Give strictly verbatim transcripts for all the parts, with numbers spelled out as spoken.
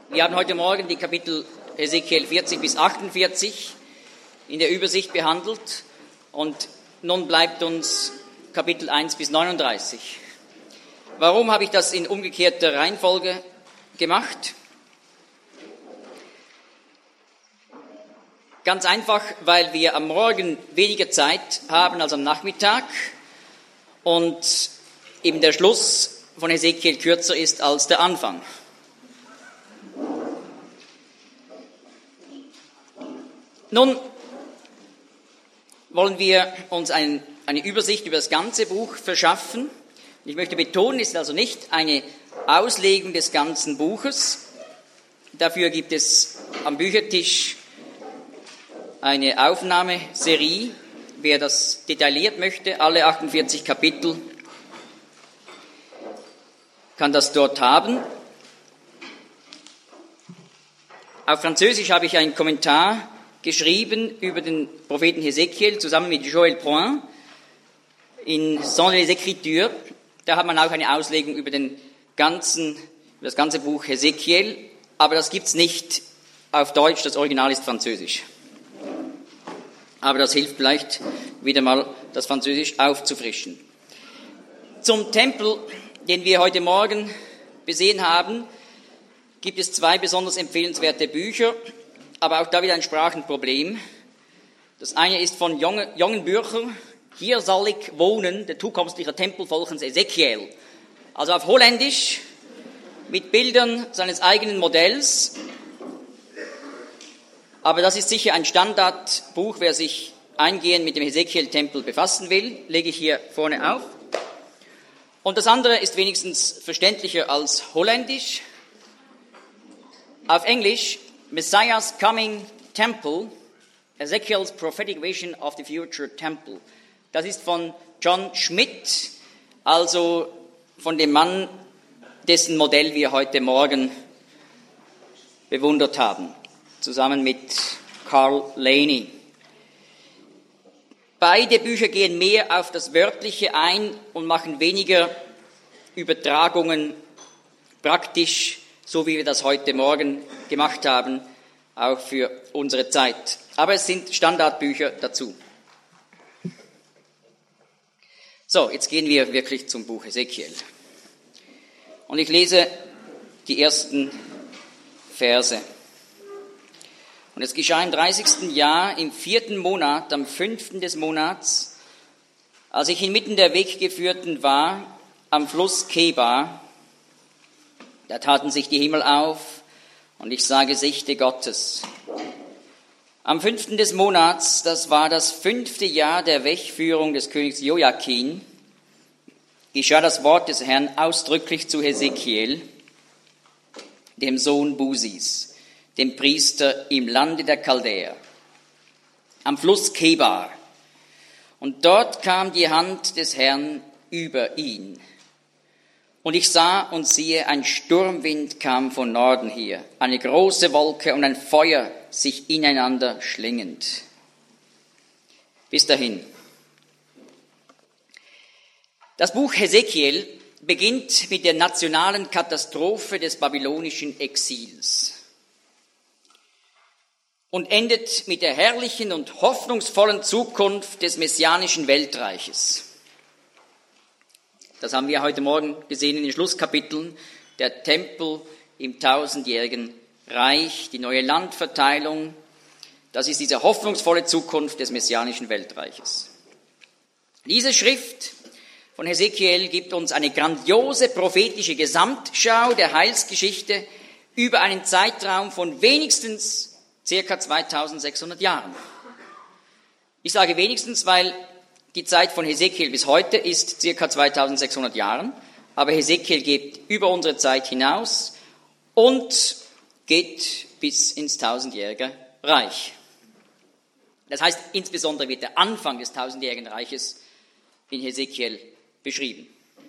Wir haben heute Morgen die Kapitel Hesekiel vierzig bis achtundvierzig in der Übersicht behandelt und nun bleibt uns Kapitel eins bis neununddreißig. Warum habe ich das in umgekehrter Reihenfolge gemacht? Ganz einfach, weil wir am Morgen weniger Zeit haben als am Nachmittag und eben der Schluss von Hesekiel kürzer ist als der Anfang. Nun wollen wir uns ein, eine Übersicht über das ganze Buch verschaffen. Ich möchte betonen, es ist also nicht eine Auslegung des ganzen Buches. Dafür gibt es am Büchertisch eine Aufnahmeserie. Wer das detailliert möchte, alle achtundvierzig Kapitel, kann das dort haben. Auf Französisch habe ich einen Kommentar geschrieben über den Propheten Hesekiel zusammen mit Joël Point in Sans les Écritures. Da hat man auch eine Auslegung über den ganzen, über das ganze Buch Hesekiel, aber das gibt's nicht auf Deutsch, das Original ist Französisch. Aber das hilft vielleicht wieder mal, das Französisch aufzufrischen. Zum Tempel, den wir heute Morgen besehen haben, gibt es zwei besonders empfehlenswerte Bücher, aber auch da wieder ein Sprachenproblem. Das eine ist von Jongen Bürcher, Hier soll ich wohnen, der zukünftige Tempel volgens Ezekiel. Also auf Holländisch, mit Bildern seines eigenen Modells. Aber das ist sicher ein Standardbuch, wer sich eingehend mit dem Hesekiel-Tempel befassen will, lege ich hier vorne auf. Und das andere ist wenigstens verständlicher als Holländisch. Auf Englisch, Messiah's Coming Temple, Ezekiel's Prophetic Vision of the Future Temple. Das ist von John Schmidt, also von dem Mann, dessen Modell wir heute Morgen bewundert haben, zusammen mit Carl Laney. Beide Bücher gehen mehr auf das Wörtliche ein und machen weniger Übertragungen praktisch, so wie wir das heute Morgen gemacht haben, auch für unsere Zeit. Aber es sind Standardbücher dazu. So, jetzt gehen wir wirklich zum Buch Hesekiel. Und ich lese die ersten Verse. Und es geschah im dreißigsten Jahr, im vierten Monat, am fünften des Monats, als ich inmitten der Weggeführten war, am Fluss Kebar, da taten sich die Himmel auf und ich sah Gesichte Gottes. Am fünften des Monats, das war das fünfte Jahr der Wegführung des Königs Joachim, geschah das Wort des Herrn ausdrücklich zu Hesekiel, dem Sohn Busis, dem Priester im Lande der Chaldäer, am Fluss Kebar. Und dort kam die Hand des Herrn über ihn. Und ich sah und siehe, ein Sturmwind kam von Norden her, eine große Wolke und ein Feuer sich ineinander schlingend. Bis dahin. Das Buch Hesekiel beginnt mit der nationalen Katastrophe des babylonischen Exils und endet mit der herrlichen und hoffnungsvollen Zukunft des messianischen Weltreiches. Das haben wir heute Morgen gesehen in den Schlusskapiteln. Der Tempel im tausendjährigen Reich, die neue Landverteilung. Das ist diese hoffnungsvolle Zukunft des messianischen Weltreiches. Diese Schrift von Hesekiel gibt uns eine grandiose prophetische Gesamtschau der Heilsgeschichte über einen Zeitraum von wenigstens circa zweitausendsechshundert Jahren. Ich sage wenigstens, weil die Zeit von Hesekiel bis heute ist circa zweitausendsechshundert Jahren, aber Hesekiel geht über unsere Zeit hinaus und geht bis ins tausendjährige Reich. Das heißt, insbesondere wird der Anfang des tausendjährigen Reiches in Hesekiel beschrieben.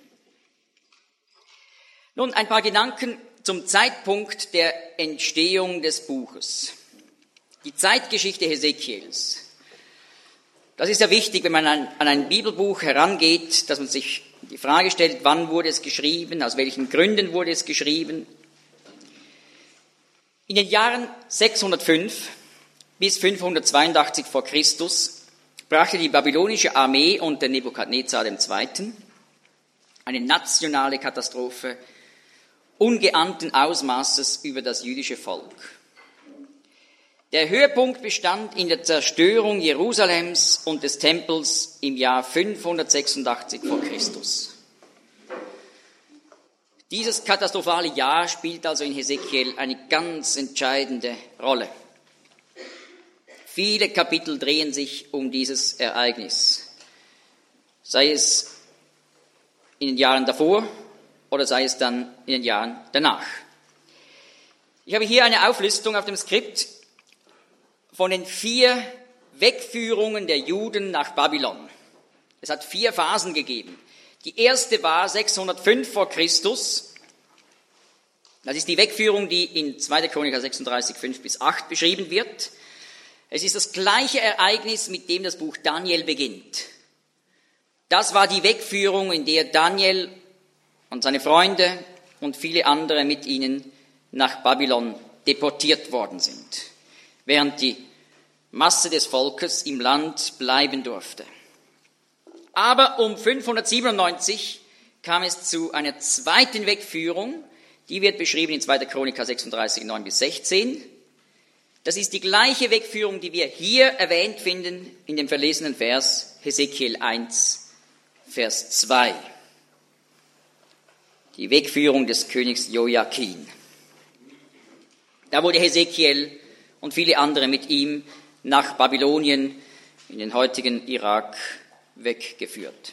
Nun ein paar Gedanken zum Zeitpunkt der Entstehung des Buches. Die Zeitgeschichte Hesekiels. Das ist ja wichtig, wenn man an ein Bibelbuch herangeht, dass man sich die Frage stellt, wann wurde es geschrieben, aus welchen Gründen wurde es geschrieben. In den Jahren sechshundertfünf bis fünfhundertzweiundachtzig vor Christus brachte die babylonische Armee unter Nebukadnezar der Zweite eine nationale Katastrophe ungeahnten Ausmaßes über das jüdische Volk. Der Höhepunkt bestand in der Zerstörung Jerusalems und des Tempels im Jahr fünfhundertsechsundachtzig vor Christus. Dieses katastrophale Jahr spielt also in Hesekiel eine ganz entscheidende Rolle. Viele Kapitel drehen sich um dieses Ereignis, sei es in den Jahren davor oder sei es dann in den Jahren danach. Ich habe hier eine Auflistung auf dem Skript von den vier Wegführungen der Juden nach Babylon. Es hat vier Phasen gegeben. Die erste war sechshundertfünf vor Christus. Das ist die Wegführung, die in zweiter Chroniker sechsunddreißig, fünf bis acht beschrieben wird. Es ist das gleiche Ereignis, mit dem das Buch Daniel beginnt. Das war die Wegführung, in der Daniel und seine Freunde und viele andere mit ihnen nach Babylon deportiert worden sind, während die Masse des Volkes im Land bleiben durfte. Aber um fünfhundertsiebenundneunzig kam es zu einer zweiten Wegführung, die wird beschrieben in zweiter Chroniker sechsunddreißig, neun bis sechzehn. Das ist die gleiche Wegführung, die wir hier erwähnt finden in dem verlesenen Vers Hesekiel eins, Vers zwei. Die Wegführung des Königs Joachim. Da wurde Hesekiel und viele andere mit ihm nach Babylonien in den heutigen Irak weggeführt.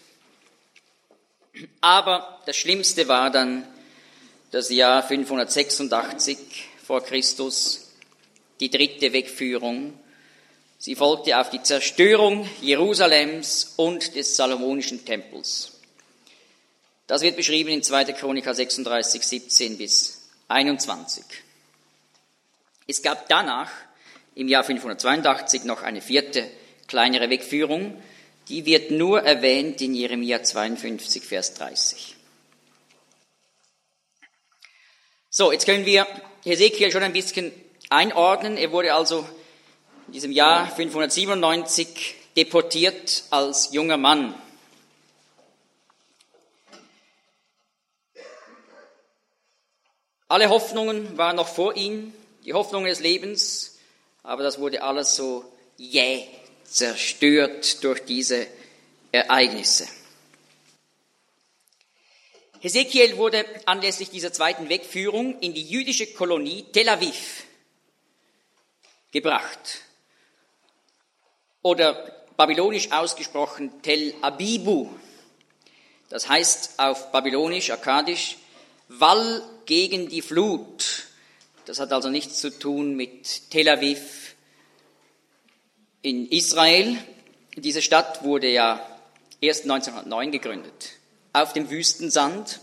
Aber das Schlimmste war dann das Jahr fünfhundertsechsundachtzig vor Christus, die dritte Wegführung. Sie folgte auf die Zerstörung Jerusalems und des Salomonischen Tempels. Das wird beschrieben in zweiter Chroniker sechsunddreißig, siebzehn bis einundzwanzig. Es gab danach im Jahr fünfhundertzweiundachtzig noch eine vierte, kleinere Wegführung, die wird nur erwähnt in Jeremia zweiundfünfzig, Vers dreißig. So, jetzt können wir Hesekiel schon ein bisschen einordnen. Er wurde also in diesem Jahr fünfhundertsiebenundneunzig deportiert als junger Mann. Alle Hoffnungen waren noch vor ihm, die Hoffnungen des Lebens, aber das wurde alles so jäh zerstört durch diese Ereignisse. Hesekiel wurde anlässlich dieser zweiten Wegführung in die jüdische Kolonie Tel Aviv gebracht. Oder babylonisch ausgesprochen Tel Abibu. Das heißt auf babylonisch, akkadisch, Wall gegen die Flut. Das hat also nichts zu tun mit Tel Aviv in Israel. Diese Stadt wurde ja erst neunzehnhundertneun gegründet. Auf dem Wüstensand.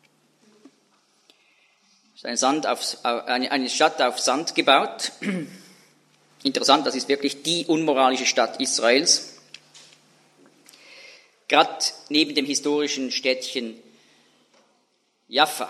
Das ist eine, Sand auf, eine, eine Stadt auf Sand gebaut. Interessant, das ist wirklich die unmoralische Stadt Israels. Gerade neben dem historischen Städtchen Jaffa.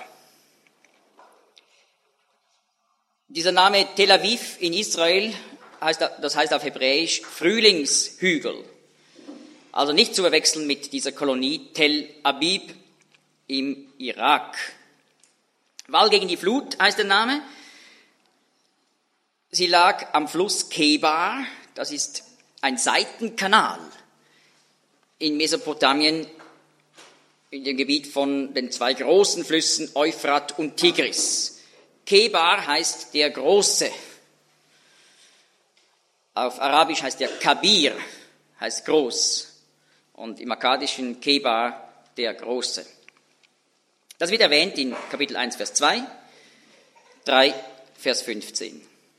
Dieser Name Tel Aviv in Israel, heißt, das heißt auf Hebräisch Frühlingshügel. Also nicht zu verwechseln mit dieser Kolonie Tel Abib im Irak. Wall gegen die Flut heißt der Name. Sie lag am Fluss Kebar, das ist ein Seitenkanal in Mesopotamien, in dem Gebiet von den zwei großen Flüssen Euphrat und Tigris. Kebar heißt der Große. Auf Arabisch heißt der Kabir, heißt groß. Und im akkadischen Kebar der Große. Das wird erwähnt in Kapitel eins, Vers zwei, drei, Vers fünfzehn.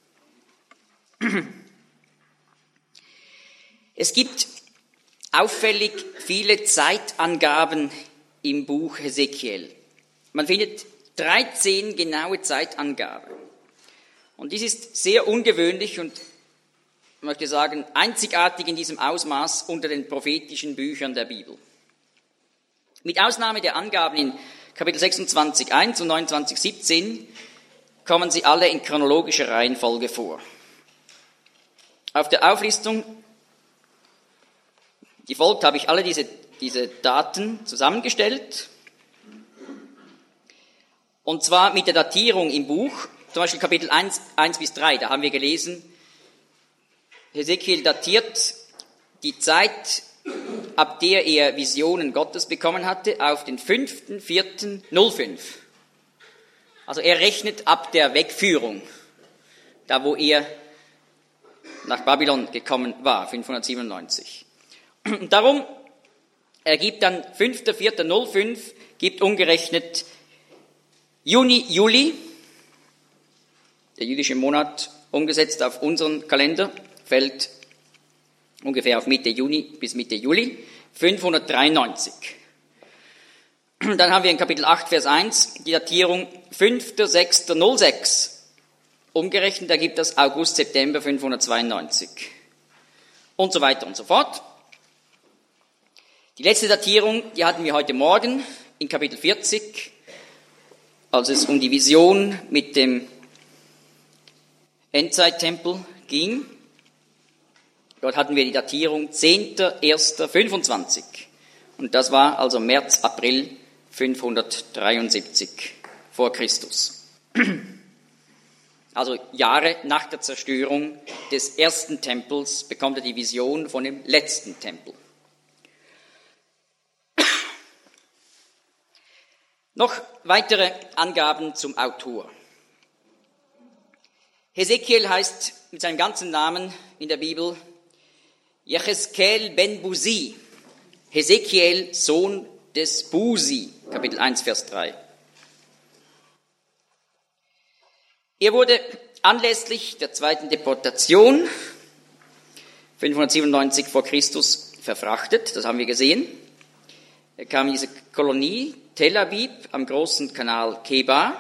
Es gibt auffällig viele Zeitangaben im Buch Hesekiel. Man findet dreizehn genaue Zeitangaben. Und dies ist sehr ungewöhnlich und ich möchte sagen, einzigartig in diesem Ausmaß unter den prophetischen Büchern der Bibel. Mit Ausnahme der Angaben in Kapitel sechsundzwanzig, eins und neunundzwanzig, siebzehn kommen sie alle in chronologischer Reihenfolge vor. Auf der Auflistung, die folgt, habe ich alle diese, diese Daten zusammengestellt. Und zwar mit der Datierung im Buch, zum Beispiel Kapitel eins, eins bis drei, da haben wir gelesen, Hesekiel datiert die Zeit, ab der er Visionen Gottes bekommen hatte, auf den fünften vierten null fünf. Also er rechnet ab der Wegführung, da wo er nach Babylon gekommen war, fünfhundertsiebenundneunzig. Und darum ergibt dann fünfter vierter null fünf, gibt umgerechnet Juni, Juli, der jüdische Monat, umgesetzt auf unseren Kalender, fällt ungefähr auf Mitte Juni bis Mitte Juli, fünfhundertdreiundneunzig. Dann haben wir in Kapitel acht, Vers eins, die Datierung fünfter sechster null sechs. Umgerechnet ergibt das August, September fünfhundertzweiundneunzig. Und so weiter und so fort. Die letzte Datierung, die hatten wir heute Morgen in Kapitel vierzig, als es um die Vision mit dem Endzeittempel ging. Dort hatten wir die Datierung zehnter erster fünfundzwanzig. Und das war also März, April fünfhundertdreiundsiebzig vor Christus. Also Jahre nach der Zerstörung des ersten Tempels bekommt er die Vision von dem letzten Tempel. Noch weitere Angaben zum Autor. Hesekiel heißt mit seinem ganzen Namen in der Bibel Jecheskel ben Buzi, Hesekiel, Sohn des Buzi, Kapitel eins, Vers drei. Er wurde anlässlich der zweiten Deportation fünfhundertsiebenundneunzig vor Christus verfrachtet, das haben wir gesehen. Er kam in diese Kolonie Tel Aviv am großen Kanal Keba.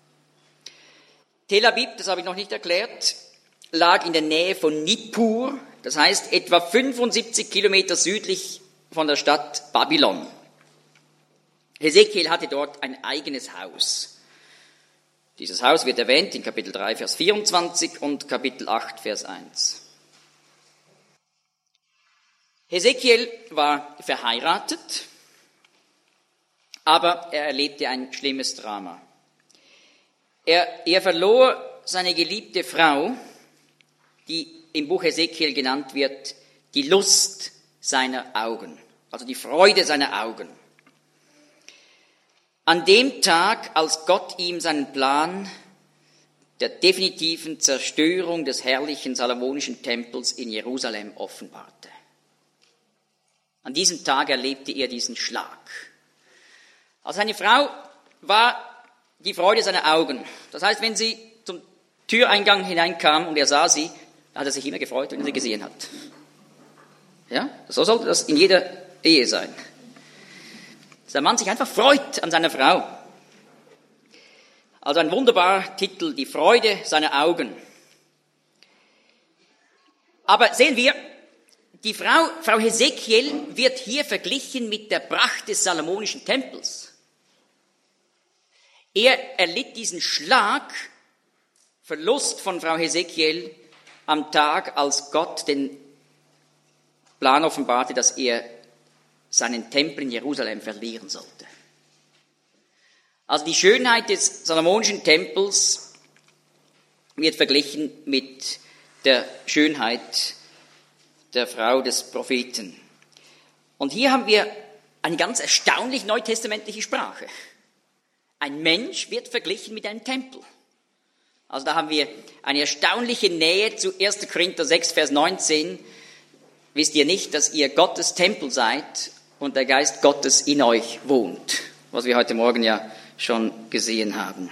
Tel Aviv, das habe ich noch nicht erklärt, lag in der Nähe von Nippur, das heißt etwa fünfundsiebzig Kilometer südlich von der Stadt Babylon. Hesekiel hatte dort ein eigenes Haus. Dieses Haus wird erwähnt in Kapitel drei, Vers vierundzwanzig und Kapitel acht, Vers eins. Hesekiel war verheiratet, aber er erlebte ein schlimmes Drama. Er, er verlor seine geliebte Frau, die im Buch Hesekiel genannt wird, die Lust seiner Augen, also die Freude seiner Augen. An dem Tag, als Gott ihm seinen Plan der definitiven Zerstörung des herrlichen salomonischen Tempels in Jerusalem offenbarte. An diesem Tag erlebte er diesen Schlag. Also seine Frau war die Freude seiner Augen. Das heißt, wenn sie zum Türeingang hineinkam und er sah sie, dann hat er sich immer gefreut, wenn er sie gesehen hat. Ja, so sollte das in jeder Ehe sein. Dass der Mann sich einfach freut an seiner Frau. Also ein wunderbarer Titel, die Freude seiner Augen. Aber sehen wir, die Frau, Frau Hesekiel wird hier verglichen mit der Pracht des salomonischen Tempels. Er erlitt diesen Schlag, Verlust von Frau Hesekiel am Tag, als Gott den Plan offenbarte, dass er seinen Tempel in Jerusalem verlieren sollte. Also die Schönheit des salomonischen Tempels wird verglichen mit der Schönheit der Frau des Propheten. Und hier haben wir eine ganz erstaunlich neutestamentliche Sprache. Ein Mensch wird verglichen mit einem Tempel. Also da haben wir eine erstaunliche Nähe zu erster Korinther sechs, Vers neunzehn. Wisst ihr nicht, dass ihr Gottes Tempel seid und der Geist Gottes in euch wohnt? Was wir heute Morgen ja schon gesehen haben.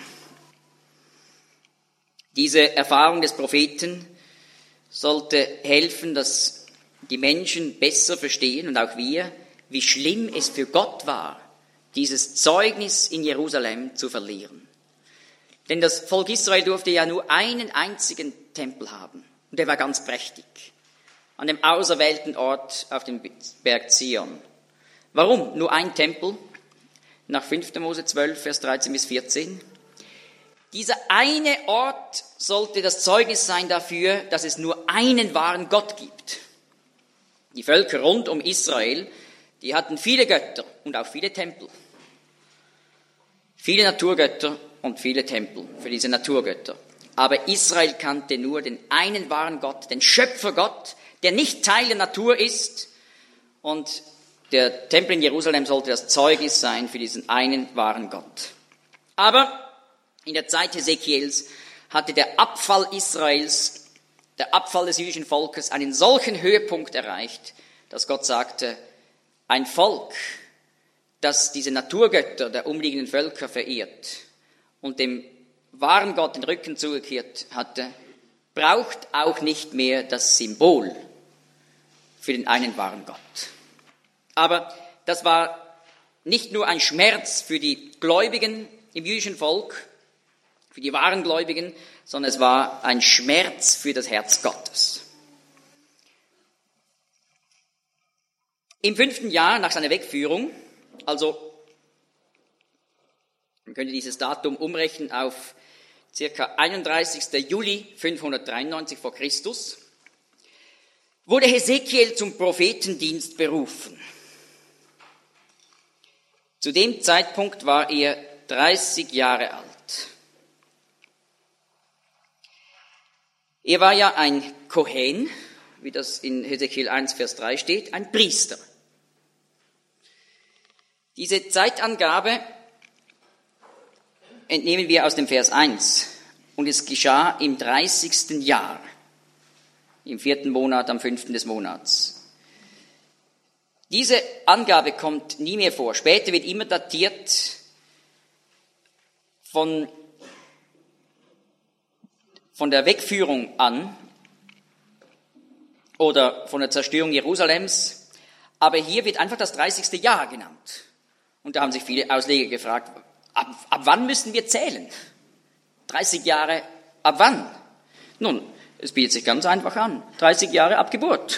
Diese Erfahrung des Propheten sollte helfen, dass die Menschen besser verstehen und auch wir, wie schlimm es für Gott war, dieses Zeugnis in Jerusalem zu verlieren. Denn das Volk Israel durfte ja nur einen einzigen Tempel haben. Und der war ganz prächtig. An dem auserwählten Ort auf dem Berg Zion. Warum nur ein Tempel? Nach fünfter Mose zwölf, Vers dreizehn bis vierzehn. Dieser eine Ort sollte das Zeugnis sein dafür, dass es nur einen wahren Gott gibt. Die Völker rund um Israel, die hatten viele Götter und auch viele Tempel. Viele Naturgötter und viele Tempel für diese Naturgötter. Aber Israel kannte nur den einen wahren Gott, den Schöpfergott, der nicht Teil der Natur ist. Und der Tempel in Jerusalem sollte das Zeugnis sein für diesen einen wahren Gott. Aber in der Zeit Hesekiels hatte der Abfall Israels, der Abfall des jüdischen Volkes einen solchen Höhepunkt erreicht, dass Gott sagte, ein Volk, das diese Naturgötter der umliegenden Völker verehrt und dem wahren Gott den Rücken zugekehrt hatte, braucht auch nicht mehr das Symbol für den einen wahren Gott. Aber das war nicht nur ein Schmerz für die Gläubigen im jüdischen Volk, für die wahren Gläubigen, sondern es war ein Schmerz für das Herz Gottes. Im fünften Jahr nach seiner Wegführung, also man könnte dieses Datum umrechnen auf circa einunddreißigsten Juli fünfhundertdreiundneunzig vor Christus, wurde Hesekiel zum Prophetendienst berufen. Zu dem Zeitpunkt war er dreißig Jahre alt. Er war ja ein Kohen, wie das in Hesekiel eins, Vers drei steht, ein Priester. Diese Zeitangabe entnehmen wir aus dem Vers eins. Und es geschah im dreißigsten Jahr, im vierten Monat, am fünften des Monats. Diese Angabe kommt nie mehr vor. Später wird immer datiert von, von der Wegführung an oder von der Zerstörung Jerusalems. Aber hier wird einfach das dreißigste Jahr genannt. Und da haben sich viele Ausleger gefragt, ab, ab wann müssen wir zählen? dreißig Jahre, ab wann? Nun, es bietet sich ganz einfach an. dreißig Jahre ab Geburt.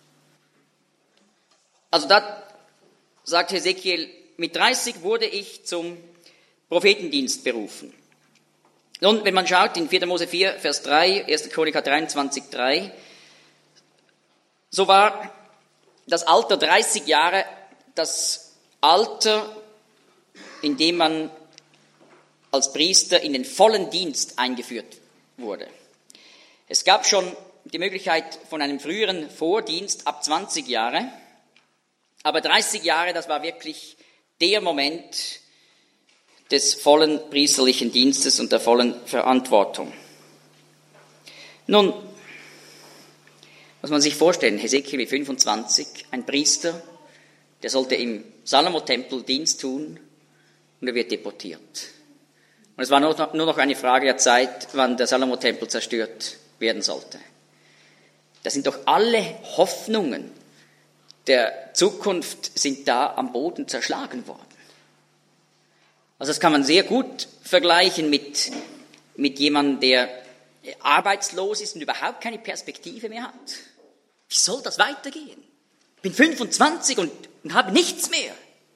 Also da sagt Hesekiel, mit dreißig wurde ich zum Prophetendienst berufen. Nun, wenn man schaut in vierter Mose vier, Vers drei, erster Chroniker dreiundzwanzig, drei, so war das Alter dreißig Jahre das Alter, in dem man als Priester in den vollen Dienst eingeführt wurde. Es gab schon die Möglichkeit von einem früheren Vordienst ab zwanzig Jahre, aber dreißig Jahre, das war wirklich der Moment des vollen priesterlichen Dienstes und der vollen Verantwortung. Nun, muss man sich vorstellen, Hesekiel fünfundzwanzig, ein Priester, der sollte im Salomo-Tempel Dienst tun und er wird deportiert. Und es war nur noch eine Frage der Zeit, wann der Salomo-Tempel zerstört werden sollte. Das sind doch alle Hoffnungen der Zukunft sind da am Boden zerschlagen worden. Also das kann man sehr gut vergleichen mit, mit jemandem, der arbeitslos ist und überhaupt keine Perspektive mehr hat. Wie soll das weitergehen? Ich bin fünfundzwanzig und, und habe nichts mehr.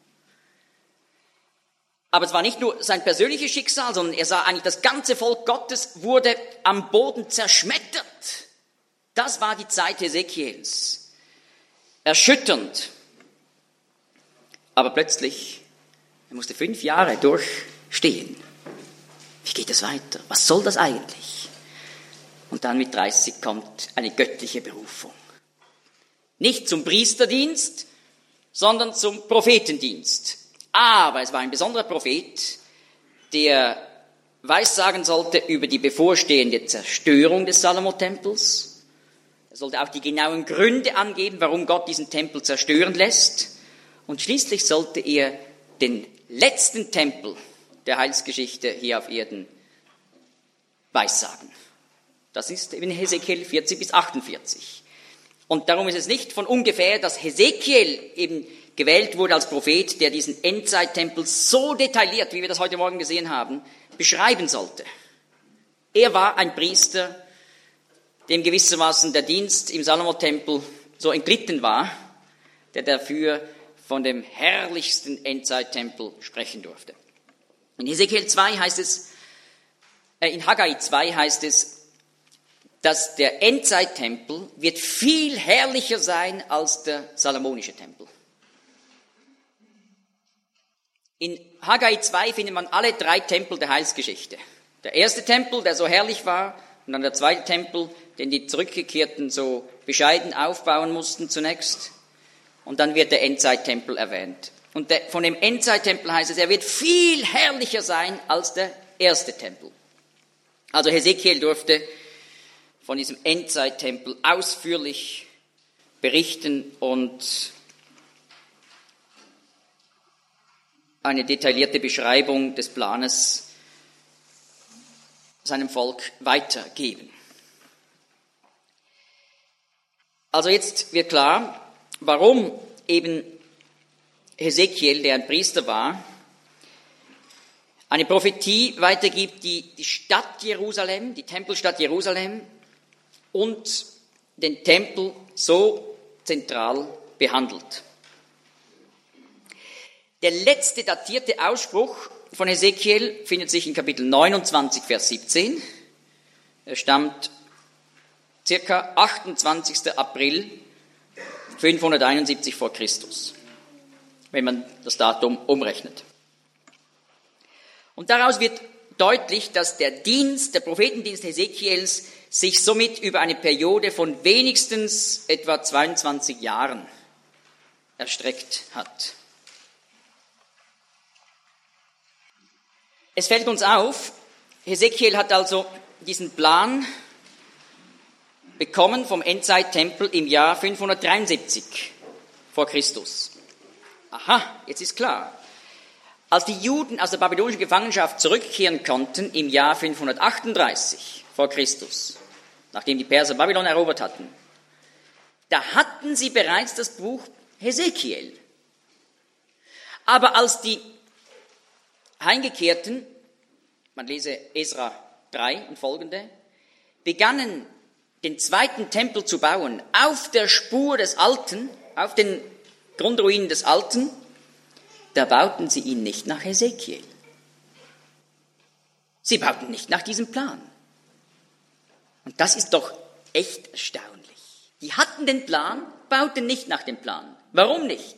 Aber es war nicht nur sein persönliches Schicksal, sondern er sah eigentlich, das ganze Volk Gottes wurde am Boden zerschmettert. Das war die Zeit Hesekiels. Erschütternd. Aber plötzlich, er musste fünf Jahre durchstehen. Wie geht es weiter? Was soll das eigentlich? Und dann mit dreißig kommt eine göttliche Berufung. Nicht zum Priesterdienst, sondern zum Prophetendienst. Aber es war ein besonderer Prophet, der weissagen sollte über die bevorstehende Zerstörung des Salomo-Tempels. Er sollte auch die genauen Gründe angeben, warum Gott diesen Tempel zerstören lässt. Und schließlich sollte er den letzten Tempel der Heilsgeschichte hier auf Erden weissagen. Das ist in Hesekiel vierzig bis achtundvierzig. Und darum ist es nicht von ungefähr, dass Hesekiel eben gewählt wurde als Prophet, der diesen Endzeittempel so detailliert, wie wir das heute Morgen gesehen haben, beschreiben sollte. Er war ein Priester, dem gewissermaßen der Dienst im Salomo-Tempel so entglitten war, der dafür von dem herrlichsten Endzeittempel sprechen durfte. In Hesekiel zwei heißt es, äh, in Haggai zwei heißt es, dass der Endzeittempel wird viel herrlicher sein als der salomonische Tempel. In Haggai zwei findet man alle drei Tempel der Heilsgeschichte. Der erste Tempel, der so herrlich war, und dann der zweite Tempel, den die Zurückgekehrten so bescheiden aufbauen mussten zunächst. Und dann wird der Endzeittempel erwähnt. Und der, von dem Endzeittempel heißt es, er wird viel herrlicher sein als der erste Tempel. Also Hesekiel durfte von diesem Endzeittempel ausführlich berichten und eine detaillierte Beschreibung des Planes seinem Volk weitergeben. Also jetzt wird klar, warum eben Hesekiel, der ein Priester war, eine Prophetie weitergibt, die die Stadt Jerusalem, die Tempelstadt Jerusalem und den Tempel so zentral behandelt. Der letzte datierte Ausspruch von Hesekiel findet sich in Kapitel neunundzwanzig, Vers siebzehn. Er stammt circa achtundzwanzigsten April fünfhunderteinundsiebzig vor Christus, wenn man das Datum umrechnet. Und daraus wird deutlich, dass der Dienst, der Prophetendienst Hesekiels sich somit über eine Periode von wenigstens etwa zweiundzwanzig Jahren erstreckt hat. Es fällt uns auf, Hesekiel hat also diesen Plan bekommen vom Endzeittempel im Jahr fünfhundertdreiundsiebzig vor Christus. Aha, jetzt ist klar. Als die Juden aus der babylonischen Gefangenschaft zurückkehren konnten im Jahr fünfhundertachtunddreißig vor Christus, nachdem die Perser Babylon erobert hatten, da hatten sie bereits das Buch Hesekiel. Aber als die Heimgekehrten, man lese Esra drei und folgende, begannen den zweiten Tempel zu bauen auf der Spur des Alten, auf den Grundruinen des Alten, da bauten sie ihn nicht nach Hesekiel. Sie bauten nicht nach diesem Plan. Und das ist doch echt erstaunlich. Die hatten den Plan, bauten nicht nach dem Plan. Warum nicht?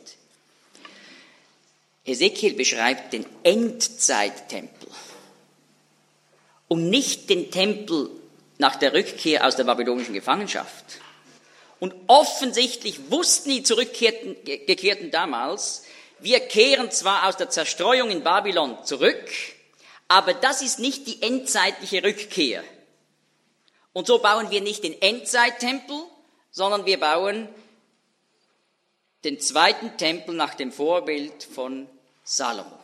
Hesekiel beschreibt den Endzeittempel und nicht den Tempel nach der Rückkehr aus der babylonischen Gefangenschaft. Und offensichtlich wussten die Zurückgekehrten damals, wir kehren zwar aus der Zerstreuung in Babylon zurück, aber das ist nicht die endzeitliche Rückkehr. Und so bauen wir nicht den Endzeittempel, sondern wir bauen den zweiten Tempel nach dem Vorbild von Salomo.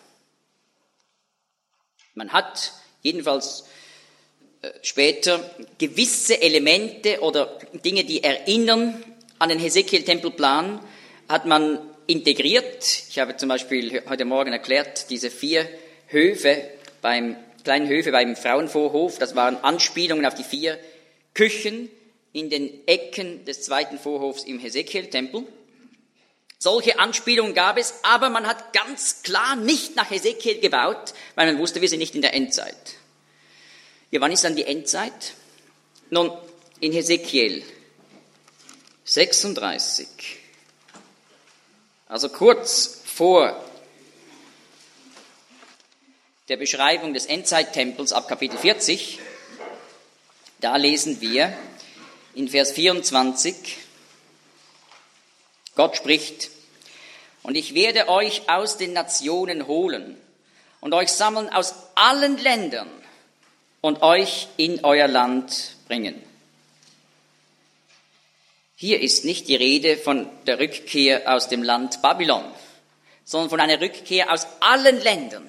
Man hat jedenfalls äh, später gewisse Elemente oder Dinge, die erinnern an den Hesekiel-Tempelplan, hat man integriert. Ich habe zum Beispiel heute Morgen erklärt, diese vier Höfe beim kleinen Höfe beim Frauenvorhof, das waren Anspielungen auf die vier Küchen in den Ecken des zweiten Vorhofs im Hesekiel-Tempel. Solche Anspielungen gab es, aber man hat ganz klar nicht nach Hesekiel gebaut, weil man wusste, wir sind nicht in der Endzeit. Ja, wann ist dann die Endzeit? Nun, in Hesekiel sechsunddreißig, also kurz vor der Beschreibung des Endzeittempels ab Kapitel vierzig, da lesen wir in Vers vierundzwanzig, Gott spricht, und ich werde euch aus den Nationen holen und euch sammeln aus allen Ländern und euch in euer Land bringen. Hier ist nicht die Rede von der Rückkehr aus dem Land Babylon, sondern von einer Rückkehr aus allen Ländern.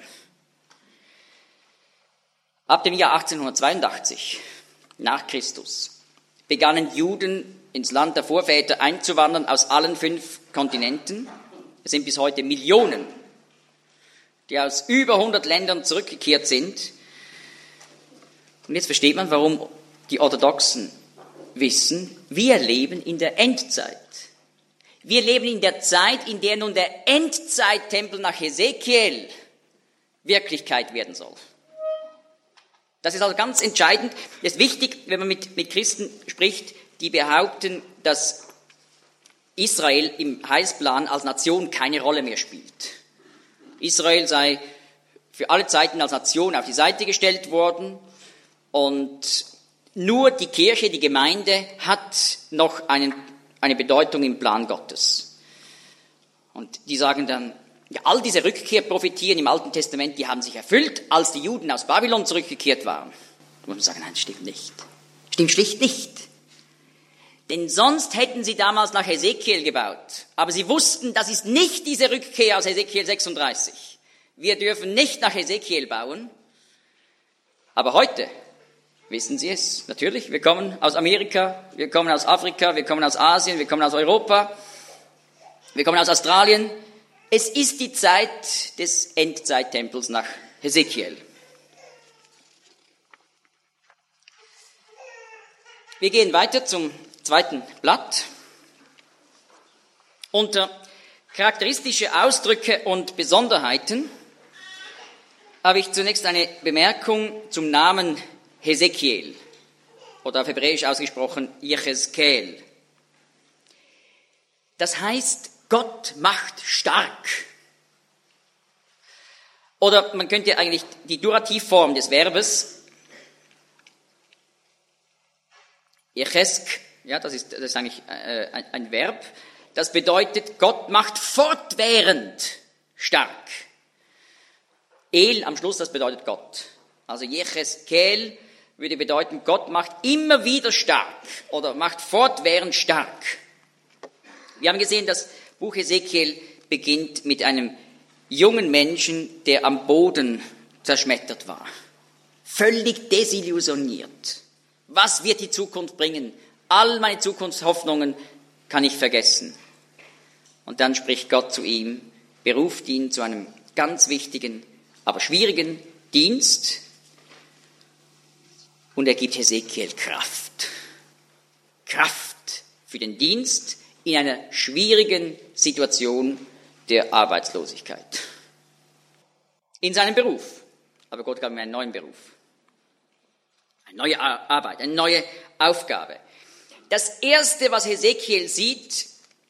Ab dem Jahr achtzehnhundertzweiundachtzig nach Christus begannen Juden ins Land der Vorväter einzuwandern aus allen fünf Kontinenten. Es sind bis heute Millionen, die aus über hundert Ländern zurückgekehrt sind. Und jetzt versteht man, warum die Orthodoxen wissen, wir leben in der Endzeit. Wir leben in der Zeit, in der nun der Endzeittempel nach Hesekiel Wirklichkeit werden soll. Das ist also ganz entscheidend. Das ist wichtig, wenn man mit, mit Christen spricht, die behaupten, dass Israel im Heilsplan als Nation keine Rolle mehr spielt. Israel sei für alle Zeiten als Nation auf die Seite gestellt worden und nur die Kirche, die Gemeinde hat noch einen, eine Bedeutung im Plan Gottes. Und die sagen dann, ja, all diese Rückkehrprophetien im Alten Testament, die haben sich erfüllt, als die Juden aus Babylon zurückgekehrt waren. Da muss man sagen, nein, das stimmt nicht. Stimmt schlicht nicht. Denn sonst hätten sie damals nach Hesekiel gebaut. Aber sie wussten, das ist nicht diese Rückkehr aus Hesekiel sechsunddreißig. Wir dürfen nicht nach Hesekiel bauen. Aber heute wissen sie es, natürlich. Wir kommen aus Amerika, wir kommen aus Afrika, wir kommen aus Asien, wir kommen aus Europa, wir kommen aus Australien. Es ist die Zeit des Endzeittempels nach Hesekiel. Wir gehen weiter zum zweiten Blatt. Unter charakteristische Ausdrücke und Besonderheiten habe ich zunächst eine Bemerkung zum Namen Hesekiel oder auf Hebräisch ausgesprochen Jecheskel. Das heißt, Gott macht stark. Oder man könnte eigentlich die Durativform des Verbes Jechesk, ja, das ist, das ist eigentlich äh, ein, ein Verb, das bedeutet, Gott macht fortwährend stark. El am Schluss, das bedeutet Gott. Also Jecheskel würde bedeuten, Gott macht immer wieder stark oder macht fortwährend stark. Wir haben gesehen, das Buch Hesekiel beginnt mit einem jungen Menschen, der am Boden zerschmettert war. Völlig desillusioniert. Was wird die Zukunft bringen? All meine Zukunftshoffnungen kann ich vergessen. Und dann spricht Gott zu ihm, beruft ihn zu einem ganz wichtigen, aber schwierigen Dienst und er gibt Hesekiel Kraft. Kraft für den Dienst in einer schwierigen Situation der Arbeitslosigkeit. In seinem Beruf. Aber Gott gab ihm einen neuen Beruf. Eine neue Arbeit, eine neue Aufgabe. Das Erste, was Hesekiel sieht,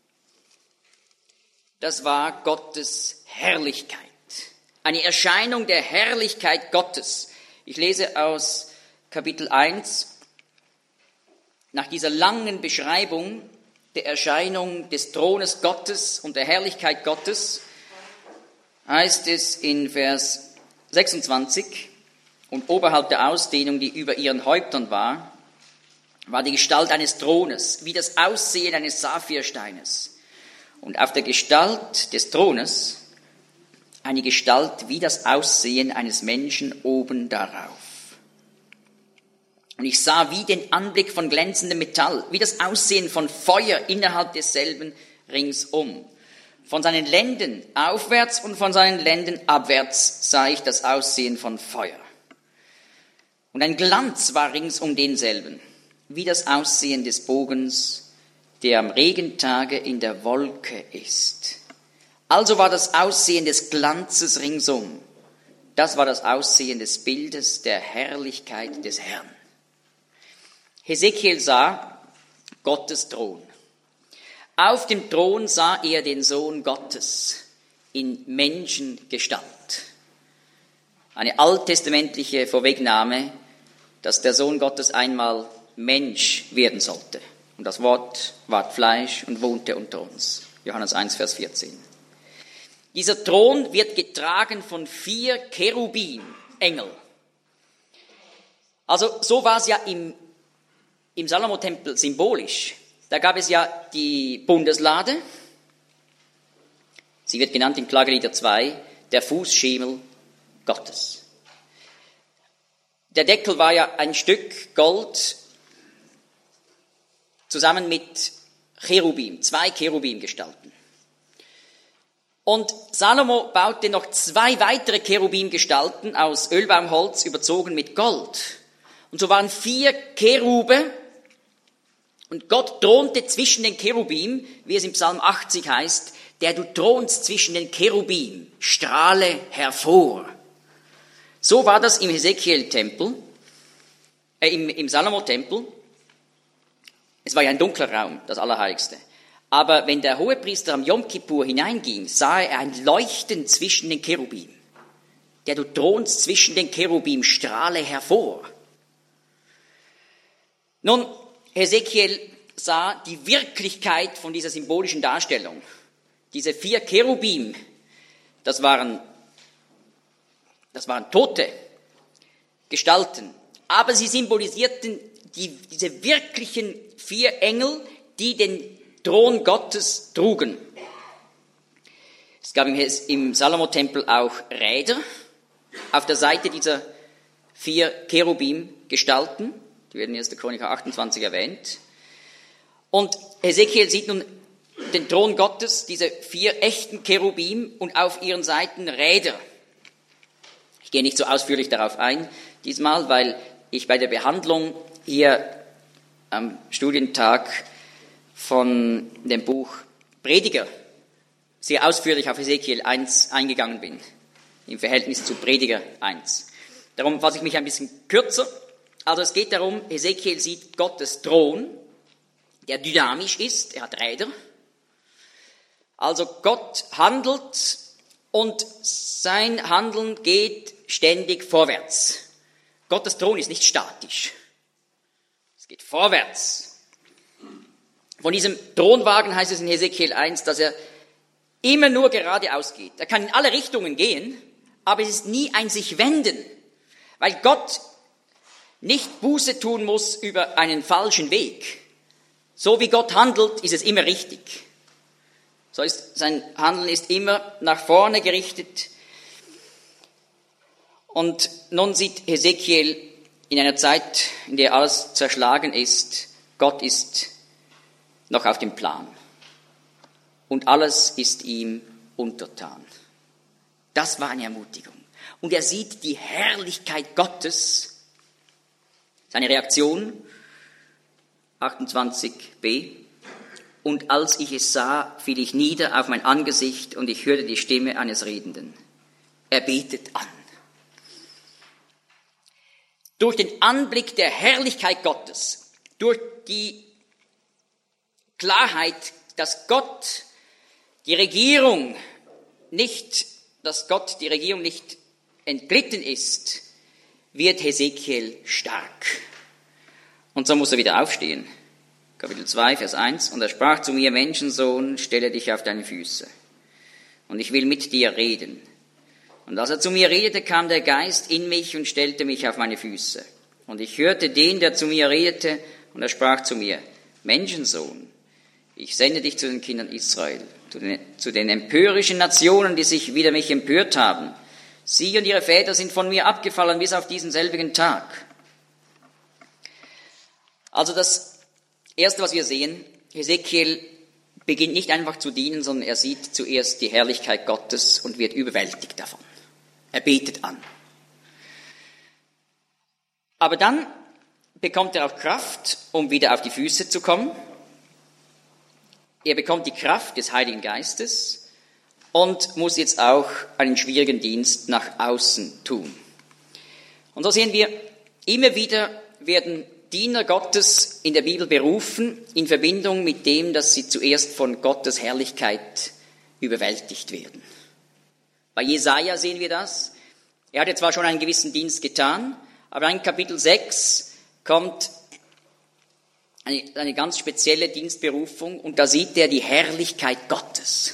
das war Gottes Herrlichkeit. Eine Erscheinung der Herrlichkeit Gottes. Ich lese aus Kapitel eins, nach dieser langen Beschreibung der Erscheinung des Thrones Gottes und der Herrlichkeit Gottes, heißt es in Vers sechsundzwanzig, und oberhalb der Ausdehnung, die über ihren Häuptern war, war die Gestalt eines Thrones, wie das Aussehen eines Saphirsteines. Und auf der Gestalt des Thrones eine Gestalt wie das Aussehen eines Menschen oben darauf. Und ich sah wie den Anblick von glänzendem Metall, wie das Aussehen von Feuer innerhalb desselben ringsum. Von seinen Lenden aufwärts und von seinen Lenden abwärts sah ich das Aussehen von Feuer. Und ein Glanz war rings um denselben, wie das Aussehen des Bogens, der am Regentage in der Wolke ist. Also war das Aussehen des Glanzes ringsum. Das war das Aussehen des Bildes der Herrlichkeit des Herrn. Hesekiel sah Gottes Thron. Auf dem Thron sah er den Sohn Gottes in Menschengestalt. Eine alttestamentliche Vorwegnahme, dass der Sohn Gottes einmal Mensch werden sollte. Und das Wort ward Fleisch und wohnte unter uns. Johannes eins, Vers vierzehn. Dieser Thron wird getragen von vier Cherubim, Engel. Also so war es ja im, im Salomo-Tempel symbolisch. Da gab es ja die Bundeslade. Sie wird genannt in Klagelieder zwei, der Fußschemel Gottes. Der Deckel war ja ein Stück Gold zusammen mit Cherubim, zwei Cherubim-Gestalten. Und Salomo baute noch zwei weitere Cherubim-Gestalten aus Ölbaumholz überzogen mit Gold. Und so waren vier Cherube und Gott thronte zwischen den Cherubim, wie es im Psalm achtzig heißt, der du thronst zwischen den Cherubim, strahle hervor. So war das im Hesekiel-Tempel. äh, im, im Salomo-Tempel. Es war ja ein dunkler Raum, das Allerheiligste. Aber wenn der Hohepriester am Yom Kippur hineinging, sah er ein Leuchten zwischen den Cherubim. Der du thronst zwischen den Cherubim, strahle hervor. Nun, Hesekiel sah die Wirklichkeit von dieser symbolischen Darstellung. Diese vier Cherubim, das waren, das waren tote Gestalten, aber sie symbolisierten die, diese wirklichen vier Engel, die den Thron Gottes trugen. Es gab im, im Salomo-Tempel auch Räder auf der Seite dieser vier Cherubim-Gestalten. Die werden in erster Chroniker achtundzwanzig erwähnt. Und Hesekiel sieht nun den Thron Gottes, diese vier echten Cherubim und auf ihren Seiten Räder. Ich gehe nicht so ausführlich darauf ein diesmal, weil ich bei der Behandlung hier am Studientag von dem Buch Prediger sehr ausführlich auf Hesekiel eins eingegangen bin, im Verhältnis zu Prediger eins. Darum fasse ich mich ein bisschen kürzer. Also es geht darum, Hesekiel sieht Gottes Thron, der dynamisch ist, er hat Räder. Also Gott handelt und sein Handeln geht ständig vorwärts. Gottes Thron ist nicht statisch. Es geht vorwärts. Von diesem Thronwagen heißt es in Hesekiel eins, dass er immer nur geradeaus geht. Er kann in alle Richtungen gehen, aber es ist nie ein sich wenden, weil Gott nicht Buße tun muss über einen falschen Weg. So wie Gott handelt, ist es immer richtig. So ist, sein Handeln ist immer nach vorne gerichtet. Und nun sieht Hesekiel in einer Zeit, in der alles zerschlagen ist, Gott ist noch auf dem Plan. Und alles ist ihm untertan. Das war eine Ermutigung. Und er sieht die Herrlichkeit Gottes. Seine Reaktion, achtundzwanzig b. Und als ich es sah, fiel ich nieder auf mein Angesicht und ich hörte die Stimme eines Redenden. Er betet an. Durch den Anblick der Herrlichkeit Gottes, durch die Klarheit, dass Gott die Regierung nicht, dass Gott die Regierung nicht entglitten ist, wird Hesekiel stark. Und so muss er wieder aufstehen. Kapitel zwei, Vers eins. Und er sprach zu mir, Menschensohn, stelle dich auf deine Füße. Und ich will mit dir reden. Und als er zu mir redete, kam der Geist in mich und stellte mich auf meine Füße. Und ich hörte den, der zu mir redete, und er sprach zu mir, Menschensohn, ich sende dich zu den Kindern Israel, zu den, zu den empörischen Nationen, die sich wider mich empört haben. Sie und ihre Väter sind von mir abgefallen bis auf diesen selbigen Tag. Also das Erste, was wir sehen, Hesekiel beginnt nicht einfach zu dienen, sondern er sieht zuerst die Herrlichkeit Gottes und wird überwältigt davon. Er betet an. Aber dann bekommt er auch Kraft, um wieder auf die Füße zu kommen. Er bekommt die Kraft des Heiligen Geistes und muss jetzt auch einen schwierigen Dienst nach außen tun. Und so sehen wir, immer wieder werden Diener Gottes in der Bibel berufen, in Verbindung mit dem, dass sie zuerst von Gottes Herrlichkeit überwältigt werden. Bei Jesaja sehen wir das. Er hat ja zwar schon einen gewissen Dienst getan, aber in Kapitel sechs kommt eine, eine ganz spezielle Dienstberufung und da sieht er die Herrlichkeit Gottes.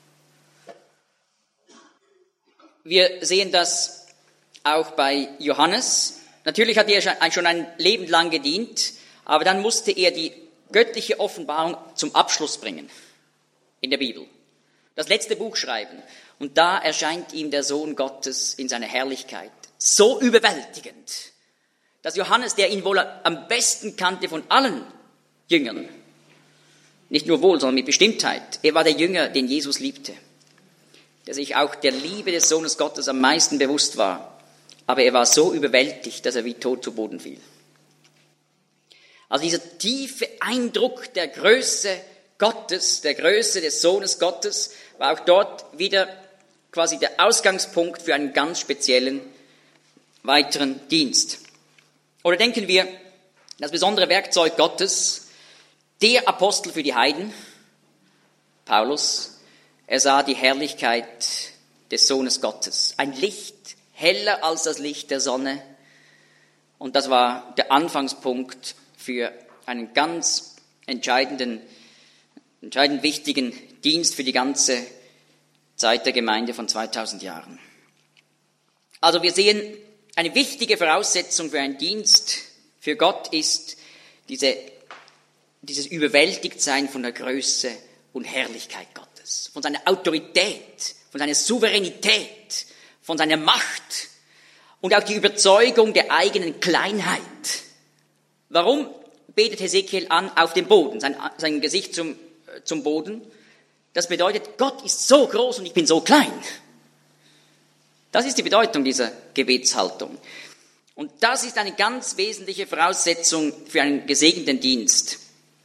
Wir sehen das auch bei Johannes. Natürlich hat er schon ein Leben lang gedient, aber dann musste er die göttliche Offenbarung zum Abschluss bringen in der Bibel. Das letzte Buch schreiben. Und da erscheint ihm der Sohn Gottes in seiner Herrlichkeit. So überwältigend, dass Johannes, der ihn wohl am besten kannte von allen Jüngern, nicht nur wohl, sondern mit Bestimmtheit, er war der Jünger, den Jesus liebte, der sich auch der Liebe des Sohnes Gottes am meisten bewusst war. Aber er war so überwältigt, dass er wie tot zu Boden fiel. Also dieser tiefe Eindruck der Größe Gottes, der Größe des Sohnes Gottes, war auch dort wieder quasi der Ausgangspunkt für einen ganz speziellen weiteren Dienst. Oder denken wir, das besondere Werkzeug Gottes, der Apostel für die Heiden, Paulus, er sah die Herrlichkeit des Sohnes Gottes. Ein Licht, heller als das Licht der Sonne. Und das war der Anfangspunkt für einen ganz entscheidenden, entscheidend wichtigen Dienst für die ganze Zeit der Gemeinde von zweitausend Jahren. Also wir sehen, eine wichtige Voraussetzung für einen Dienst für Gott ist diese, dieses Überwältigtsein von der Größe und Herrlichkeit Gottes, von seiner Autorität, von seiner Souveränität, von seiner Macht und auch die Überzeugung der eigenen Kleinheit. Warum betet Hesekiel an auf dem Boden, sein, sein Gesicht zum, zum Boden? Das bedeutet, Gott ist so groß und ich bin so klein. Das ist die Bedeutung dieser Gebetshaltung. Und das ist eine ganz wesentliche Voraussetzung für einen gesegneten Dienst.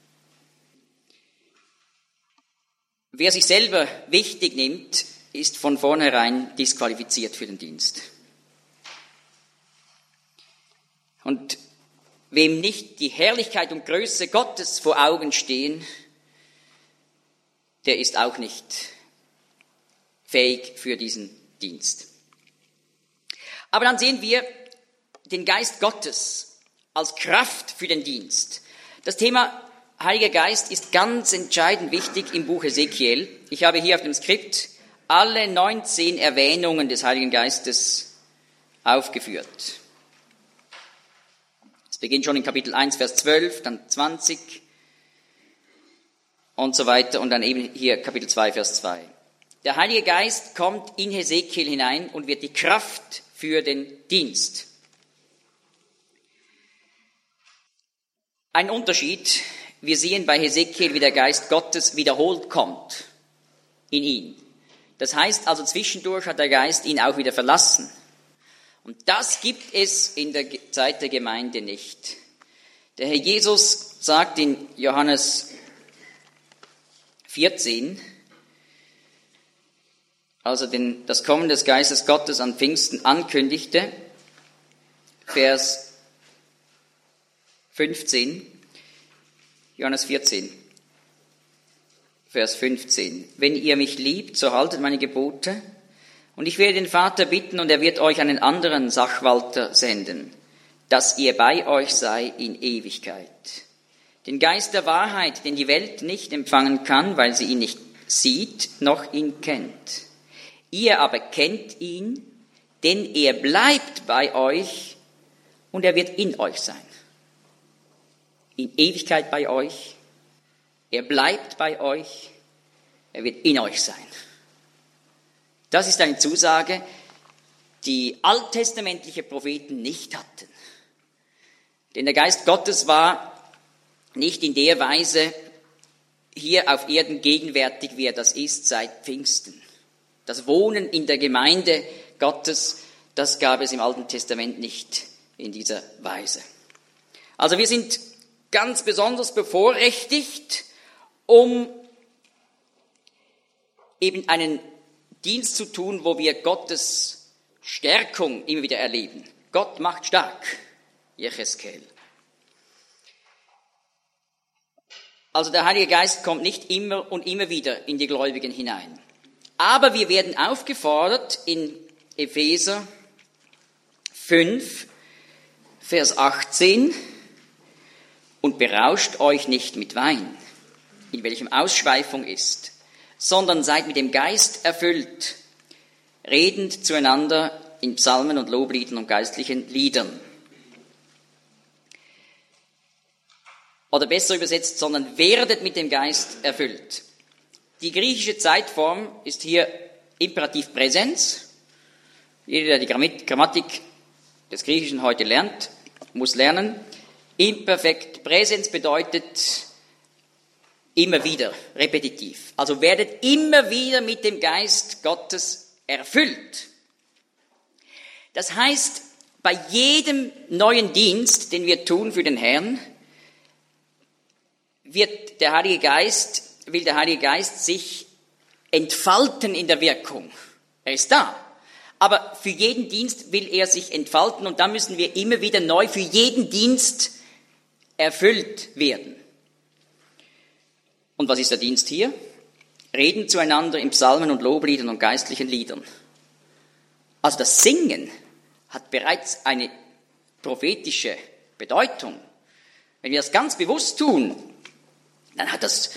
Wer sich selber wichtig nimmt, ist von vornherein disqualifiziert für den Dienst. Und wem nicht die Herrlichkeit und Größe Gottes vor Augen stehen, der ist auch nicht fähig für diesen Dienst. Aber dann sehen wir den Geist Gottes als Kraft für den Dienst. Das Thema Heiliger Geist ist ganz entscheidend wichtig im Buch Hesekiel. Ich habe hier auf dem Skript alle neunzehn Erwähnungen des Heiligen Geistes aufgeführt. Es beginnt schon in Kapitel eins, Vers zwölf, dann zwanzig und so weiter und dann eben hier Kapitel zwei, Vers zwei. Der Heilige Geist kommt in Hesekiel hinein und wird die Kraft für den Dienst. Ein Unterschied, wir sehen bei Hesekiel, wie der Geist Gottes wiederholt kommt in ihn. Das heißt also, zwischendurch hat der Geist ihn auch wieder verlassen. Und das gibt es in der Zeit der Gemeinde nicht. Der Herr Jesus sagt in Johannes vierzehn, als er den, das Kommen des Geistes Gottes an Pfingsten ankündigte, Vers fünfzehn, Johannes vierzehn, Vers fünfzehn. Wenn ihr mich liebt, so haltet meine Gebote, und ich werde den Vater bitten, und er wird euch einen anderen Sachwalter senden, dass ihr bei euch sei in Ewigkeit. Den Geist der Wahrheit, den die Welt nicht empfangen kann, weil sie ihn nicht sieht, noch ihn kennt. Ihr aber kennt ihn, denn er bleibt bei euch und er wird in euch sein. In Ewigkeit bei euch, er bleibt bei euch, er wird in euch sein. Das ist eine Zusage, die alttestamentliche Propheten nicht hatten. Denn der Geist Gottes war nicht in der Weise hier auf Erden gegenwärtig, wie er das ist seit Pfingsten. Das Wohnen in der Gemeinde Gottes, das gab es im Alten Testament nicht in dieser Weise. Also wir sind ganz besonders bevorrechtigt, um eben einen Dienst zu tun, wo wir Gottes Stärkung immer wieder erleben. Gott macht stark, Jecheskel. Also der Heilige Geist kommt nicht immer und immer wieder in die Gläubigen hinein. Aber wir werden aufgefordert in Epheser fünf, Vers achtzehn, und berauscht euch nicht mit Wein, in welchem Ausschweifung ist, sondern seid mit dem Geist erfüllt, redend zueinander in Psalmen und Lobliedern und geistlichen Liedern. Oder besser übersetzt, sondern werdet mit dem Geist erfüllt. Die griechische Zeitform ist hier Imperativ Präsens. Jeder, der die Grammatik des Griechischen heute lernt, muss lernen. Imperfekt Präsens bedeutet immer wieder, repetitiv. Also werdet immer wieder mit dem Geist Gottes erfüllt. Das heißt, bei jedem neuen Dienst, den wir tun für den Herrn, wird der Heilige Geist, will der Heilige Geist sich entfalten in der Wirkung. Er ist da. aber für jeden Dienst will er sich entfalten und da müssen wir immer wieder neu für jeden Dienst erfüllt werden. Und was ist der Dienst hier? Reden zueinander in Psalmen und Lobliedern und geistlichen Liedern. Also das Singen hat bereits eine prophetische Bedeutung. Wenn wir das ganz bewusst tun, dann hat das,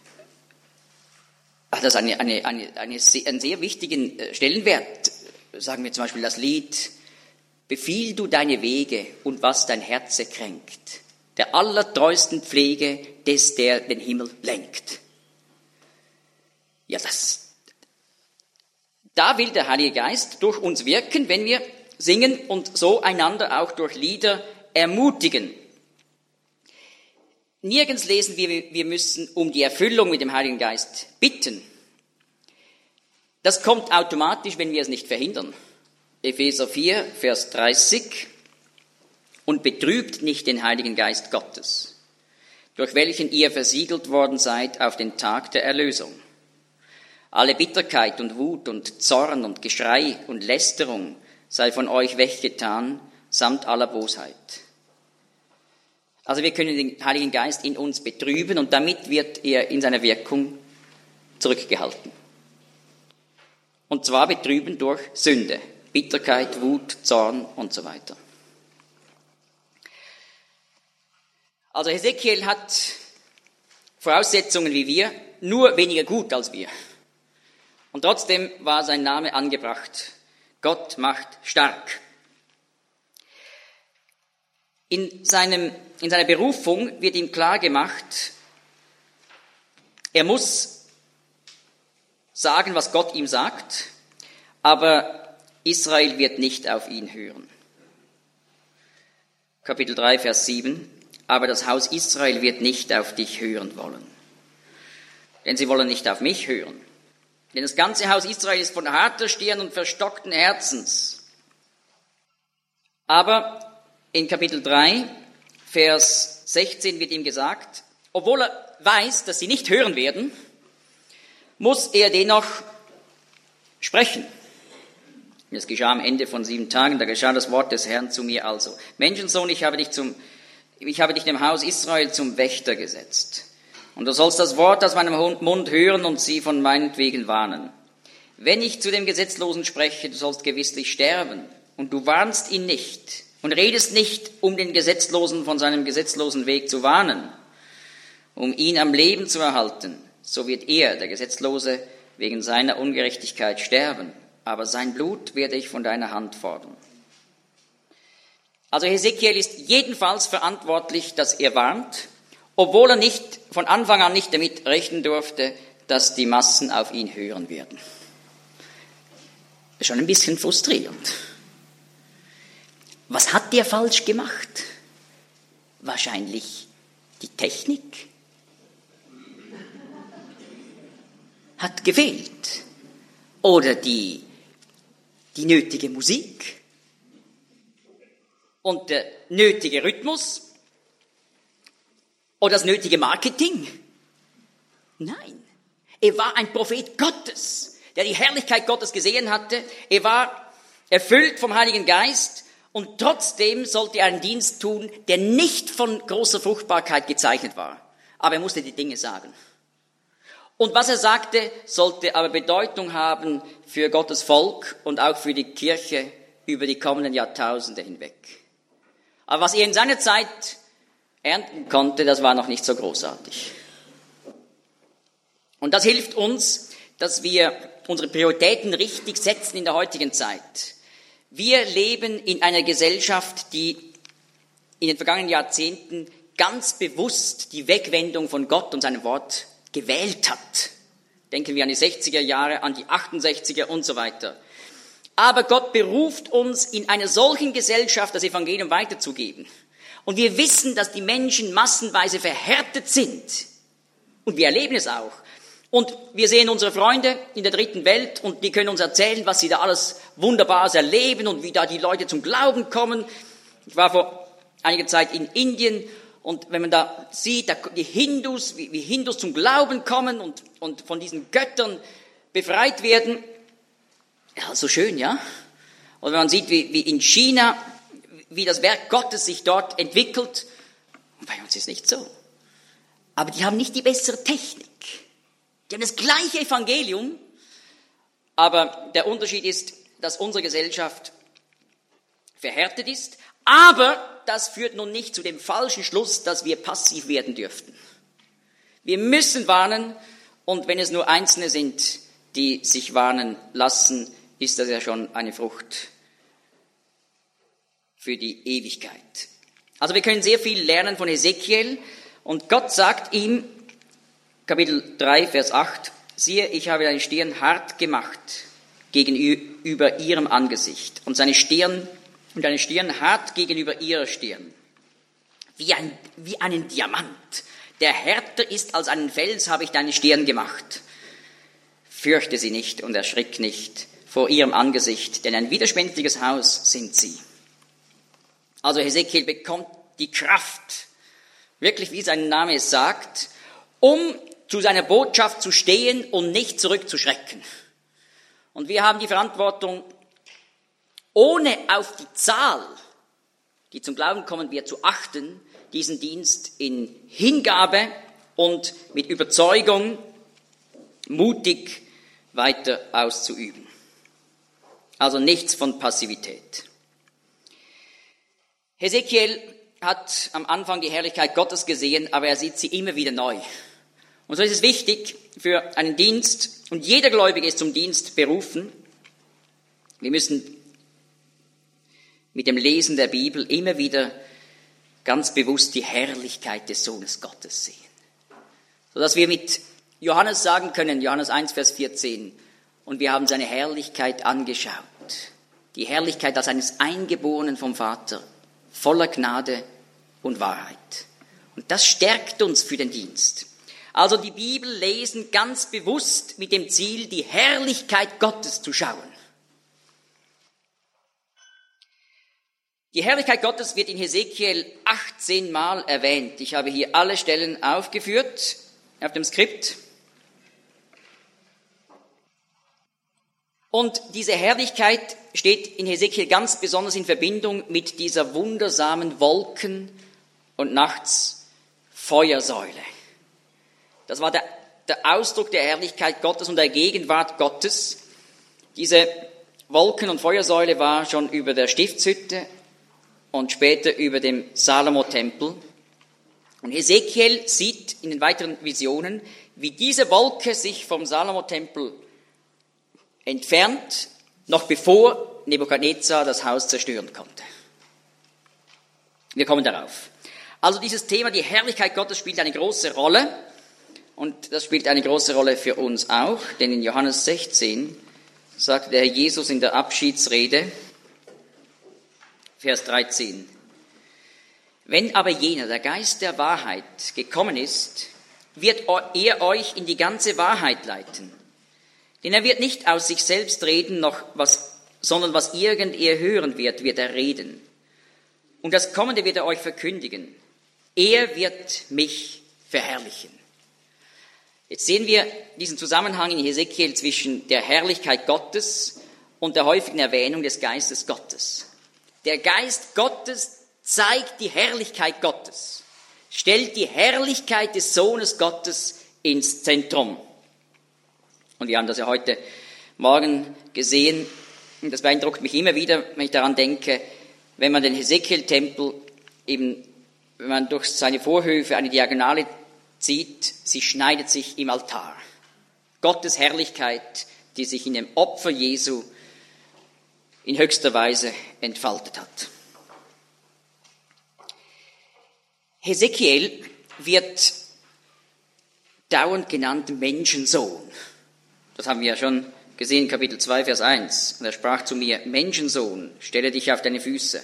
hat das eine, eine, eine, eine, einen sehr wichtigen Stellenwert. Sagen wir zum Beispiel das Lied, befiehl du deine Wege und was dein Herze kränkt, der allertreusten Pflege des, der den Himmel lenkt. Ja, das, da will der Heilige Geist durch uns wirken, wenn wir singen und so einander auch durch Lieder ermutigen. Nirgends lesen wir, wir müssen um die Erfüllung mit dem Heiligen Geist bitten. Das kommt automatisch, wenn wir es nicht verhindern. Epheser vier, Vers dreißig. Und betrübt nicht den Heiligen Geist Gottes, durch welchen ihr versiegelt worden seid auf den Tag der Erlösung. Alle Bitterkeit und Wut und Zorn und Geschrei und Lästerung sei von euch weggetan, samt aller Bosheit. Also wir können den Heiligen Geist in uns betrüben und damit wird er in seiner Wirkung zurückgehalten. Und zwar betrüben durch Sünde, Bitterkeit, Wut, Zorn und so weiter. Also Hesekiel hat Voraussetzungen wie wir, nur weniger gut als wir. Und trotzdem war sein Name angebracht. Gott macht stark. In, seinem, in seiner Berufung wird ihm klar gemacht, er muss sagen, was Gott ihm sagt, aber Israel wird nicht auf ihn hören. Kapitel drei, Vers sieben. Aber das Haus Israel wird nicht auf dich hören wollen. Denn sie wollen nicht auf mich hören. Denn das ganze Haus Israel ist von harter Stirn und verstockten Herzens. Aber in Kapitel drei, Vers sechzehn wird ihm gesagt, obwohl er weiß, dass sie nicht hören werden, muss er dennoch sprechen. Das geschah am Ende von sieben Tagen, da geschah das Wort des Herrn zu mir also. Menschensohn, ich habe dich zum, ich habe dich dem Haus Israel zum Wächter gesetzt. Und du sollst das Wort aus meinem Mund hören und sie von meinetwegen warnen. Wenn ich zu dem Gesetzlosen spreche, du sollst gewisslich sterben. Und du warnst ihn nicht und redest nicht, um den Gesetzlosen von seinem gesetzlosen Weg zu warnen, um ihn am Leben zu erhalten. So wird er, der Gesetzlose, wegen seiner Ungerechtigkeit sterben. Aber sein Blut werde ich von deiner Hand fordern. Also Hesekiel ist jedenfalls verantwortlich, dass er warnt, obwohl er nicht von Anfang an nicht damit rechnen durfte, dass die Massen auf ihn hören werden. Schon ein bisschen frustrierend. Was hat der falsch gemacht? Wahrscheinlich die Technik. Hat gefehlt. Oder die, die nötige Musik. Und der nötige Rhythmus. Oder das nötige Marketing? Nein, er war ein Prophet Gottes, der die Herrlichkeit Gottes gesehen hatte. Er war erfüllt vom Heiligen Geist und trotzdem sollte er einen Dienst tun, der nicht von großer Fruchtbarkeit gezeichnet war. Aber er musste die Dinge sagen. Und was er sagte, sollte aber Bedeutung haben für Gottes Volk und auch für die Kirche über die kommenden Jahrtausende hinweg. Aber was er in seiner Zeit ernten konnte, das war noch nicht so großartig. Und das hilft uns, dass wir unsere Prioritäten richtig setzen in der heutigen Zeit. Wir leben in einer Gesellschaft, die in den vergangenen Jahrzehnten ganz bewusst die Wegwendung von Gott und seinem Wort gewählt hat. Denken wir an die sechziger Jahre, an die achtundsechziger und so weiter. Aber Gott beruft uns, in einer solchen Gesellschaft das Evangelium weiterzugeben. Und wir wissen, dass die Menschen massenweise verhärtet sind. Und wir erleben es auch. Und wir sehen unsere Freunde in der dritten Welt und die können uns erzählen, was sie da alles Wunderbares erleben und wie da die Leute zum Glauben kommen. Ich war vor einiger Zeit in Indien und wenn man da sieht, da die Hindus, wie, wie Hindus zum Glauben kommen und, und von diesen Göttern befreit werden. Ja, so schön, ja. Oder wenn man sieht, wie, wie in China, wie das Werk Gottes sich dort entwickelt. Und bei uns ist nicht so. Aber die haben nicht die bessere Technik. Die haben das gleiche Evangelium. Aber der Unterschied ist, dass unsere Gesellschaft verhärtet ist. Aber das führt nun nicht zu dem falschen Schluss, dass wir passiv werden dürften. Wir müssen warnen. Und wenn es nur Einzelne sind, die sich warnen lassen, ist das ja schon eine Frucht für die Ewigkeit. Also wir können sehr viel lernen von Hesekiel und Gott sagt ihm, Kapitel drei, Vers acht, siehe, ich habe deine Stirn hart gemacht gegenüber ihrem Angesicht und seine Stirn und deine Stirn hart gegenüber ihrer Stirn. Wie, ein, wie einen Diamant, der härter ist als einen Fels, habe ich deine Stirn gemacht. Fürchte sie nicht und erschrick nicht vor ihrem Angesicht, denn ein widerspenstiges Haus sind sie. Also Hesekiel bekommt die Kraft, wirklich wie sein Name es sagt, um zu seiner Botschaft zu stehen und nicht zurückzuschrecken. Und wir haben die Verantwortung, ohne auf die Zahl, die zum Glauben kommen wird, zu achten, diesen Dienst in Hingabe und mit Überzeugung mutig weiter auszuüben. Also nichts von Passivität. Hesekiel hat am Anfang die Herrlichkeit Gottes gesehen, aber er sieht sie immer wieder neu. Und so ist es wichtig für einen Dienst, und jeder Gläubige ist zum Dienst berufen. Wir müssen mit dem Lesen der Bibel immer wieder ganz bewusst die Herrlichkeit des Sohnes Gottes sehen. Sodass wir mit Johannes sagen können, Johannes eins, Vers vierzehn, und wir haben seine Herrlichkeit angeschaut. Die Herrlichkeit als eines Eingeborenen vom Vater, voller Gnade und Wahrheit. Und das stärkt uns für den Dienst. Also die Bibel lesen ganz bewusst mit dem Ziel, die Herrlichkeit Gottes zu schauen. Die Herrlichkeit Gottes wird in Hesekiel achtzehn Mal erwähnt. Ich habe hier alle Stellen aufgeführt auf dem Skript. Und diese Herrlichkeit steht in Hesekiel ganz besonders in Verbindung mit dieser wundersamen Wolken- und nachts Feuersäule. Das war der, der Ausdruck der Herrlichkeit Gottes und der Gegenwart Gottes. Diese Wolken- und Feuersäule war schon über der Stiftshütte und später über dem Salomo-Tempel. Und Hesekiel sieht in den weiteren Visionen, wie diese Wolke sich vom Salomo-Tempel entfernt, noch bevor Nebukadnezar das Haus zerstören konnte. Wir kommen darauf. Also dieses Thema, die Herrlichkeit Gottes, spielt eine große Rolle. Und das spielt eine große Rolle für uns auch, denn in Johannes sechzehn sagt der Herr Jesus in der Abschiedsrede, Vers dreizehn, wenn aber jener, der Geist der Wahrheit, gekommen ist, wird er euch in die ganze Wahrheit leiten. Denn er wird nicht aus sich selbst reden, noch was, sondern was irgend er hören wird, wird er reden. Und das Kommende wird er euch verkündigen. Er wird mich verherrlichen. Jetzt sehen wir diesen Zusammenhang in Hesekiel zwischen der Herrlichkeit Gottes und der häufigen Erwähnung des Geistes Gottes. Der Geist Gottes zeigt die Herrlichkeit Gottes, stellt die Herrlichkeit des Sohnes Gottes ins Zentrum. Und wir haben das ja heute Morgen gesehen, und das beeindruckt mich immer wieder, wenn ich daran denke, wenn man den Hesekiel-Tempel eben, wenn man durch seine Vorhöfe eine Diagonale zieht, sie schneidet sich im Altar. Gottes Herrlichkeit, die sich in dem Opfer Jesu in höchster Weise entfaltet hat. Hesekiel wird dauernd genannt Menschensohn. Das haben wir ja schon gesehen, Kapitel zwei, Vers eins. Und er sprach zu mir, Menschensohn, stelle dich auf deine Füße.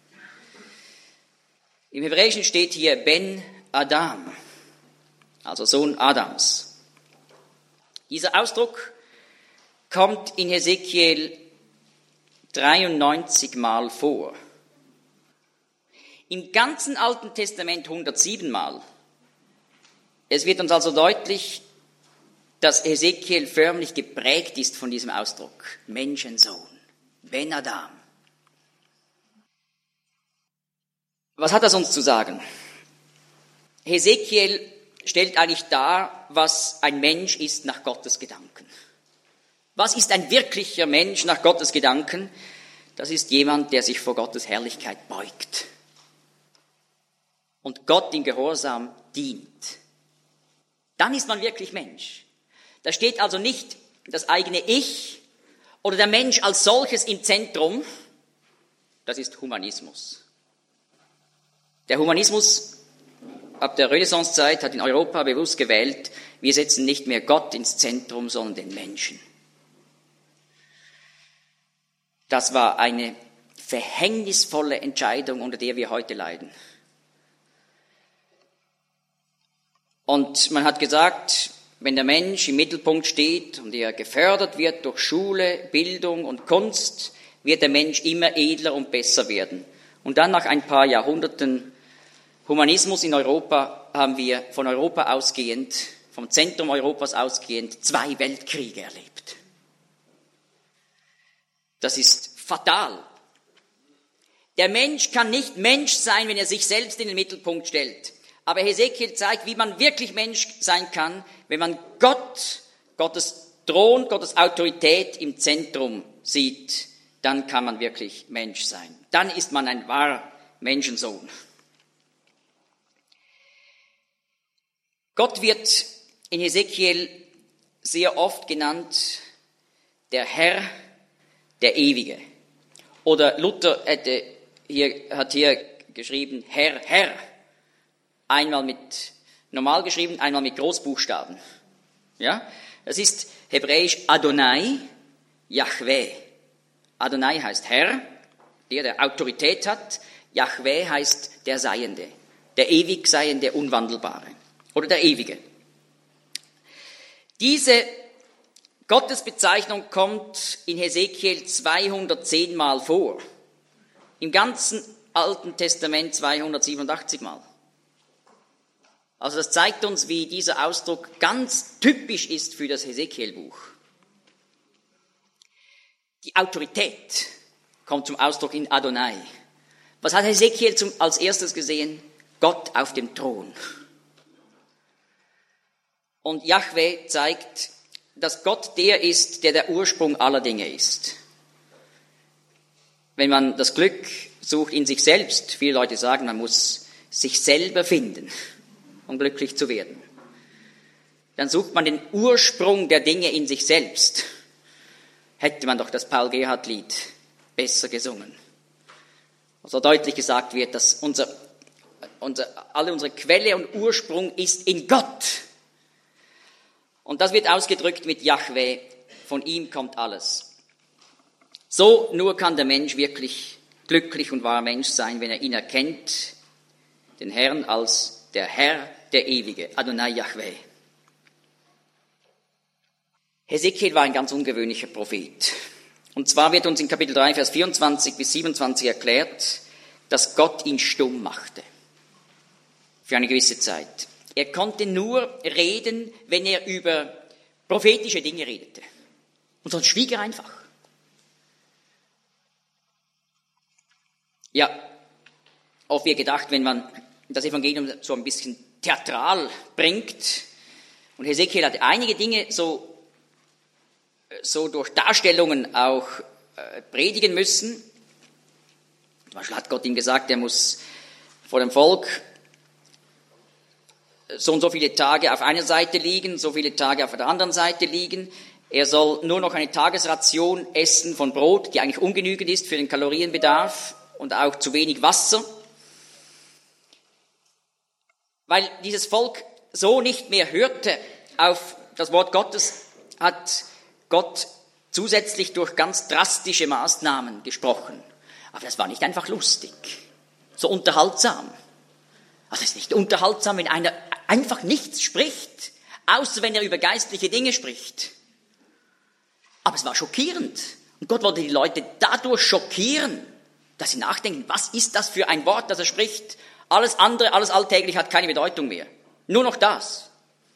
Im Hebräischen steht hier Ben Adam, also Sohn Adams. Dieser Ausdruck kommt in Hesekiel dreiundneunzig Mal vor. Im ganzen Alten Testament hundertsieben Mal. Es wird uns also deutlich, dass Hesekiel förmlich geprägt ist von diesem Ausdruck. Menschensohn, Ben Adam. Was hat das uns zu sagen? Hesekiel stellt eigentlich dar, was ein Mensch ist nach Gottes Gedanken. Was ist ein wirklicher Mensch nach Gottes Gedanken? Das ist jemand, der sich vor Gottes Herrlichkeit beugt und Gott in Gehorsam dient. Dann ist man wirklich Mensch. Da steht also nicht das eigene Ich oder der Mensch als solches im Zentrum. Das ist Humanismus. Der Humanismus ab der Renaissancezeit hat in Europa bewusst gewählt, wir setzen nicht mehr Gott ins Zentrum, sondern den Menschen. Das war eine verhängnisvolle Entscheidung, unter der wir heute leiden. Und man hat gesagt, wenn der Mensch im Mittelpunkt steht und er gefördert wird durch Schule, Bildung und Kunst, wird der Mensch immer edler und besser werden. Und dann nach ein paar Jahrhunderten Humanismus in Europa haben wir von Europa ausgehend, vom Zentrum Europas ausgehend, zwei Weltkriege erlebt. Das ist fatal. Der Mensch kann nicht Mensch sein, wenn er sich selbst in den Mittelpunkt stellt. Aber Hesekiel zeigt, wie man wirklich Mensch sein kann, wenn man Gott, Gottes Thron, Gottes Autorität im Zentrum sieht. Dann kann man wirklich Mensch sein. Dann ist man ein wahrer Menschensohn. Gott wird in Hesekiel sehr oft genannt der Herr, der Ewige. Oder Luther hätte hier, hat hier geschrieben, Herr, Herr. Einmal mit normal geschrieben, einmal mit Großbuchstaben. Ja? Das ist hebräisch Adonai, Yahweh. Adonai heißt Herr, der, der Autorität hat. Yahweh heißt der Seiende, der ewig Seiende, Unwandelbare. Oder der Ewige. Diese Gottesbezeichnung kommt in Hesekiel zweihundertzehn Mal vor. Im ganzen Alten Testament zweihundertsiebenundachtzig Mal. Also das zeigt uns, wie dieser Ausdruck ganz typisch ist für das Hesekiel-Buch. Die Autorität kommt zum Ausdruck in Adonai. Was hat Hesekiel zum, als erstes gesehen? Gott auf dem Thron. Und Jahwe zeigt, dass Gott der ist, der der Ursprung aller Dinge ist. Wenn man das Glück sucht in sich selbst, viele Leute sagen, man muss sich selber finden, um glücklich zu werden. Dann sucht man den Ursprung der Dinge in sich selbst. Hätte man doch das Paul-Gerhardt-Lied besser gesungen. Also deutlich gesagt wird, dass unser, unser, alle unsere Quelle und Ursprung ist in Gott. Und das wird ausgedrückt mit Jahwe, von ihm kommt alles. So nur kann der Mensch wirklich glücklich und wahrer Mensch sein, wenn er ihn erkennt, den Herrn als der Herr, der Ewige, Adonai Jahwe. Hesekiel war ein ganz ungewöhnlicher Prophet. Und zwar wird uns in Kapitel drei, Vers vierundzwanzig bis siebenundzwanzig erklärt, dass Gott ihn stumm machte. Für eine gewisse Zeit. Er konnte nur reden, wenn er über prophetische Dinge redete. Und sonst schwieg er einfach. Ja, oft wird gedacht, wenn man das Evangelium so ein bisschen theatral bringt, und Hesekiel hat einige Dinge so, so durch Darstellungen auch äh, predigen müssen. Zum Beispiel hat Gott ihm gesagt, er muss vor dem Volk so und so viele Tage auf einer Seite liegen, so viele Tage auf der anderen Seite liegen. Er soll nur noch eine Tagesration essen von Brot, die eigentlich ungenügend ist für den Kalorienbedarf und auch zu wenig Wasser. Weil dieses Volk so nicht mehr hörte auf das Wort Gottes, hat Gott zusätzlich durch ganz drastische Maßnahmen gesprochen. Aber das war nicht einfach lustig, so unterhaltsam. Also es ist nicht unterhaltsam, wenn einer einfach nichts spricht, außer wenn er über geistliche Dinge spricht. Aber es war schockierend. Und Gott wollte die Leute dadurch schockieren, dass sie nachdenken, was ist das für ein Wort, das er spricht? Alles andere, alles alltäglich hat keine Bedeutung mehr. Nur noch das.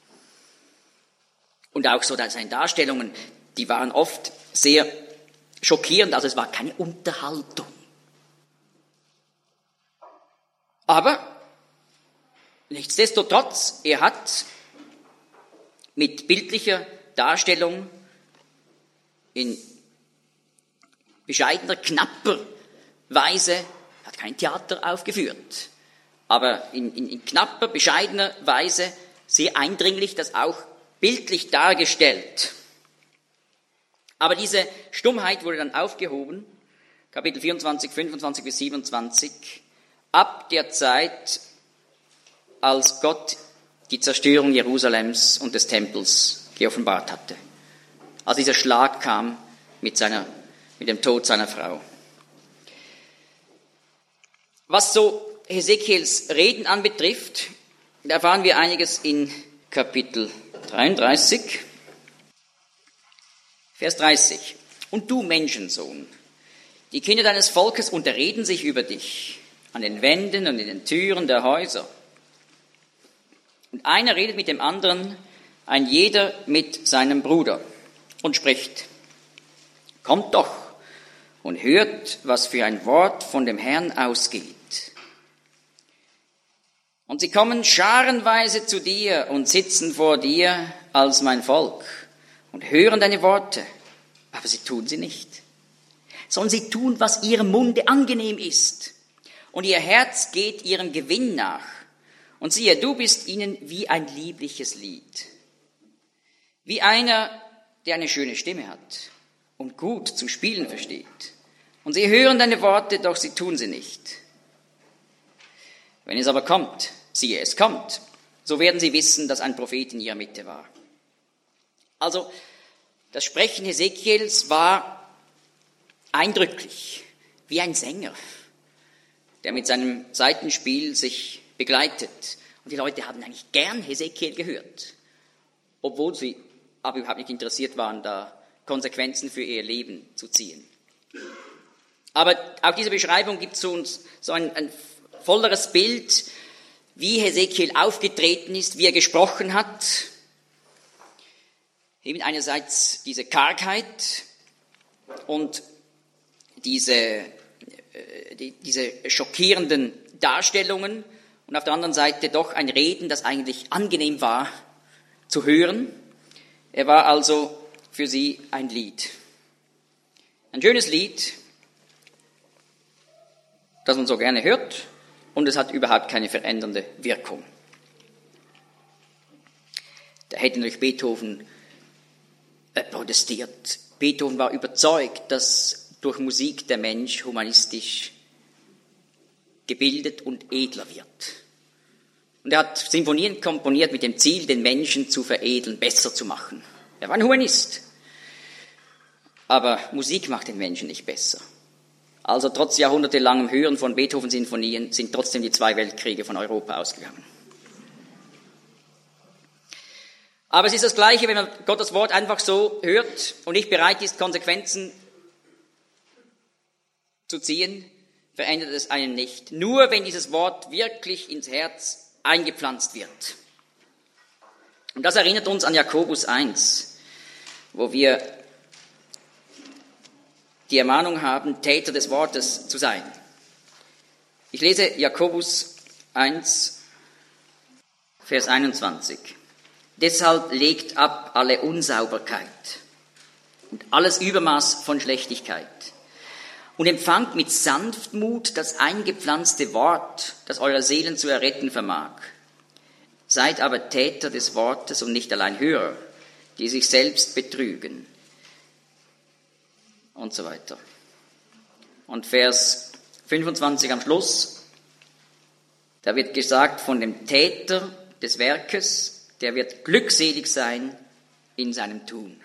Und auch so seine Darstellungen, die waren oft sehr schockierend, also es war keine Unterhaltung. Aber nichtsdestotrotz, er hat mit bildlicher Darstellung in bescheidener, knapper Weise, hat kein Theater aufgeführt, aber in, in, in knapper, bescheidener Weise sehr eindringlich das auch bildlich dargestellt. Aber diese Stummheit wurde dann aufgehoben, Kapitel vierundzwanzig, fünfundzwanzig bis siebenundzwanzig, ab der Zeit, als Gott die Zerstörung Jerusalems und des Tempels geoffenbart hatte. Als dieser Schlag kam mit, seiner, mit dem Tod seiner Frau. Was so Hesekiels Reden anbetrifft, da erfahren wir einiges in Kapitel dreiunddreißig, Vers dreißig. Und du Menschensohn, die Kinder deines Volkes unterreden sich über dich an den Wänden und in den Türen der Häuser. Und einer redet mit dem anderen, ein jeder mit seinem Bruder und spricht: Kommt doch und hört, was für ein Wort von dem Herrn ausgeht. Und sie kommen scharenweise zu dir und sitzen vor dir als mein Volk und hören deine Worte, aber sie tun sie nicht, sondern sie tun, was ihrem Munde angenehm ist. Und ihr Herz geht ihrem Gewinn nach. Und siehe, du bist ihnen wie ein liebliches Lied, wie einer, der eine schöne Stimme hat und gut zu spielen versteht. Und sie hören deine Worte, doch sie tun sie nicht. Wenn es aber kommt, siehe, es kommt, so werden sie wissen, dass ein Prophet in ihrer Mitte war. Also, das Sprechen Hesekiels war eindrücklich, wie ein Sänger, der mit seinem Saitenspiel sich begleitet. Und die Leute haben eigentlich gern Hesekiel gehört, obwohl sie aber überhaupt nicht interessiert waren, da Konsequenzen für ihr Leben zu ziehen. Aber auch diese Beschreibung gibt zu uns so ein, ein volleres Bild, wie Hesekiel aufgetreten ist, wie er gesprochen hat. Eben einerseits diese Kargheit und diese, äh, die, diese schockierenden Darstellungen und auf der anderen Seite doch ein Reden, das eigentlich angenehm war zu hören. Er war also für sie ein Lied. Ein schönes Lied, das man so gerne hört, und es hat überhaupt keine verändernde Wirkung. Da hätte natürlich Beethoven äh, protestiert. Beethoven war überzeugt, dass durch Musik der Mensch humanistisch gebildet und edler wird. Und er hat Sinfonien komponiert mit dem Ziel, den Menschen zu veredeln, besser zu machen. Er war ein Humanist. Aber Musik macht den Menschen nicht besser. Also trotz jahrhundertelangem Hören von Beethoven-Sinfonien sind trotzdem die zwei Weltkriege von Europa ausgegangen. Aber es ist das Gleiche, wenn man Gottes Wort einfach so hört und nicht bereit ist, Konsequenzen zu ziehen, verändert es einen nicht. Nur wenn dieses Wort wirklich ins Herz eingepflanzt wird. Und das erinnert uns an Jakobus eins, wo wir die Ermahnung haben, Täter des Wortes zu sein. Ich lese Jakobus eins, Vers einundzwanzig. Deshalb legt ab alle Unsauberkeit und alles Übermaß von Schlechtigkeit und empfangt mit Sanftmut das eingepflanzte Wort, das eure Seelen zu erretten vermag. Seid aber Täter des Wortes und nicht allein Hörer, die sich selbst betrügen. Und so weiter. Und Vers fünfundzwanzig am Schluss, da wird gesagt von dem Täter des Werkes, der wird glückselig sein in seinem Tun.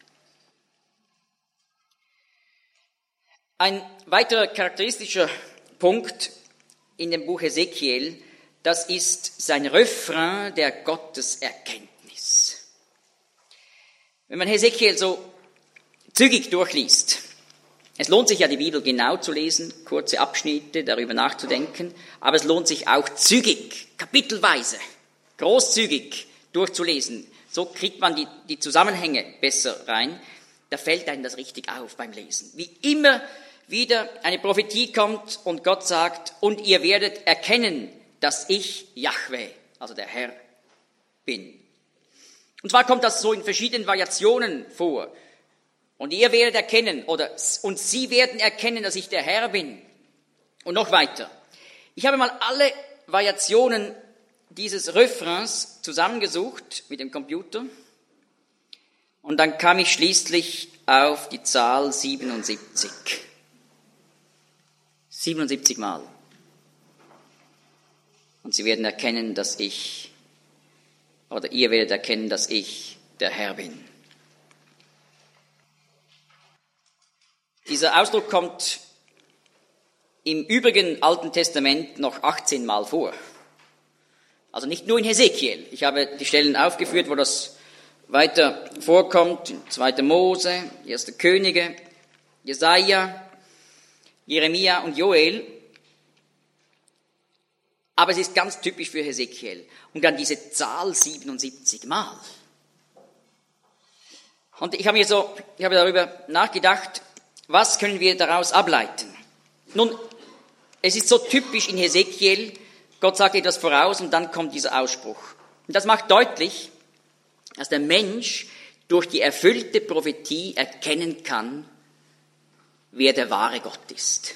Ein weiterer charakteristischer Punkt in dem Buch Hesekiel, das ist sein Refrain der Gotteserkenntnis. Wenn man Hesekiel so zügig durchliest, es lohnt sich ja, die Bibel genau zu lesen, kurze Abschnitte, darüber nachzudenken, aber es lohnt sich auch zügig, kapitelweise, großzügig durchzulesen. So kriegt man die, die Zusammenhänge besser rein. Da fällt einem das richtig auf beim Lesen. Wie immer wieder eine Prophetie kommt und Gott sagt, und ihr werdet erkennen, dass ich Jahwe, also der Herr, bin. Und zwar kommt das so in verschiedenen Variationen vor. Und ihr werdet erkennen, oder, und sie werden erkennen, dass ich der Herr bin. Und noch weiter. Ich habe mal alle Variationen dieses Refrains zusammengesucht mit dem Computer. Und dann kam ich schließlich auf die Zahl siebenundsiebzig. siebenundsiebzig Mal. Und sie werden erkennen, dass ich, oder ihr werdet erkennen, dass ich der Herr bin. Dieser Ausdruck kommt im übrigen Alten Testament noch achtzehn Mal vor. Also nicht nur in Hesekiel. Ich habe die Stellen aufgeführt, wo das weiter vorkommt. zweiter Mose, erster Könige, Jesaja, Jeremia und Joel. Aber es ist ganz typisch für Hesekiel. Und dann diese Zahl siebenundsiebzig Mal. Und ich habe mir so, ich habe darüber nachgedacht, was können wir daraus ableiten? Nun, es ist so typisch in Hesekiel, Gott sagt etwas voraus und dann kommt dieser Ausspruch. Und das macht deutlich, dass der Mensch durch die erfüllte Prophetie erkennen kann, wer der wahre Gott ist.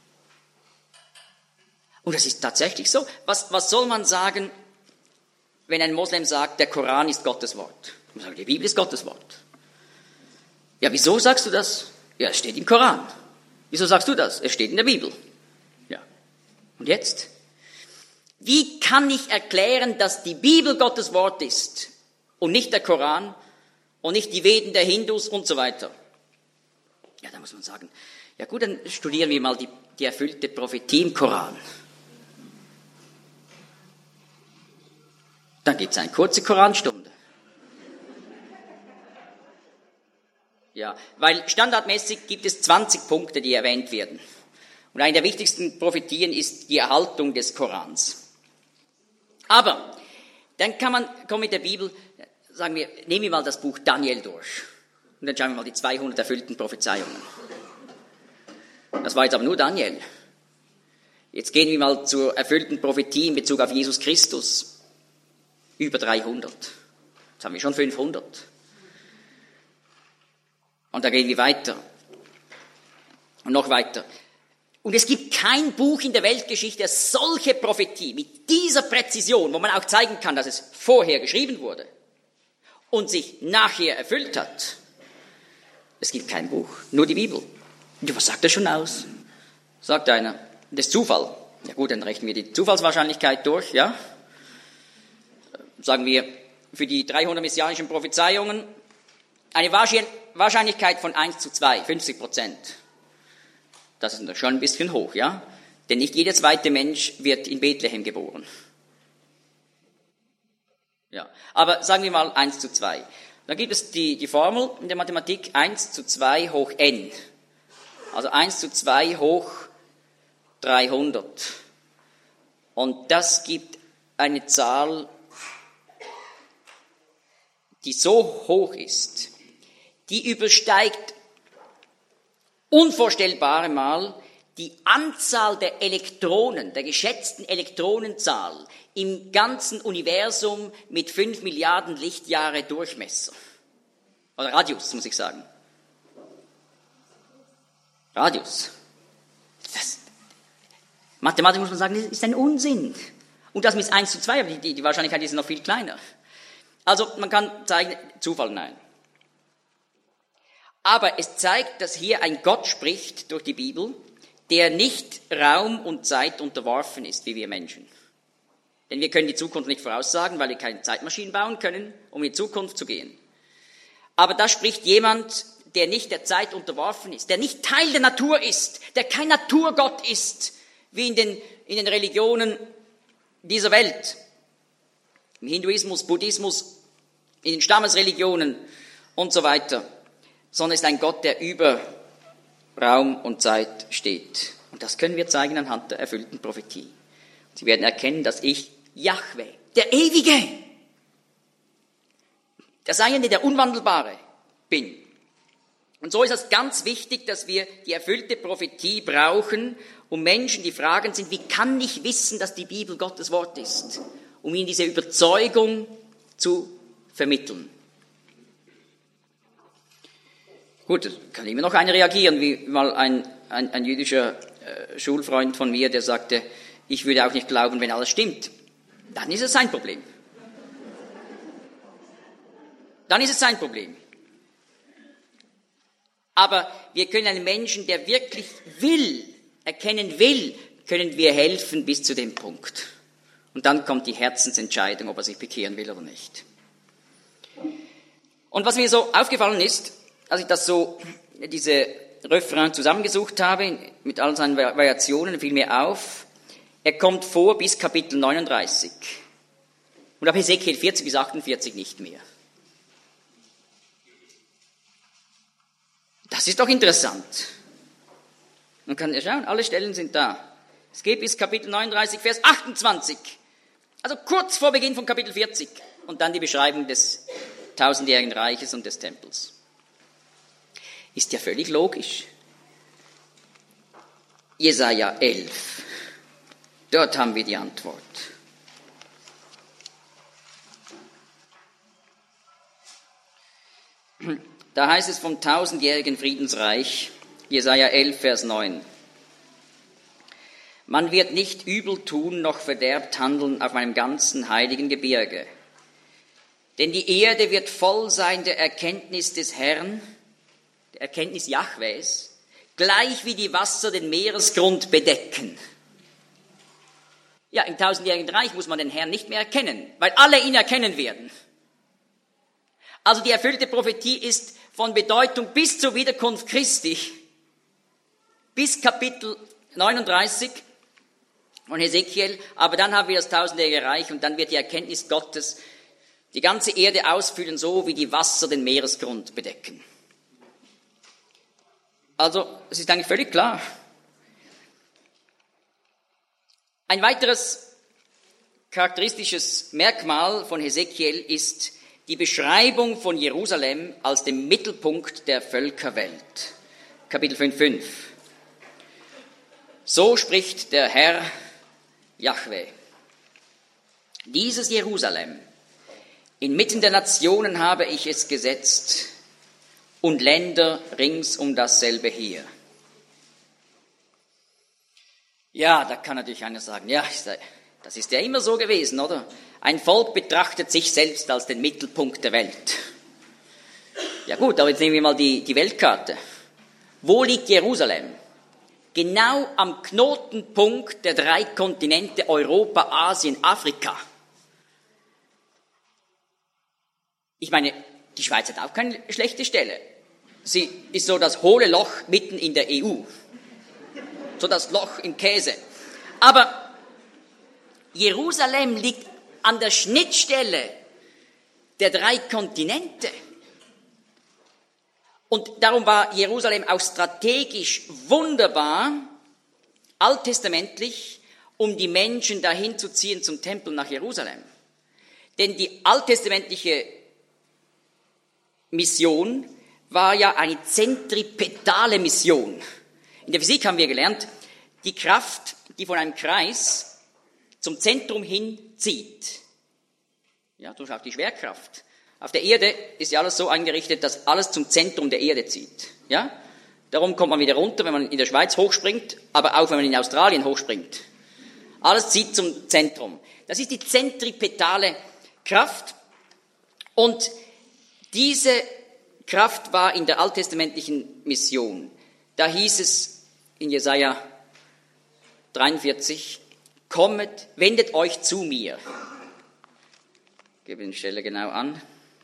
Und das ist tatsächlich so. Was, was soll man sagen, wenn ein Moslem sagt, der Koran ist Gottes Wort? Man sagt, die Bibel ist Gottes Wort. Ja, wieso sagst du das? Ja, es steht im Koran. Wieso sagst du das? Es steht in der Bibel. Ja. Und jetzt? Wie kann ich erklären, dass die Bibel Gottes Wort ist und nicht der Koran und nicht die Veden der Hindus und so weiter? Ja, da muss man sagen, ja gut, dann studieren wir mal die, die erfüllte Prophetie im Koran. Dann gibt es eine kurze Koranstunde. Ja, weil standardmäßig gibt es zwanzig Punkte, die erwähnt werden. Und eine der wichtigsten Prophetien ist die Erhaltung des Korans. Aber dann kann man, kommen mit der Bibel, sagen wir, nehmen wir mal das Buch Daniel durch. Und dann schauen wir mal die zweihundert erfüllten Prophezeiungen. Das war jetzt aber nur Daniel. Jetzt gehen wir mal zur erfüllten Prophetie in Bezug auf Jesus Christus. Über dreihundert. Jetzt haben wir schon fünfhundert. Und da gehen wir weiter. Und noch weiter. Und es gibt kein Buch in der Weltgeschichte, das solche Prophetie mit dieser Präzision, wo man auch zeigen kann, dass es vorher geschrieben wurde und sich nachher erfüllt hat. Es gibt kein Buch, nur die Bibel. Und was sagt das schon aus? Sagt einer, das ist Zufall. Ja gut, dann rechnen wir die Zufallswahrscheinlichkeit durch, ja? Sagen wir, für die dreihundert messianischen Prophezeiungen eine Wahrscheinlichkeit von eins zu zwei, fünfzig Prozent. Das ist schon ein bisschen hoch, ja? Denn nicht jeder zweite Mensch wird in Bethlehem geboren. Ja, aber sagen wir mal eins zu zwei. Dann gibt es die, die Formel in der Mathematik eins zu zwei hoch n. Also eins zu zwei hoch dreihundert. Und das gibt eine Zahl, die so hoch ist, die übersteigt unvorstellbare Mal die Anzahl der Elektronen, der geschätzten Elektronenzahl im ganzen Universum mit fünf Milliarden Lichtjahre Durchmesser. Oder Radius, muss ich sagen. Radius. Das, Mathematisch muss man sagen, das ist ein Unsinn. Und das mit eins zu zwei, aber die, die Wahrscheinlichkeit ist noch viel kleiner. Also man kann zeigen, Zufall, nein. Aber es zeigt, dass hier ein Gott spricht durch die Bibel, der nicht Raum und Zeit unterworfen ist, wie wir Menschen. Denn wir können die Zukunft nicht voraussagen, weil wir keine Zeitmaschinen bauen können, um in die Zukunft zu gehen. Aber da spricht jemand, der nicht der Zeit unterworfen ist, der nicht Teil der Natur ist, der kein Naturgott ist, wie in den, in den Religionen dieser Welt. Im Hinduismus, Buddhismus, in den Stammesreligionen und so weiter. Sondern ist ein Gott, der über Raum und Zeit steht. Und das können wir zeigen anhand der erfüllten Prophetie. Sie werden erkennen, dass ich Jahwe, der Ewige, der Seiende, der Unwandelbare bin. Und so ist es ganz wichtig, dass wir die erfüllte Prophetie brauchen, um Menschen, die fragen sind, wie kann ich wissen, dass die Bibel Gottes Wort ist, um ihnen diese Überzeugung zu vermitteln. Gut, da kann immer noch einer reagieren, wie mal ein, ein, ein jüdischer äh, Schulfreund von mir, der sagte, ich würde auch nicht glauben, wenn alles stimmt. Dann ist es sein Problem. Dann ist es sein Problem. Aber wir können einem Menschen, der wirklich will, erkennen will, können wir helfen bis zu dem Punkt. Und dann kommt die Herzensentscheidung, ob er sich bekehren will oder nicht. Und was mir so aufgefallen ist, als ich das so, diese Refrain zusammengesucht habe, mit all seinen Variationen, fiel mir auf, er kommt vor bis Kapitel neununddreißig. Und ab Hesekiel vierzig bis achtundvierzig nicht mehr. Das ist doch interessant. Man kann ja schauen, alle Stellen sind da. Es geht bis Kapitel neununddreißig, Vers achtundzwanzig. Also kurz vor Beginn von Kapitel vierzig. Und dann die Beschreibung des tausendjährigen Reiches und des Tempels. Ist ja völlig logisch. Jesaja elf. Dort haben wir die Antwort. Da heißt es vom tausendjährigen Friedensreich, Jesaja elf, Vers neun. Man wird nicht übel tun noch verderbt handeln auf meinem ganzen heiligen Gebirge. Denn die Erde wird voll sein der Erkenntnis des Herrn, der Erkenntnis Jahwes, gleich wie die Wasser den Meeresgrund bedecken. Ja, im tausendjährigen Reich muss man den Herrn nicht mehr erkennen, weil alle ihn erkennen werden. Also die erfüllte Prophetie ist von Bedeutung bis zur Wiederkunft Christi, bis Kapitel neununddreißig von Hesekiel, aber dann haben wir das tausendjährige Reich und dann wird die Erkenntnis Gottes die ganze Erde ausfüllen, so wie die Wasser den Meeresgrund bedecken. Also, es ist eigentlich völlig klar. Ein weiteres charakteristisches Merkmal von Hesekiel ist die Beschreibung von Jerusalem als dem Mittelpunkt der Völkerwelt. Kapitel fünf, fünf. So spricht der Herr Jahwe. Dieses Jerusalem, inmitten der Nationen habe ich es gesetzt und Länder rings um dasselbe hier. Ja, da kann natürlich einer sagen, ja, das ist ja immer so gewesen, oder? Ein Volk betrachtet sich selbst als den Mittelpunkt der Welt. Ja gut, aber jetzt nehmen wir mal die, die Weltkarte. Wo liegt Jerusalem? Genau am Knotenpunkt der drei Kontinente Europa, Asien, Afrika. Ich meine, die Schweiz hat auch keine schlechte Stelle. Sie ist so das hohle Loch mitten in der E U. So das Loch im Käse. Aber Jerusalem liegt an der Schnittstelle der drei Kontinente. Und darum war Jerusalem auch strategisch wunderbar, alttestamentlich, um die Menschen dahin zu ziehen zum Tempel nach Jerusalem. Denn die alttestamentliche Mission war ja eine zentripetale Mission. In der Physik haben wir gelernt, die Kraft, die von einem Kreis zum Zentrum hin zieht. Ja, durch auch die Schwerkraft. Auf der Erde ist ja alles so eingerichtet, dass alles zum Zentrum der Erde zieht. Ja? Darum kommt man wieder runter, wenn man in der Schweiz hochspringt, aber auch wenn man in Australien hochspringt. Alles zieht zum Zentrum. Das ist die zentripetale Kraft. Und diese Kraft war in der alttestamentlichen Mission. Da hieß es in Jesaja dreiundvierzig, kommet, wendet euch zu mir. Ich gebe die Stelle genau an.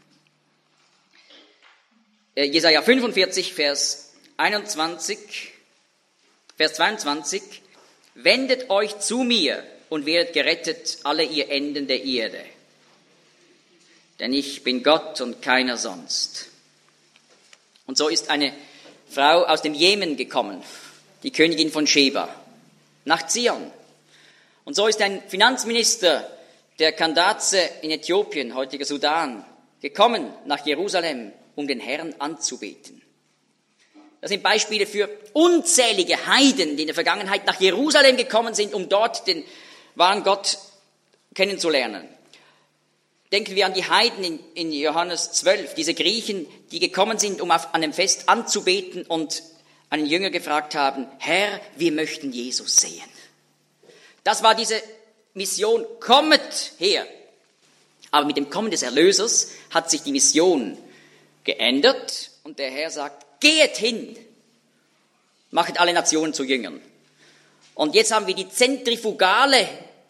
Jesaja fünfundvierzig, Vers einundzwanzig, Vers zweiundzwanzig, wendet euch zu mir und werdet gerettet, alle ihr Enden der Erde. Denn ich bin Gott und keiner sonst. Und so ist eine Frau aus dem Jemen gekommen, die Königin von Sheba, nach Zion. Und so ist ein Finanzminister der Kandaze in Äthiopien, heutiger Sudan, gekommen nach Jerusalem, um den Herrn anzubeten. Das sind Beispiele für unzählige Heiden, die in der Vergangenheit nach Jerusalem gekommen sind, um dort den wahren Gott kennenzulernen. Denken wir an die Heiden in, in Johannes zwölf, diese Griechen, die gekommen sind, um auf, an einem Fest anzubeten und einen Jünger gefragt haben, Herr, wir möchten Jesus sehen. Das war diese Mission, kommet her. Aber mit dem Kommen des Erlösers hat sich die Mission geändert und der Herr sagt, geht hin, machet alle Nationen zu Jüngern. Und jetzt haben wir die zentrifugale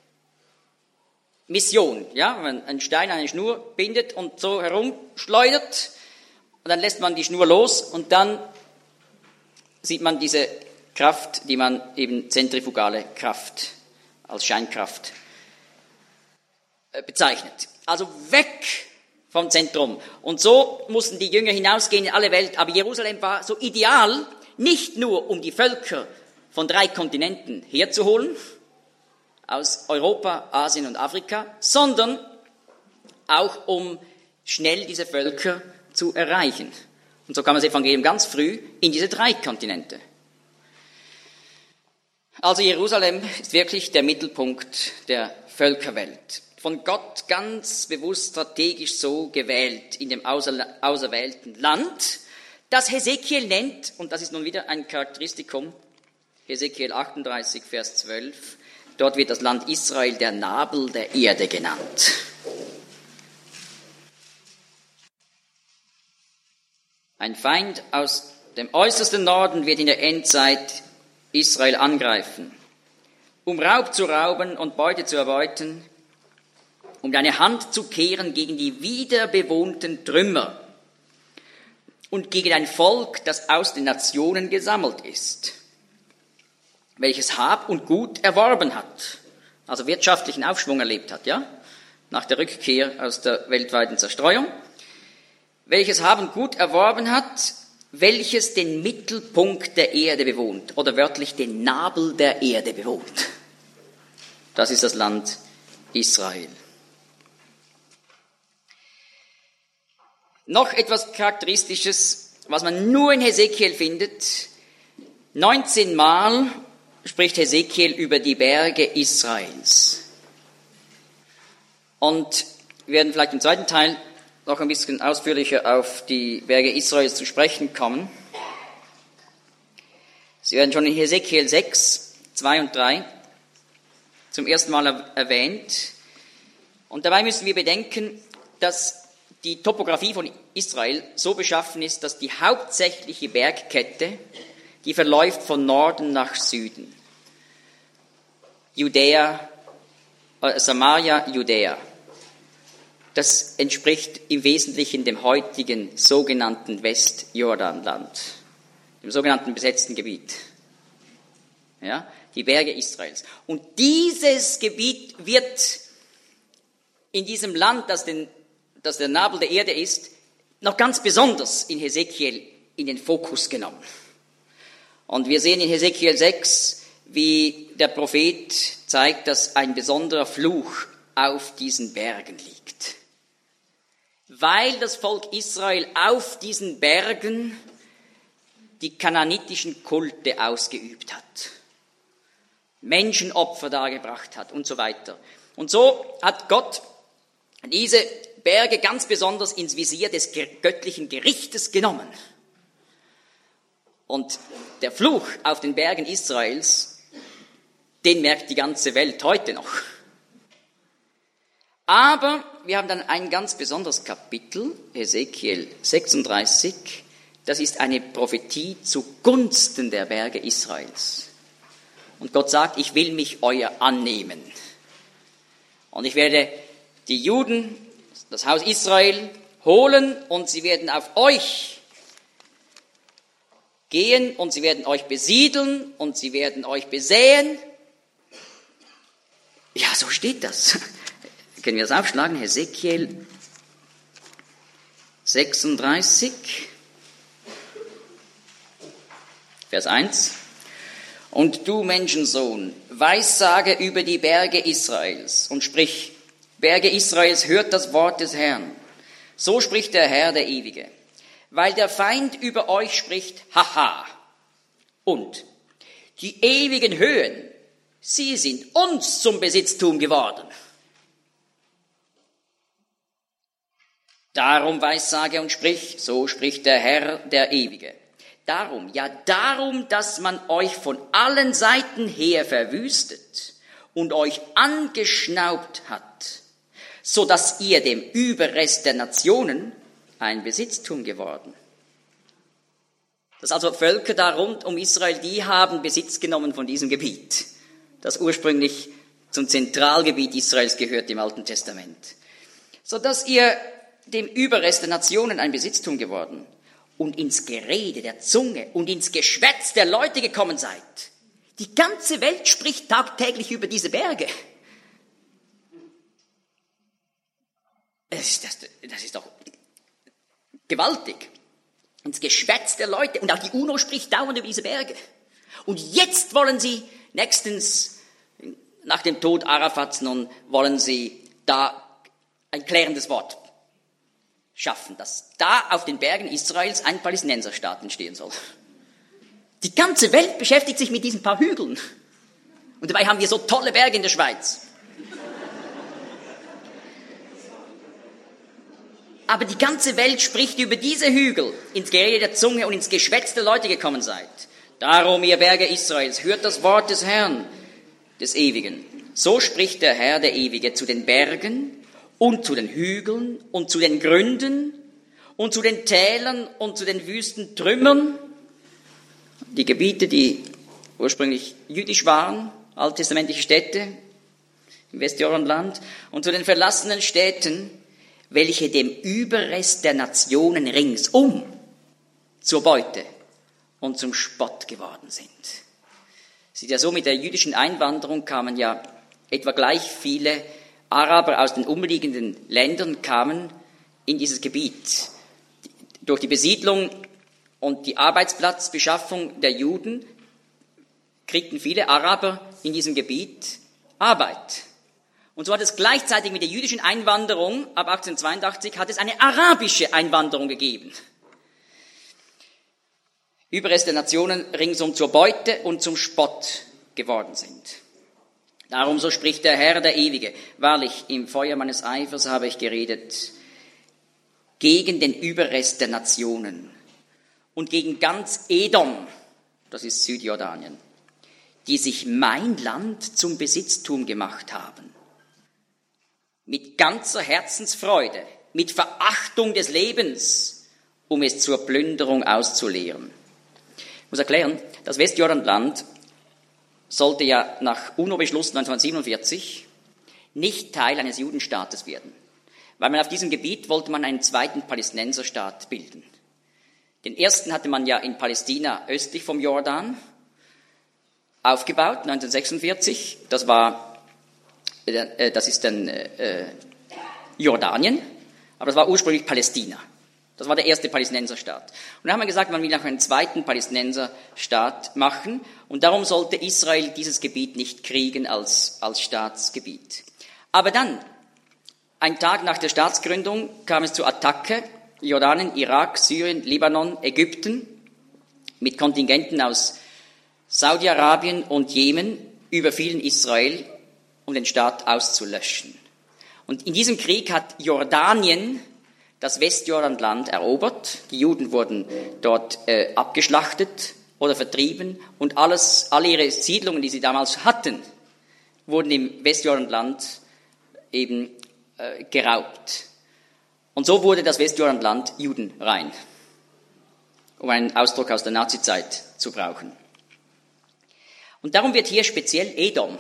Mission, ja, wenn man einen Stein an eine Schnur bindet und so herumschleudert und dann lässt man die Schnur los und dann sieht man diese Kraft, die man eben zentrifugale Kraft als Scheinkraft bezeichnet. Also weg vom Zentrum. Und so mussten die Jünger hinausgehen in alle Welt. Aber Jerusalem war so ideal, nicht nur um die Völker von drei Kontinenten herzuholen, aus Europa, Asien und Afrika, sondern auch um schnell diese Völker zu erreichen. Und so kam das Evangelium ganz früh in diese drei Kontinente. Also Jerusalem ist wirklich der Mittelpunkt der Völkerwelt. Von Gott ganz bewusst strategisch so gewählt in dem außer, auserwählten Land, das Hesekiel nennt, und das ist nun wieder ein Charakteristikum, Hesekiel achtunddreißig, Vers zwölf, dort wird das Land Israel der Nabel der Erde genannt. Ein Feind aus dem äußersten Norden wird in der Endzeit Israel angreifen, um Raub zu rauben und Beute zu erbeuten, um deine Hand zu kehren gegen die wiederbewohnten Trümmer und gegen ein Volk, das aus den Nationen gesammelt ist, welches Hab und Gut erworben hat, also wirtschaftlichen Aufschwung erlebt hat, ja, nach der Rückkehr aus der weltweiten Zerstreuung, welches Hab und Gut erworben hat, welches den Mittelpunkt der Erde bewohnt, oder wörtlich den Nabel der Erde bewohnt. Das ist das Land Israel. Noch etwas Charakteristisches, was man nur in Hesekiel findet. neunzehn Mal spricht Hesekiel über die Berge Israels. Und wir werden vielleicht im zweiten Teil noch ein bisschen ausführlicher auf die Berge Israels zu sprechen kommen. Sie werden schon in Hesekiel sechs, zwei und drei zum ersten Mal erwähnt. Und dabei müssen wir bedenken, dass die Topographie von Israel so beschaffen ist, dass die hauptsächliche Bergkette, die verläuft von Norden nach Süden. Judäa, äh, Samaria, Judäa. Das entspricht im Wesentlichen dem heutigen sogenannten Westjordanland, dem sogenannten besetzten Gebiet. Ja, die Berge Israels. Und dieses Gebiet wird in diesem Land, das, den, das der Nabel der Erde ist, noch ganz besonders in Hesekiel in den Fokus genommen. Und wir sehen in Hesekiel sechs, wie der Prophet zeigt, dass ein besonderer Fluch auf diesen Bergen liegt. Weil das Volk Israel auf diesen Bergen die kanaanitischen Kulte ausgeübt hat, Menschenopfer dargebracht hat und so weiter. Und so hat Gott diese Berge ganz besonders ins Visier des göttlichen Gerichtes genommen. Und der Fluch auf den Bergen Israels, den merkt die ganze Welt heute noch. Aber wir haben dann ein ganz besonderes Kapitel, Hesekiel sechsunddreißig, das ist eine Prophetie zugunsten der Berge Israels. Und Gott sagt, ich will mich euer annehmen. Und ich werde die Juden, das Haus Israel, holen und sie werden auf euch gehen und sie werden euch besiedeln und sie werden euch besäen. Ja, so steht das. Können wir das aufschlagen? Hesekiel sechsunddreißig, Vers eins. Und du, Menschensohn, weissage über die Berge Israels und sprich, Berge Israels, hört das Wort des Herrn. So spricht der Herr, der Ewige. weil der Feind über euch spricht, haha. Und die ewigen Höhen, sie sind uns zum Besitztum geworden. Darum weissage und sprich, so spricht der Herr, der Ewige. Darum, ja darum, dass man euch von allen Seiten her verwüstet und euch angeschnaubt hat, so dass ihr dem Überrest der Nationen ein Besitztum geworden. Das also Völker da rund um Israel, die haben Besitz genommen von diesem Gebiet, das ursprünglich zum Zentralgebiet Israels gehört im Alten Testament, so dass ihr dem Überrest der Nationen ein Besitztum geworden und ins Gerede der Zunge und ins Geschwätz der Leute gekommen seid. Die ganze Welt spricht tagtäglich über diese Berge. Das ist, das, das ist doch gewaltig. Ins Geschwätz der Leute. Und auch die UNO spricht dauernd über diese Berge. Und jetzt wollen sie, nächstens, nach dem Tod Arafats nun, wollen sie da ein klärendes Wort schaffen, dass da auf den Bergen Israels ein Palästinenserstaat entstehen soll. Die ganze Welt beschäftigt sich mit diesen paar Hügeln. Und dabei haben wir so tolle Berge in der Schweiz. Aber die ganze Welt spricht über diese Hügel, ins Gerede der Zunge und ins Geschwätz der Leute gekommen seid. Darum, ihr Berge Israels, hört das Wort des Herrn, des Ewigen. So spricht der Herr, der Ewige, zu den Bergen und zu den Hügeln und zu den Gründen und zu den Tälern und zu den wüsten Trümmern, die Gebiete, die ursprünglich jüdisch waren, alttestamentliche Städte im Westjordanland, und zu den verlassenen Städten, welche dem Überrest der Nationen ringsum zur Beute und zum Spott geworden sind. Es ist ja so, mit der jüdischen Einwanderung kamen ja etwa gleich viele Araber aus den umliegenden Ländern kamen in dieses Gebiet. Durch die Besiedlung und die Arbeitsplatzbeschaffung der Juden kriegten viele Araber in diesem Gebiet Arbeit. Und so hat es gleichzeitig mit der jüdischen Einwanderung ab achtzehnhundertzweiundachtzig hat es eine arabische Einwanderung gegeben. Überreste der Nationen ringsum zur Beute und zum Spott geworden sind. Darum, so spricht der Herr, der Ewige, wahrlich, im Feuer meines Eifers habe ich geredet, gegen den Überrest der Nationen und gegen ganz Edom, das ist Südjordanien, die sich mein Land zum Besitztum gemacht haben. Mit ganzer Herzensfreude, mit Verachtung des Lebens, um es zur Plünderung auszuleeren. Ich muss erklären, das Westjordanland sollte ja nach UNO-Beschluss neunzehnhundertsiebenundvierzig nicht Teil eines Judenstaates werden. Weil man auf diesem Gebiet wollte man einen zweiten Palästinenserstaat bilden. Den ersten hatte man ja in Palästina östlich vom Jordan aufgebaut, neunzehnhundertsechsundvierzig. Das war, äh, das ist dann äh, Jordanien, aber das war ursprünglich Palästina. Das war der erste Palästinenserstaat. Und dann haben wir gesagt, man will noch einen zweiten Palästinenserstaat machen. Und darum sollte Israel dieses Gebiet nicht kriegen als, als Staatsgebiet. Aber dann, ein Tag nach der Staatsgründung, kam es zur Attacke. Jordanien, Irak, Syrien, Libanon, Ägypten mit Kontingenten aus Saudi-Arabien und Jemen überfielen Israel, um den Staat auszulöschen. Und in diesem Krieg hat Jordanien das Westjordanland erobert. Die Juden wurden dort äh, abgeschlachtet oder vertrieben und alles, alle ihre Siedlungen, die sie damals hatten, wurden im Westjordanland eben äh, geraubt. Und so wurde das Westjordanland judenrein, um einen Ausdruck aus der Nazizeit zu brauchen. Und darum wird hier speziell Edom,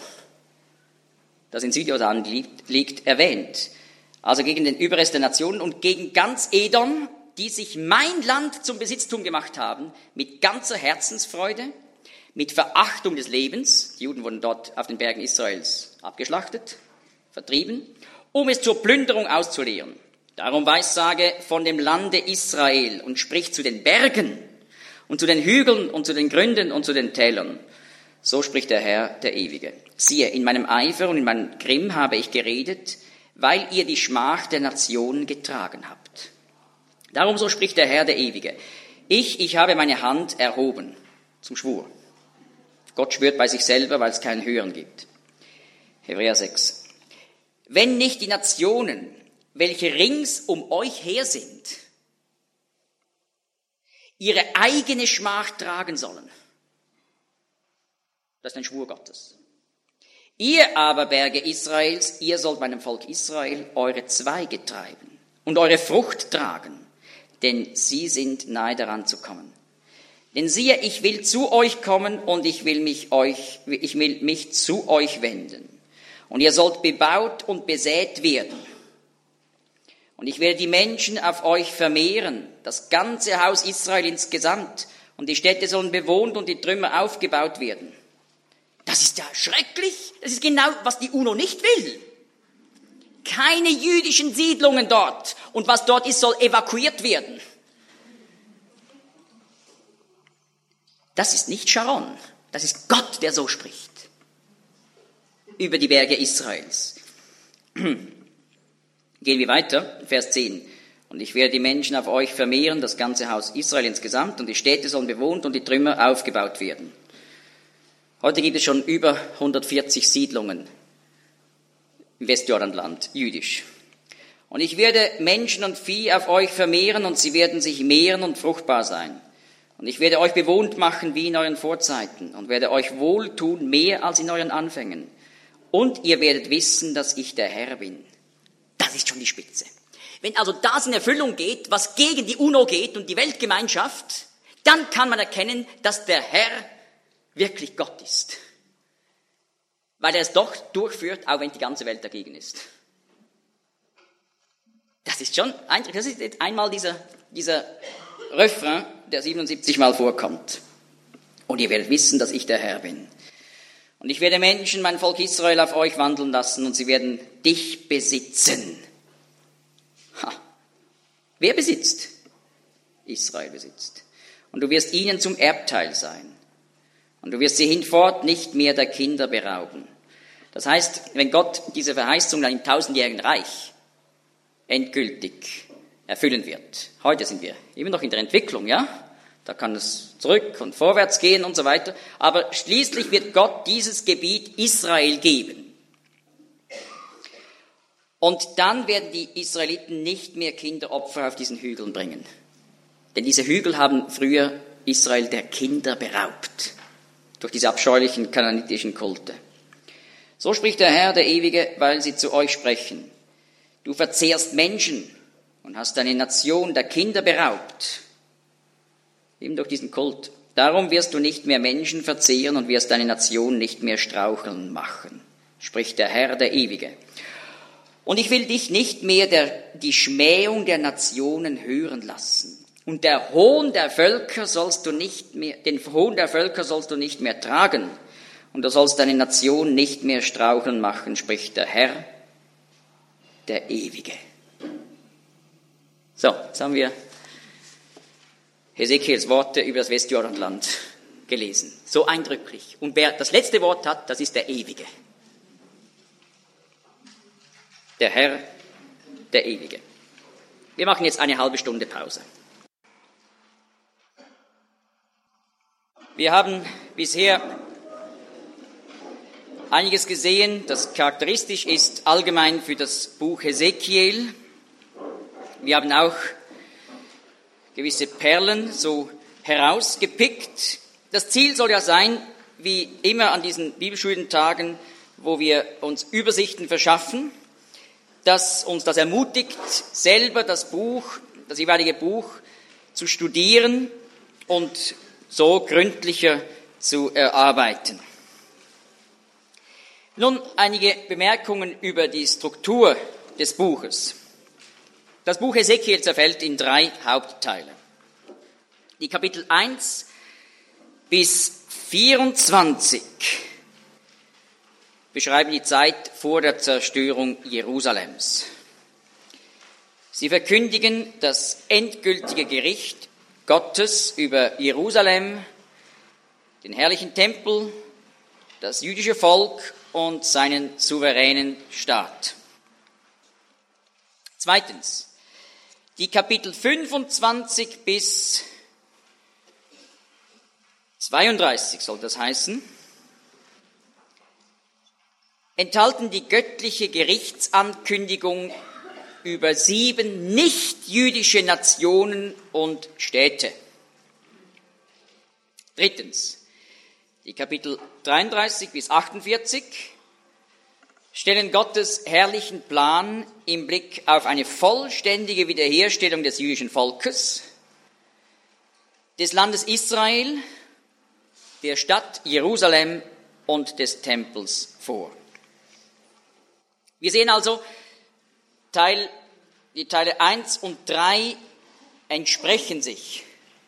das in Südjordanien liegt, liegt, erwähnt. Also gegen den Überrest der Nationen und gegen ganz Edom, die sich mein Land zum Besitztum gemacht haben, mit ganzer Herzensfreude, mit Verachtung des Lebens. Die Juden wurden dort auf den Bergen Israels abgeschlachtet, vertrieben, um es zur Plünderung auszuleeren. Darum weissage von dem Lande Israel und sprich zu den Bergen und zu den Hügeln und zu den Gründen und zu den Tälern. So spricht der Herr, der Ewige. Siehe, in meinem Eifer und in meinem Grimm habe ich geredet, weil ihr die Schmach der Nationen getragen habt. Darum so spricht der Herr, der Ewige. Ich, ich habe meine Hand erhoben zum Schwur. Gott schwört bei sich selber, weil es keinen Höheren gibt. Hebräer sechs. Wenn nicht die Nationen, welche rings um euch her sind, ihre eigene Schmach tragen sollen. Das ist ein Schwur Gottes. Ihr aber, Berge Israels, ihr sollt meinem Volk Israel eure Zweige treiben und eure Frucht tragen, denn sie sind nahe daran zu kommen. Denn siehe, ich will zu euch kommen und ich will mich euch, ich will mich zu euch wenden. Und ihr sollt bebaut und besät werden. Und ich werde die Menschen auf euch vermehren, das ganze Haus Israel insgesamt. Und die Städte sollen bewohnt und die Trümmer aufgebaut werden. Das ist ja schrecklich. Das ist genau, was die UNO nicht will. Keine jüdischen Siedlungen dort. Und was dort ist, soll evakuiert werden. Das ist nicht Sharon. Das ist Gott, der so spricht. Über die Berge Israels. Gehen wir weiter, Vers zehn. Und ich werde die Menschen auf euch vermehren, das ganze Haus Israel insgesamt, und die Städte sollen bewohnt und die Trümmer aufgebaut werden. Heute gibt es schon über hundertvierzig Siedlungen im Westjordanland, jüdisch. Und ich werde Menschen und Vieh auf euch vermehren und sie werden sich mehren und fruchtbar sein. Und ich werde euch bewohnt machen wie in euren Vorzeiten und werde euch wohltun mehr als in euren Anfängen. Und ihr werdet wissen, dass ich der Herr bin. Das ist schon die Spitze. Wenn also das in Erfüllung geht, was gegen die UNO geht und die Weltgemeinschaft, dann kann man erkennen, dass der Herr wirklich Gott ist. Weil er es doch durchführt, auch wenn die ganze Welt dagegen ist. Das ist schon eindrücklich. Das ist jetzt einmal dieser, dieser Refrain, der siebenundsiebzig Mal vorkommt. Und ihr werdet wissen, dass ich der Herr bin. Und ich werde Menschen, mein Volk Israel, auf euch wandeln lassen und sie werden dich besitzen. Ha. Wer besitzt? Israel besitzt. Und du wirst ihnen zum Erbteil sein. Und du wirst sie hinfort nicht mehr der Kinder berauben. Das heißt, wenn Gott diese Verheißung dann im tausendjährigen Reich endgültig erfüllen wird. Heute sind wir immer noch in der Entwicklung, ja? Da kann es zurück und vorwärts gehen und so weiter. Aber schließlich wird Gott dieses Gebiet Israel geben. Und dann werden die Israeliten nicht mehr Kinderopfer auf diesen Hügeln bringen. Denn diese Hügel haben früher Israel der Kinder beraubt. Durch diese abscheulichen kanaanitischen Kulte. So spricht der Herr, der Ewige, weil sie zu euch sprechen. Du verzehrst Menschen und hast deine Nation der Kinder beraubt. Eben durch diesen Kult. Darum wirst du nicht mehr Menschen verzehren und wirst deine Nation nicht mehr straucheln machen, spricht der Herr, der Ewige. Und ich will dich nicht mehr der, die Schmähung der Nationen hören lassen. Und der Hohn der Völker sollst du nicht mehr, den Hohn der Völker sollst du nicht mehr tragen. Und du sollst deine Nation nicht mehr straucheln machen, spricht der Herr, der Ewige. So, jetzt haben wir Hesekiels Worte über das Westjordanland gelesen. So eindrücklich. Und wer das letzte Wort hat, das ist der Ewige. Der Herr, der Ewige. Wir machen jetzt eine halbe Stunde Pause. Wir haben bisher einiges gesehen, das charakteristisch ist allgemein für das Buch Hesekiel. Wir haben auch gewisse Perlen so herausgepickt. Das Ziel soll ja sein, wie immer an diesen Bibelschulentagen, wo wir uns Übersichten verschaffen, dass uns das ermutigt, selber das Buch, das jeweilige Buch zu studieren und so gründlicher zu erarbeiten. Nun einige Bemerkungen über die Struktur des Buches. Das Buch Hesekiel zerfällt in drei Hauptteile. Die Kapitel eins bis vierundzwanzig beschreiben die Zeit vor der Zerstörung Jerusalems. Sie verkündigen das endgültige Gericht Gottes über Jerusalem, den herrlichen Tempel, das jüdische Volk und seinen souveränen Staat. Zweitens, Die Kapitel fünfundzwanzig bis zweiunddreißig soll das heißen, enthalten die göttliche Gerichtsankündigung über sieben nicht-jüdische Nationen und Städte. Drittens, die Kapitel dreiunddreißig bis achtundvierzig stellen Gottes herrlichen Plan im Blick auf eine vollständige Wiederherstellung des jüdischen Volkes, des Landes Israel, der Stadt Jerusalem und des Tempels vor. Wir sehen also, Teil, die Teile eins und drei entsprechen sich,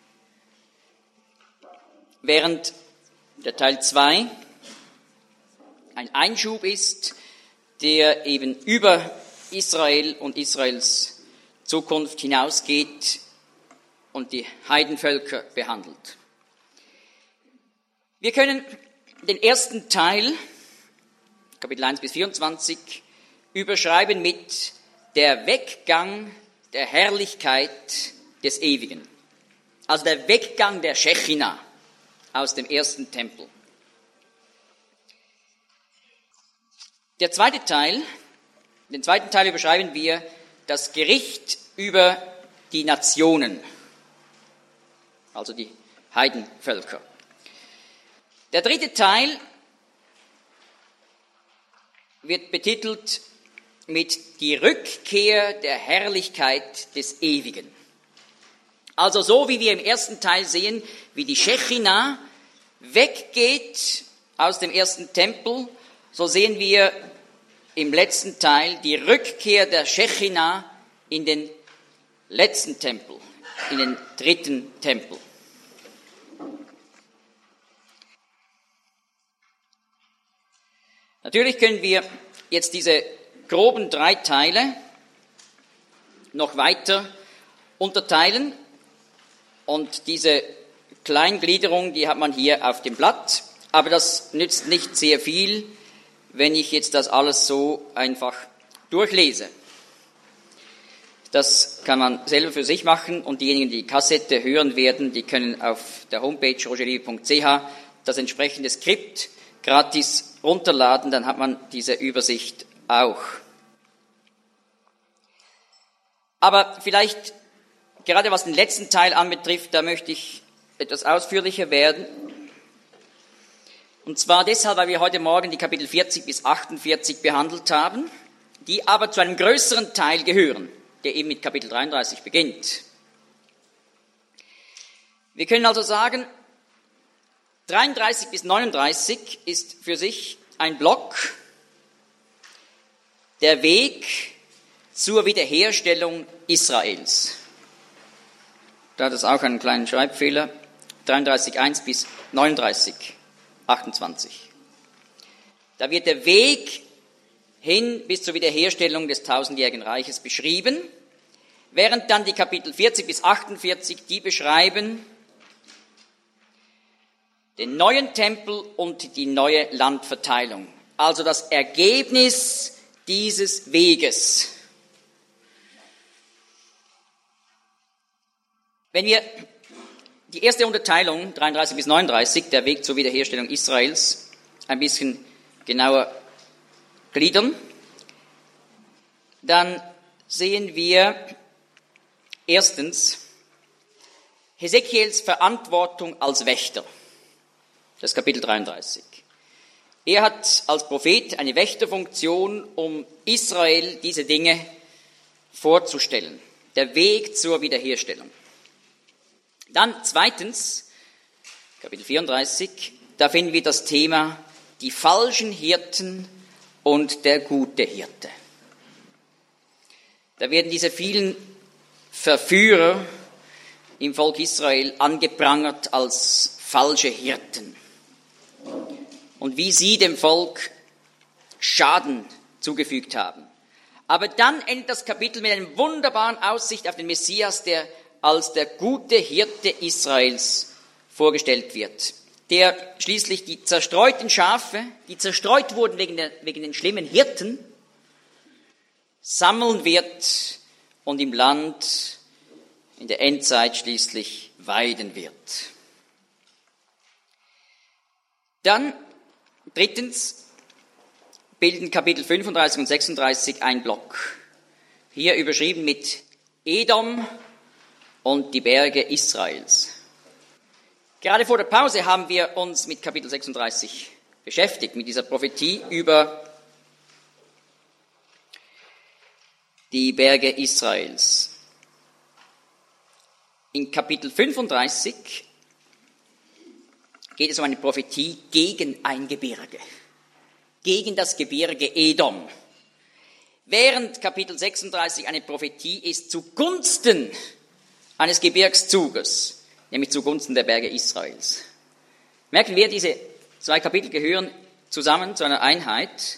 während der Teil zwei ein Einschub ist, der eben über Israel und Israels Zukunft hinausgeht und die Heidenvölker behandelt. Wir können den ersten Teil, Kapitel eins bis vierundzwanzig, überschreiben mit der Weggang der Herrlichkeit des Ewigen. Also der Weggang der Schechina aus dem ersten Tempel. Der zweite Teil, den zweiten Teil überschreiben wir das Gericht über die Nationen, also die Heidenvölker. Der dritte Teil wird betitelt mit die Rückkehr der Herrlichkeit des Ewigen. Also so wie wir im ersten Teil sehen, wie die Schechina weggeht aus dem ersten Tempel, so sehen wir im letzten Teil die Rückkehr der Schechina in den letzten Tempel, in den dritten Tempel. Natürlich können wir jetzt diese groben drei Teile noch weiter unterteilen und diese Kleingliederung, die hat man hier auf dem Blatt, aber das nützt nicht sehr viel, wenn ich jetzt das alles so einfach durchlese. Das kann man selber für sich machen und diejenigen, die die Kassette hören werden, die können auf der Homepage rogerliebe punkt c h das entsprechende Skript gratis runterladen, dann hat man diese Übersicht auch. Aber vielleicht, gerade was den letzten Teil anbetrifft, da möchte ich etwas ausführlicher werden. Und zwar deshalb, weil wir heute Morgen die Kapitel vierzig bis achtundvierzig behandelt haben, die aber zu einem größeren Teil gehören, der eben mit Kapitel dreiunddreißig beginnt. Wir können also sagen, dreiunddreißig bis neununddreißig ist für sich ein Block, der Weg zur Wiederherstellung Israels. Da hat es auch einen kleinen Schreibfehler, dreiunddreißig eins bis neununddreißig achtundzwanzig. Da wird der Weg hin bis zur Wiederherstellung des tausendjährigen Reiches beschrieben, während dann die Kapitel vierzig bis achtundvierzig, die beschreiben den neuen Tempel und die neue Landverteilung. Also das Ergebnis dieses Weges. Wenn wir die erste Unterteilung, dreiunddreißig bis neununddreißig, der Weg zur Wiederherstellung Israels, ein bisschen genauer gliedern, dann sehen wir erstens Hesekiels Verantwortung als Wächter. Das ist Kapitel dreiunddreißig. Er hat als Prophet eine Wächterfunktion, um Israel diese Dinge vorzustellen. Der Weg zur Wiederherstellung. Dann zweitens, Kapitel vierunddreißig, da finden wir das Thema die falschen Hirten und der gute Hirte. Da werden diese vielen Verführer im Volk Israel angeprangert als falsche Hirten. Und wie sie dem Volk Schaden zugefügt haben. Aber dann endet das Kapitel mit einer wunderbaren Aussicht auf den Messias, der als der gute Hirte Israels vorgestellt wird, der schließlich die zerstreuten Schafe, die zerstreut wurden wegen, der, wegen den schlimmen Hirten, sammeln wird und im Land in der Endzeit schließlich weiden wird. Dann, drittens, bilden Kapitel fünfunddreißig und sechsunddreißig ein Block. Hier überschrieben mit Edom und die Berge Israels. Gerade vor der Pause haben wir uns mit Kapitel sechsunddreißig beschäftigt, mit dieser Prophetie über die Berge Israels. In Kapitel fünfunddreißig geht es um eine Prophetie gegen ein Gebirge, gegen das Gebirge Edom. Während Kapitel sechsunddreißig eine Prophetie ist zugunsten eines Gebirgszuges, nämlich zugunsten der Berge Israels. Merken wir, diese zwei Kapitel gehören zusammen zu einer Einheit.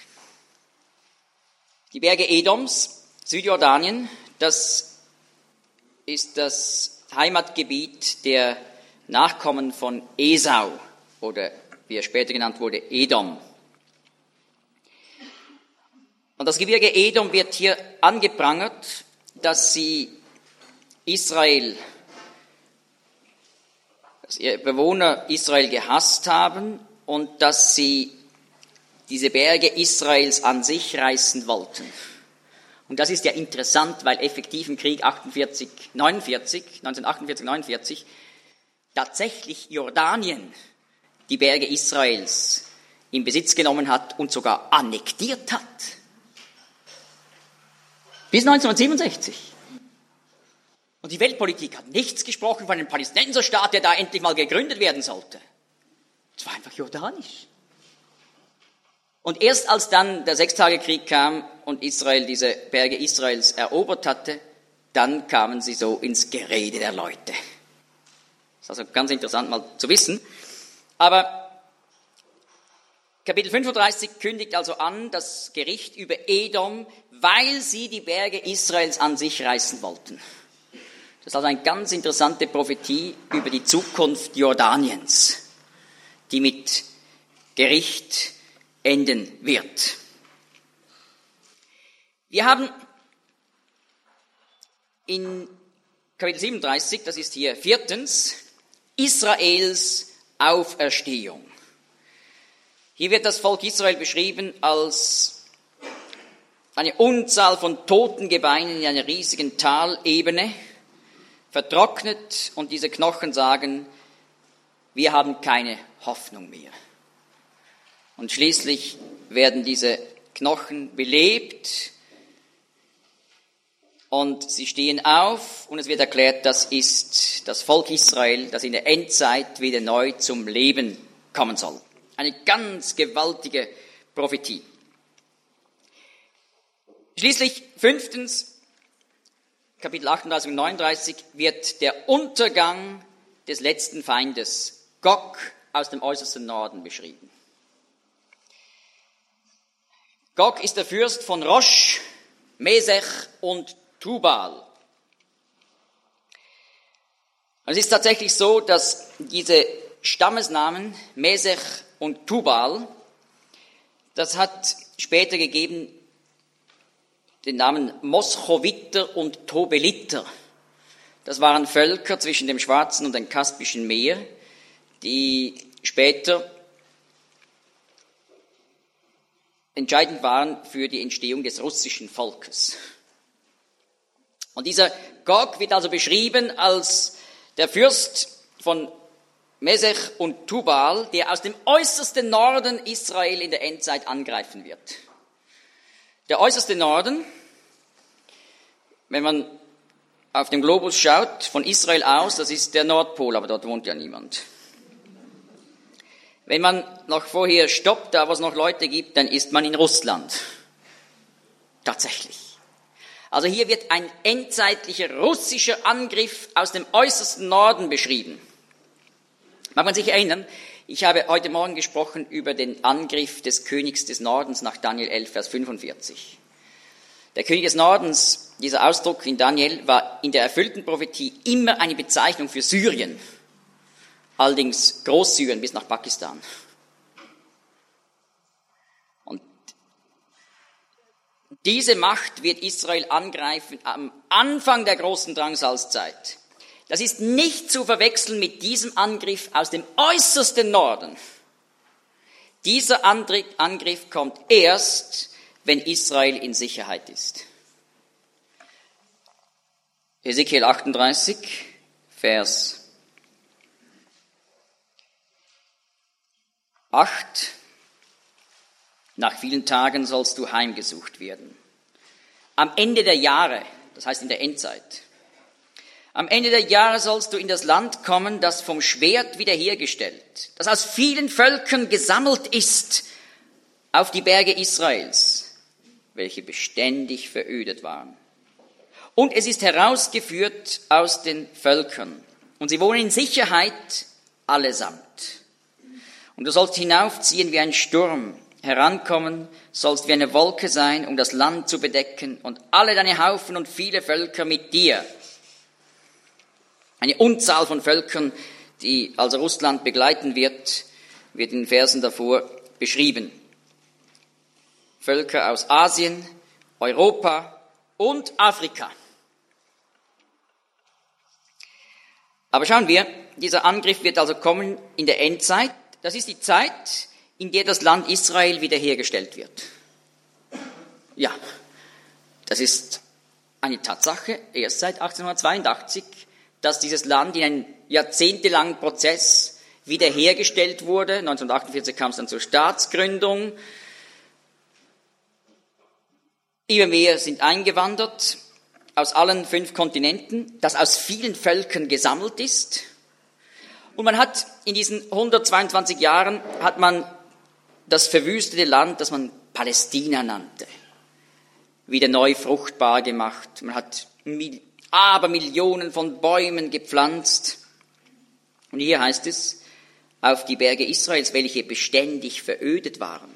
Die Berge Edoms, Südjordanien, das ist das Heimatgebiet der Nachkommen von Esau oder wie er später genannt wurde, Edom. Und das Gebirge Edom wird hier angeprangert, dass sie Israel, dass ihre Bewohner Israel gehasst haben und dass sie diese Berge Israels an sich reißen wollten. Und das ist ja interessant, weil effektiv im Krieg achtundvierzig, neunundvierzig, neunzehnhundertachtundvierzig, neunundvierzig tatsächlich Jordanien die Berge Israels in Besitz genommen hat und sogar annektiert hat. Bis neunzehnhundertsiebenundsechzig. Und die Weltpolitik hat nichts gesprochen von einem Palästinenserstaat, der da endlich mal gegründet werden sollte. Es war einfach jordanisch. Und erst als dann der Sechstagekrieg kam und Israel diese Berge Israels erobert hatte, dann kamen sie so ins Gerede der Leute. Das ist also ganz interessant mal zu wissen. Aber Kapitel fünfunddreißig kündigt also an das Gericht über Edom, weil sie die Berge Israels an sich reißen wollten. Das ist also eine ganz interessante Prophetie über die Zukunft Jordaniens, die mit Gericht enden wird. Wir haben in Kapitel siebenunddreißig, das ist hier viertens, Israels Auferstehung. Hier wird das Volk Israel beschrieben als eine Unzahl von toten Gebeinen in einer riesigen Talebene, vertrocknet, und diese Knochen sagen, wir haben keine Hoffnung mehr. Und schließlich werden diese Knochen belebt und sie stehen auf und es wird erklärt, das ist das Volk Israel, das in der Endzeit wieder neu zum Leben kommen soll. Eine ganz gewaltige Prophetie. Schließlich fünftens, Kapitel achtunddreißig und neununddreißig, wird der Untergang des letzten Feindes, Gog, aus dem äußersten Norden beschrieben. Gog ist der Fürst von Rosh, Mesech und Tubal. Und es ist tatsächlich so, dass diese Stammesnamen Mesech und Tubal, das hat später gegeben den Namen Moschowiter und Tobeliter. Das waren Völker zwischen dem Schwarzen und dem Kaspischen Meer, die später entscheidend waren für die Entstehung des russischen Volkes. Und dieser Gog wird also beschrieben als der Fürst von Mesech und Tubal, der aus dem äußersten Norden Israel in der Endzeit angreifen wird. Der äußerste Norden, wenn man auf dem Globus schaut, von Israel aus, das ist der Nordpol, aber dort wohnt ja niemand. Wenn man noch vorher stoppt, da wo es noch Leute gibt, dann ist man in Russland. Tatsächlich. Also hier wird ein endzeitlicher russischer Angriff aus dem äußersten Norden beschrieben. Mag man sich erinnern, ich habe heute Morgen gesprochen über den Angriff des Königs des Nordens nach Daniel elf, Vers fünfundvierzig. Der König des Nordens, dieser Ausdruck in Daniel, war in der erfüllten Prophetie immer eine Bezeichnung für Syrien. Allerdings Großsyrien bis nach Pakistan. Und Diese Macht wird Israel angreifen am Anfang der großen Drangsalzzeit. Das ist nicht zu verwechseln mit diesem Angriff aus dem äußersten Norden. Dieser Angriff kommt erst, wenn Israel in Sicherheit ist. Hesekiel achtunddreißig, Vers acht. Nach vielen Tagen sollst du heimgesucht werden. Am Ende der Jahre, das heißt in der Endzeit, am Ende der Jahre sollst du in das Land kommen, das vom Schwert wiederhergestellt, das aus vielen Völkern gesammelt ist auf die Berge Israels, welche beständig verödet waren. Und es ist herausgeführt aus den Völkern, und sie wohnen in Sicherheit allesamt. Und du sollst hinaufziehen wie ein Sturm, herankommen sollst wie eine Wolke sein, um das Land zu bedecken, und alle deine Haufen und viele Völker mit dir. Eine Unzahl von Völkern, die also Russland begleiten wird, wird in den Versen davor beschrieben. Völker aus Asien, Europa und Afrika. Aber schauen wir, dieser Angriff wird also kommen in der Endzeit. Das ist die Zeit, in der das Land Israel wiederhergestellt wird. Ja, das ist eine Tatsache, erst seit achtzehnhundertzweiundachtzig, dass dieses Land in einem jahrzehntelangen Prozess wiederhergestellt wurde. neunzehnhundertachtundvierzig kam es dann zur Staatsgründung. Immer mehr sind eingewandert aus allen fünf Kontinenten, das aus vielen Völkern gesammelt ist. Und man hat in diesen hundertzweiundzwanzig Jahren hat man das verwüstete Land, das man Palästina nannte, wieder neu fruchtbar gemacht. Man hat mil- aber Millionen von Bäumen gepflanzt. Und hier heißt es, auf die Berge Israels, welche beständig verödet waren.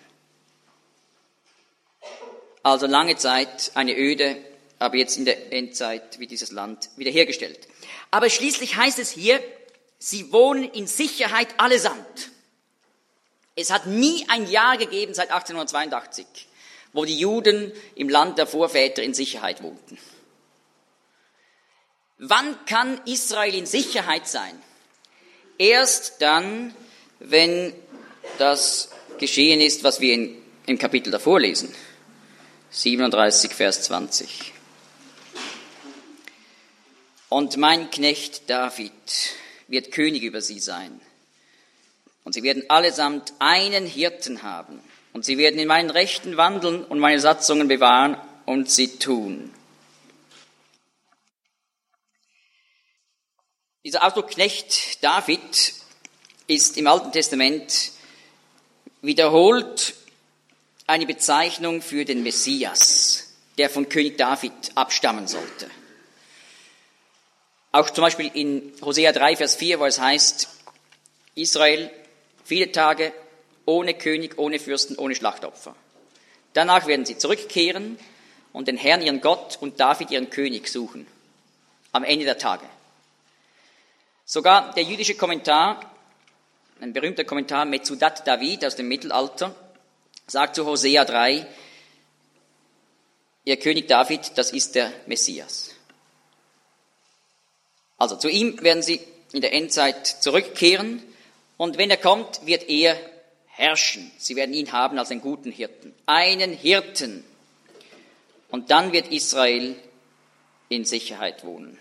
Also lange Zeit eine Öde, aber jetzt in der Endzeit wird dieses Land wiederhergestellt. Aber schließlich heißt es hier, sie wohnen in Sicherheit allesamt. Es hat nie ein Jahr gegeben seit achtzehnhundertzweiundachtzig, wo die Juden im Land der Vorväter in Sicherheit wohnten. Wann kann Israel in Sicherheit sein? Erst dann, wenn das geschehen ist, was wir in, im Kapitel davor lesen. siebenunddreißig, Vers zwanzig. Und mein Knecht David wird König über sie sein. Und sie werden allesamt einen Hirten haben. Und sie werden in meinen Rechten wandeln und meine Satzungen bewahren und sie tun. Dieser Ausdruck Knecht David ist im Alten Testament wiederholt eine Bezeichnung für den Messias, der von König David abstammen sollte. Auch zum Beispiel in Hosea drei, Vers vier, wo es heißt, Israel, viele Tage ohne König, ohne Fürsten, ohne Schlachtopfer. Danach werden sie zurückkehren und den Herrn, ihren Gott, und David, ihren König, suchen. Am Ende der Tage. Sogar der jüdische Kommentar, ein berühmter Kommentar, Metzudat David aus dem Mittelalter, sagt zu Hosea drei, ihr König David, das ist der Messias. Also zu ihm werden sie in der Endzeit zurückkehren, und wenn er kommt, wird er herrschen. Sie werden ihn haben als einen guten Hirten. Einen Hirten. Und dann wird Israel in Sicherheit wohnen.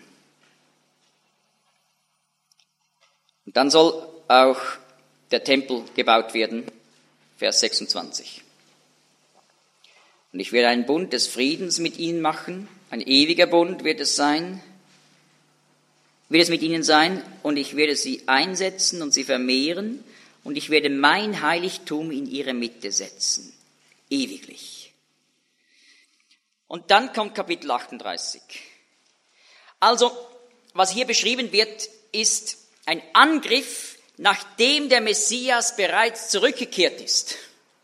Und dann soll auch der Tempel gebaut werden, Vers sechsundzwanzig. Und ich werde einen Bund des Friedens mit ihnen machen, ein ewiger Bund wird es sein, wird es mit ihnen sein, und ich werde sie einsetzen und sie vermehren, und ich werde mein Heiligtum in ihre Mitte setzen, ewiglich. Und dann kommt Kapitel achtunddreißig. Also, was hier beschrieben wird, ist ein Angriff, nachdem der Messias bereits zurückgekehrt ist.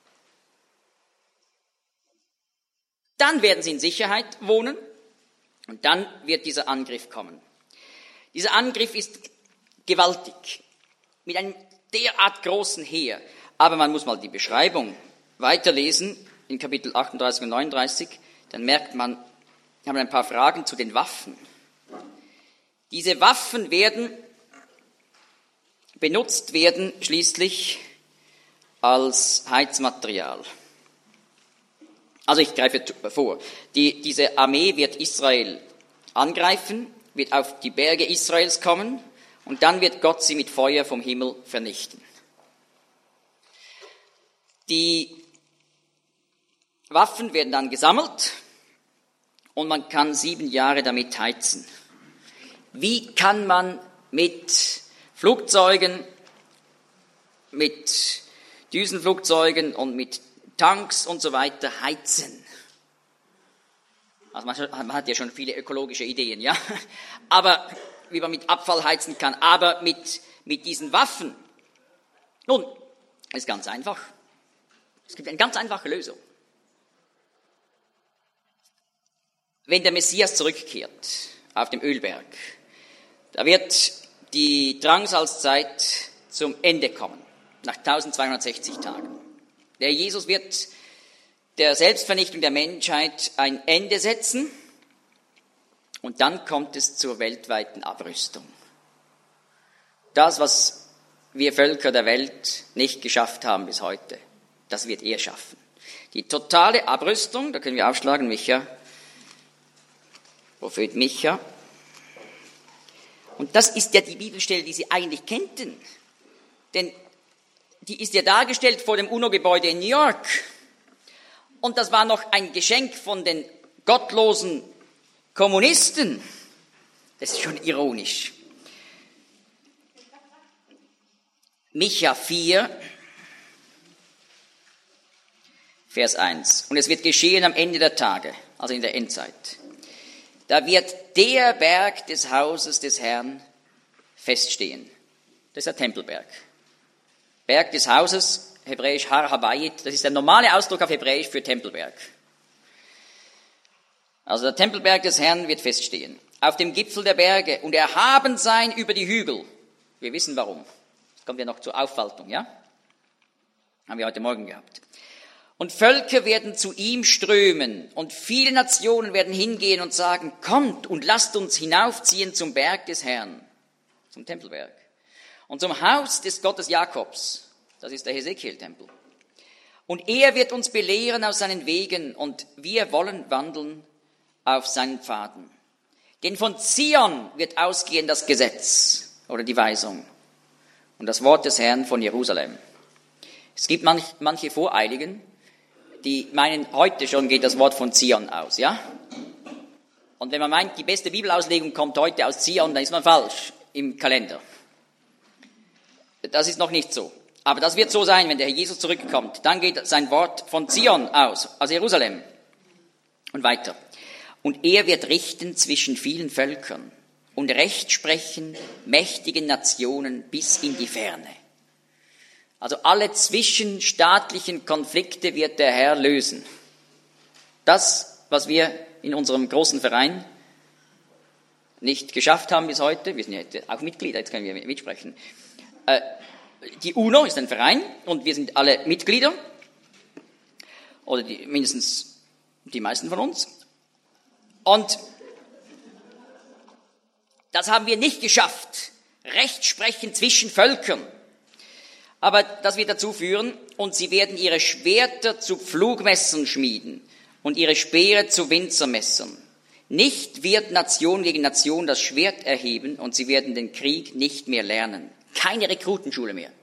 Dann werden sie in Sicherheit wohnen, und dann wird dieser Angriff kommen. Dieser Angriff ist gewaltig, mit einem derart großen Heer. Aber man muss mal die Beschreibung weiterlesen, in Kapitel achtunddreißig und neununddreißig. dann merkt man, wir haben ein paar Fragen zu den Waffen. Diese Waffen werden benutzt werden schließlich als Heizmaterial. Also ich greife vor. Die, diese Armee wird Israel angreifen, wird auf die Berge Israels kommen und dann wird Gott sie mit Feuer vom Himmel vernichten. Die Waffen werden dann gesammelt und man kann sieben Jahre damit heizen. Wie kann man mit Flugzeugen, mit Düsenflugzeugen und mit Tanks und so weiter heizen? Also man, man hat ja schon viele ökologische Ideen, ja. Aber wie man mit Abfall heizen kann, aber mit, mit diesen Waffen. Nun, ist ganz einfach. Es gibt eine ganz einfache Lösung. Wenn der Messias zurückkehrt auf dem Ölberg, da wird die Drangsalzzeit zum Ende kommen, nach eintausendzweihundertsechzig Tagen. Der Jesus wird der Selbstvernichtung der Menschheit ein Ende setzen und dann kommt es zur weltweiten Abrüstung. Das, was wir Völker der Welt nicht geschafft haben bis heute, das wird er schaffen. Die totale Abrüstung, da können wir aufschlagen, Micha, Prophet Micha. Und das ist ja die Bibelstelle, die Sie eigentlich kennten. Denn die ist ja dargestellt vor dem UNO-Gebäude in New York. Und das war noch ein Geschenk von den gottlosen Kommunisten. Das ist schon ironisch. Micha vier, Vers eins. Und es wird geschehen am Ende der Tage, also in der Endzeit. Da wird der Berg des Hauses des Herrn feststehen. Das ist der Tempelberg. Berg des Hauses, hebräisch Har Habayit, das ist der normale Ausdruck auf Hebräisch für Tempelberg. Also der Tempelberg des Herrn wird feststehen. Auf dem Gipfel der Berge und erhaben sein über die Hügel. Wir wissen warum. Das kommt ja noch zur Auffaltung, ja? Haben wir heute Morgen gehabt. Und Völker werden zu ihm strömen und viele Nationen werden hingehen und sagen, kommt und lasst uns hinaufziehen zum Berg des Herrn, zum Tempelberg und zum Haus des Gottes Jakobs, das ist der Hesekiel-Tempel. Und er wird uns belehren aus seinen Wegen und wir wollen wandeln auf seinen Pfaden. Denn von Zion wird ausgehen das Gesetz oder die Weisung und das Wort des Herrn von Jerusalem. Es gibt manch, manche Voreiligen, die meinen, heute schon geht das Wort von Zion aus, ja? Und wenn man meint, die beste Bibelauslegung kommt heute aus Zion, dann ist man falsch im Kalender. Das ist noch nicht so. Aber das wird so sein, wenn der Herr Jesus zurückkommt. Dann geht sein Wort von Zion aus, also Jerusalem. Und weiter. Und er wird richten zwischen vielen Völkern und Recht sprechen mächtigen Nationen bis in die Ferne. Also alle zwischenstaatlichen Konflikte wird der Herr lösen. Das, was wir in unserem großen Verein nicht geschafft haben bis heute, wir sind ja auch Mitglieder, jetzt können wir mitsprechen. Äh, die UNO ist ein Verein und wir sind alle Mitglieder, oder die, mindestens die meisten von uns. Und das haben wir nicht geschafft, Recht sprechen zwischen Völkern. Aber das wird dazu führen, und sie werden ihre Schwerter zu Pflugmessern schmieden und ihre Speere zu Winzermessern. Nicht wird Nation gegen Nation das Schwert erheben und sie werden den Krieg nicht mehr lernen. Keine Rekrutenschule mehr.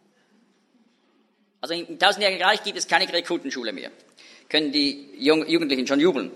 Also im tausendjährigen Reich gibt es keine Rekrutenschule mehr. Können die Jugendlichen schon jubeln.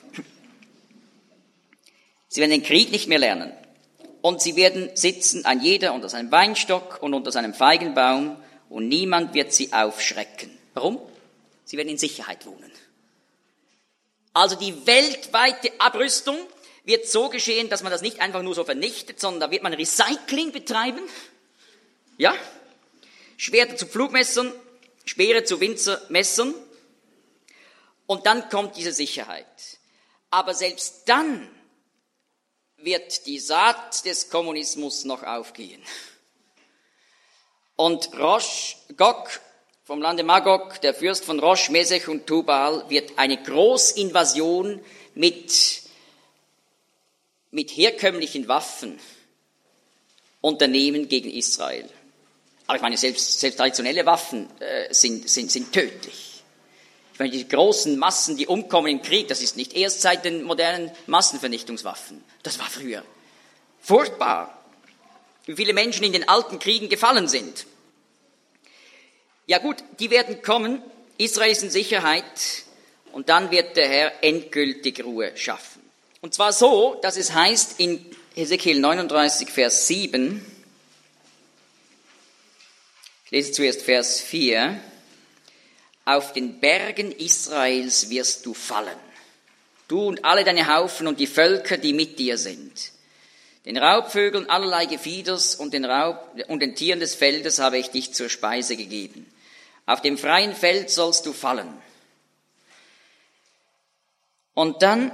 Sie werden den Krieg nicht mehr lernen. Und sie werden sitzen, ein jeder unter seinem Weinstock und unter seinem Feigenbaum, und niemand wird sie aufschrecken. Warum? Sie werden in Sicherheit wohnen. Also die weltweite Abrüstung wird so geschehen, dass man das nicht einfach nur so vernichtet, sondern da wird man Recycling betreiben. Ja? Schwerter zu Pflugmessern, Speere zu Winzermessern. Und dann kommt diese Sicherheit. Aber selbst dann wird die Saat des Kommunismus noch aufgehen. Und Rosh, Gog, vom Lande Magog, der Fürst von Rosh, Mesech und Tubal, wird eine Großinvasion mit, mit herkömmlichen Waffen unternehmen gegen Israel. Aber ich meine, selbst, selbst traditionelle Waffen äh, sind, sind, sind tödlich. Ich meine, die großen Massen, die umkommen im Krieg, das ist nicht erst seit den modernen Massenvernichtungswaffen. Das war früher furchtbar, wie viele Menschen in den alten Kriegen gefallen sind. Ja gut, die werden kommen, Israel ist in Sicherheit und dann wird der Herr endgültig Ruhe schaffen. Und zwar so, dass es heißt in Hesekiel neununddreißig, Vers sieben, ich lese zuerst Vers vier, auf den Bergen Israels wirst du fallen, du und alle deine Haufen und die Völker, die mit dir sind. Den Raubvögeln allerlei Gefieders und den, Raub, und den Tieren des Feldes habe ich dich zur Speise gegeben. Auf dem freien Feld sollst du fallen. Und dann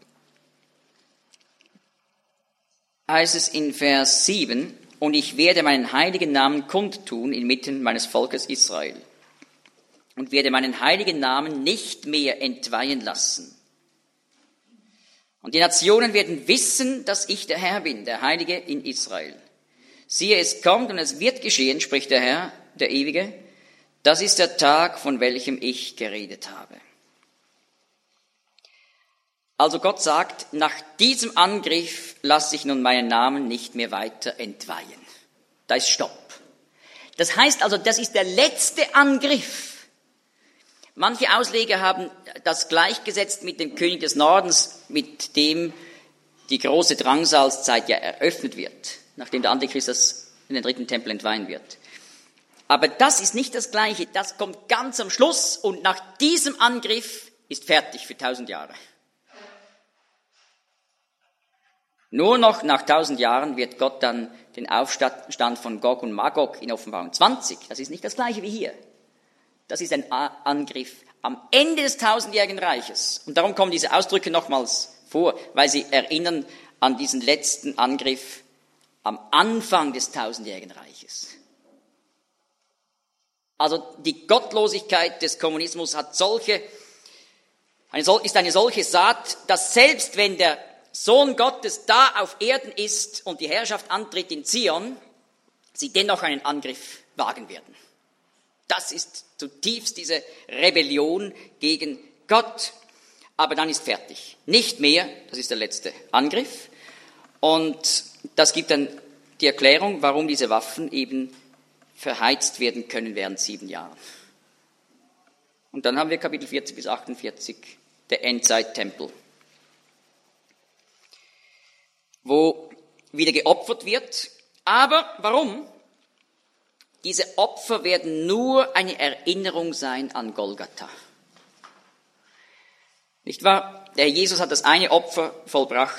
heißt es in Vers sieben, und ich werde meinen heiligen Namen kundtun inmitten meines Volkes Israel und werde meinen heiligen Namen nicht mehr entweihen lassen. Und die Nationen werden wissen, dass ich der Herr bin, der Heilige in Israel. Siehe, es kommt und es wird geschehen, spricht der Herr, der Ewige. Das ist der Tag, von welchem ich geredet habe. Also Gott sagt, nach diesem Angriff lasse ich nun meinen Namen nicht mehr weiter entweihen. Da ist Stopp. Das heißt also, das ist der letzte Angriff. Manche Ausleger haben das gleichgesetzt mit dem König des Nordens, mit dem die große Drangsalzzeit ja eröffnet wird, nachdem der Antichrist das in den dritten Tempel entweihen wird. Aber das ist nicht das Gleiche, das kommt ganz am Schluss und nach diesem Angriff ist fertig für tausend Jahre. Nur noch nach tausend Jahren wird Gott dann den Aufstand von Gog und Magog in Offenbarung zwanzig, das ist nicht das Gleiche wie hier. Das ist ein Angriff am Ende des tausendjährigen Reiches. Und darum kommen diese Ausdrücke nochmals vor, weil sie erinnern an diesen letzten Angriff am Anfang des tausendjährigen Reiches. Also die Gottlosigkeit des Kommunismus hat solche, eine, ist eine solche Saat, dass selbst wenn der Sohn Gottes da auf Erden ist und die Herrschaft antritt in Zion, sie dennoch einen Angriff wagen werden. Das ist zutiefst diese Rebellion gegen Gott. Aber dann ist fertig. Nicht mehr, das ist der letzte Angriff. Und das gibt dann die Erklärung, warum diese Waffen eben verheizt werden können während sieben Jahren. Und dann haben wir Kapitel vierzig bis achtundvierzig, der Endzeit-Tempel, wo wieder geopfert wird. Aber warum? Diese Opfer werden nur eine Erinnerung sein an Golgatha. Nicht wahr? Der Jesus hat das eine Opfer vollbracht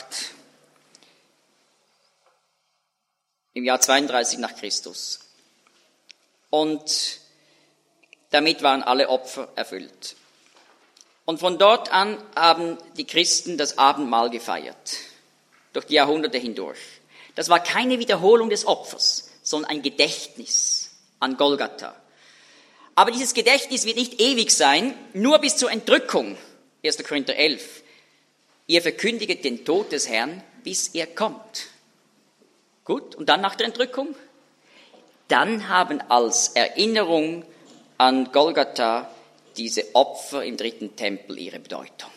im Jahr zweiunddreißig nach Christus. Und damit waren alle Opfer erfüllt. Und von dort an haben die Christen das Abendmahl gefeiert, durch die Jahrhunderte hindurch. Das war keine Wiederholung des Opfers, sondern ein Gedächtnis an Golgatha. Aber dieses Gedächtnis wird nicht ewig sein, nur bis zur Entrückung. erster Korinther elf. Ihr verkündiget den Tod des Herrn, bis er kommt. Gut, und dann nach der Entrückung? Dann haben als Erinnerung an Golgatha diese Opfer im dritten Tempel ihre Bedeutung.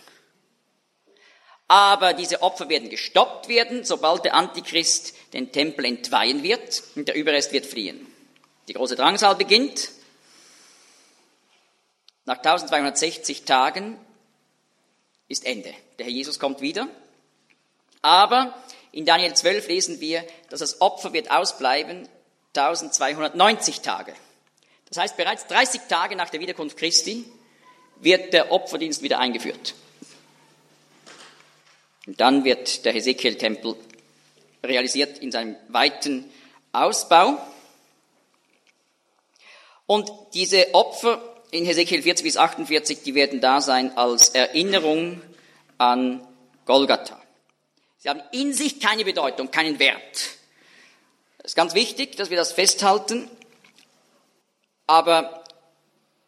Aber diese Opfer werden gestoppt werden, sobald der Antichrist den Tempel entweihen wird und der Überrest wird fliehen. Die große Drangsal beginnt. Nach eintausendzweihundertsechzig Tagen ist Ende. Der Herr Jesus kommt wieder. Aber in Daniel zwölf lesen wir, dass das Opfer wird ausbleiben eintausendzweihundertneunzig Tage. Das heißt, bereits dreißig Tage nach der Wiederkunft Christi wird der Opferdienst wieder eingeführt. Und dann wird der Hesekiel-Tempel realisiert in seinem weiten Ausbau. Und diese Opfer in Hesekiel vierzig bis achtundvierzig, die werden da sein als Erinnerung an Golgatha. Sie haben in sich keine Bedeutung, keinen Wert. Es ist ganz wichtig, dass wir das festhalten. Aber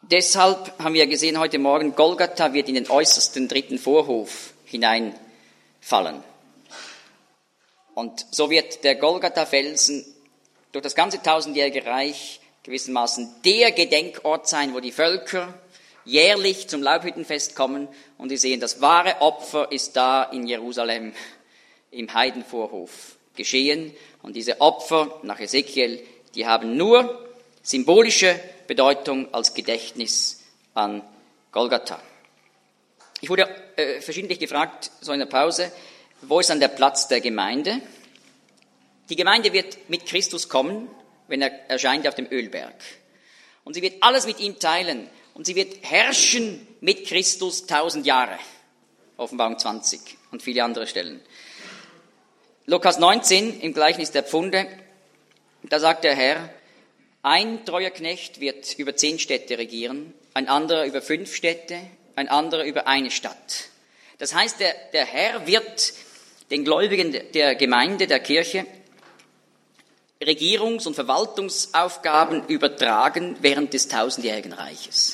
deshalb haben wir gesehen heute Morgen, Golgatha wird in den äußersten dritten Vorhof hineinfallen. Und so wird der Golgatha-Felsen durch das ganze tausendjährige Reich gewissermaßen der Gedenkort sein, wo die Völker jährlich zum Laubhüttenfest kommen und sie sehen, das wahre Opfer ist da in Jerusalem im Heidenvorhof geschehen. Und diese Opfer nach Ezekiel, die haben nur symbolische Bedeutung als Gedächtnis an Golgatha. Ich wurde äh, verschiedentlich gefragt, so in der Pause, wo ist dann der Platz der Gemeinde? Die Gemeinde wird mit Christus kommen, wenn er erscheint auf dem Ölberg. Und sie wird alles mit ihm teilen. Und sie wird herrschen mit Christus tausend Jahre. Offenbarung zwanzig und viele andere Stellen. Lukas neunzehn im Gleichnis der Pfunde, da sagt der Herr, ein treuer Knecht wird über zehn Städte regieren, ein anderer über fünf Städte, ein anderer über eine Stadt. Das heißt, der, der Herr wird den Gläubigen der Gemeinde, der Kirche, Regierungs- und Verwaltungsaufgaben übertragen während des tausendjährigen Reiches.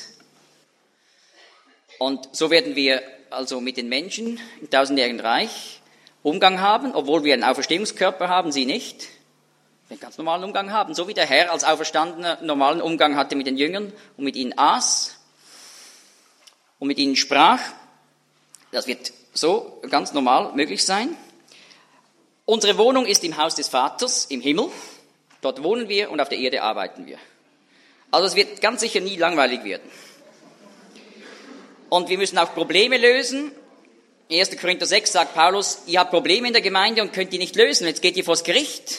Und so werden wir also mit den Menschen im tausendjährigen Reich Umgang haben, obwohl wir einen Auferstehungskörper haben, sie nicht. Wir einen ganz normalen Umgang haben, so wie der Herr als Auferstandener normalen Umgang hatte mit den Jüngern und mit ihnen aß und mit ihnen sprach. Das wird so ganz normal möglich sein. Unsere Wohnung ist im Haus des Vaters, im Himmel. Dort wohnen wir und auf der Erde arbeiten wir. Also es wird ganz sicher nie langweilig werden. Und wir müssen auch Probleme lösen. erster Korinther sechs sagt Paulus, ihr habt Probleme in der Gemeinde und könnt die nicht lösen. Jetzt geht ihr vors Gericht.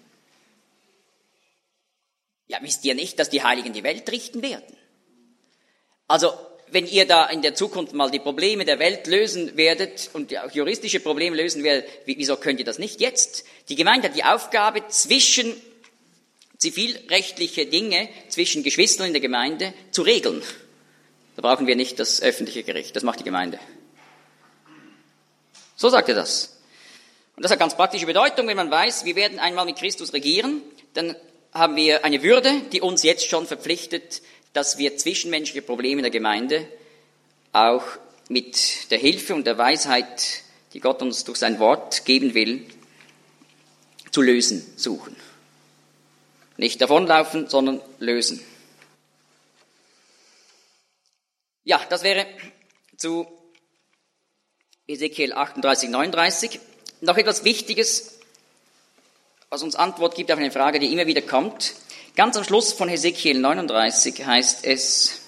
Ja, wisst ihr nicht, dass die Heiligen die Welt richten werden? Also, wenn ihr da in der Zukunft mal die Probleme der Welt lösen werdet und auch juristische Probleme lösen werdet, wieso könnt ihr das nicht jetzt? Die Gemeinde hat die Aufgabe, zwischen zivilrechtliche Dinge, zwischen Geschwistern in der Gemeinde zu regeln. Da brauchen wir nicht das öffentliche Gericht, das macht die Gemeinde. So sagt er das. Und das hat ganz praktische Bedeutung, wenn man weiß, wir werden einmal mit Christus regieren, dann haben wir eine Würde, die uns jetzt schon verpflichtet, dass wir zwischenmenschliche Probleme in der Gemeinde auch mit der Hilfe und der Weisheit, die Gott uns durch sein Wort geben will, zu lösen suchen. Nicht davonlaufen, sondern lösen. Ja, das wäre zu Ezekiel achtunddreißig, neununddreißig. Noch etwas Wichtiges, was uns Antwort gibt auf eine Frage, die immer wieder kommt. Ganz am Schluss von Ezekiel neununddreißig heißt es,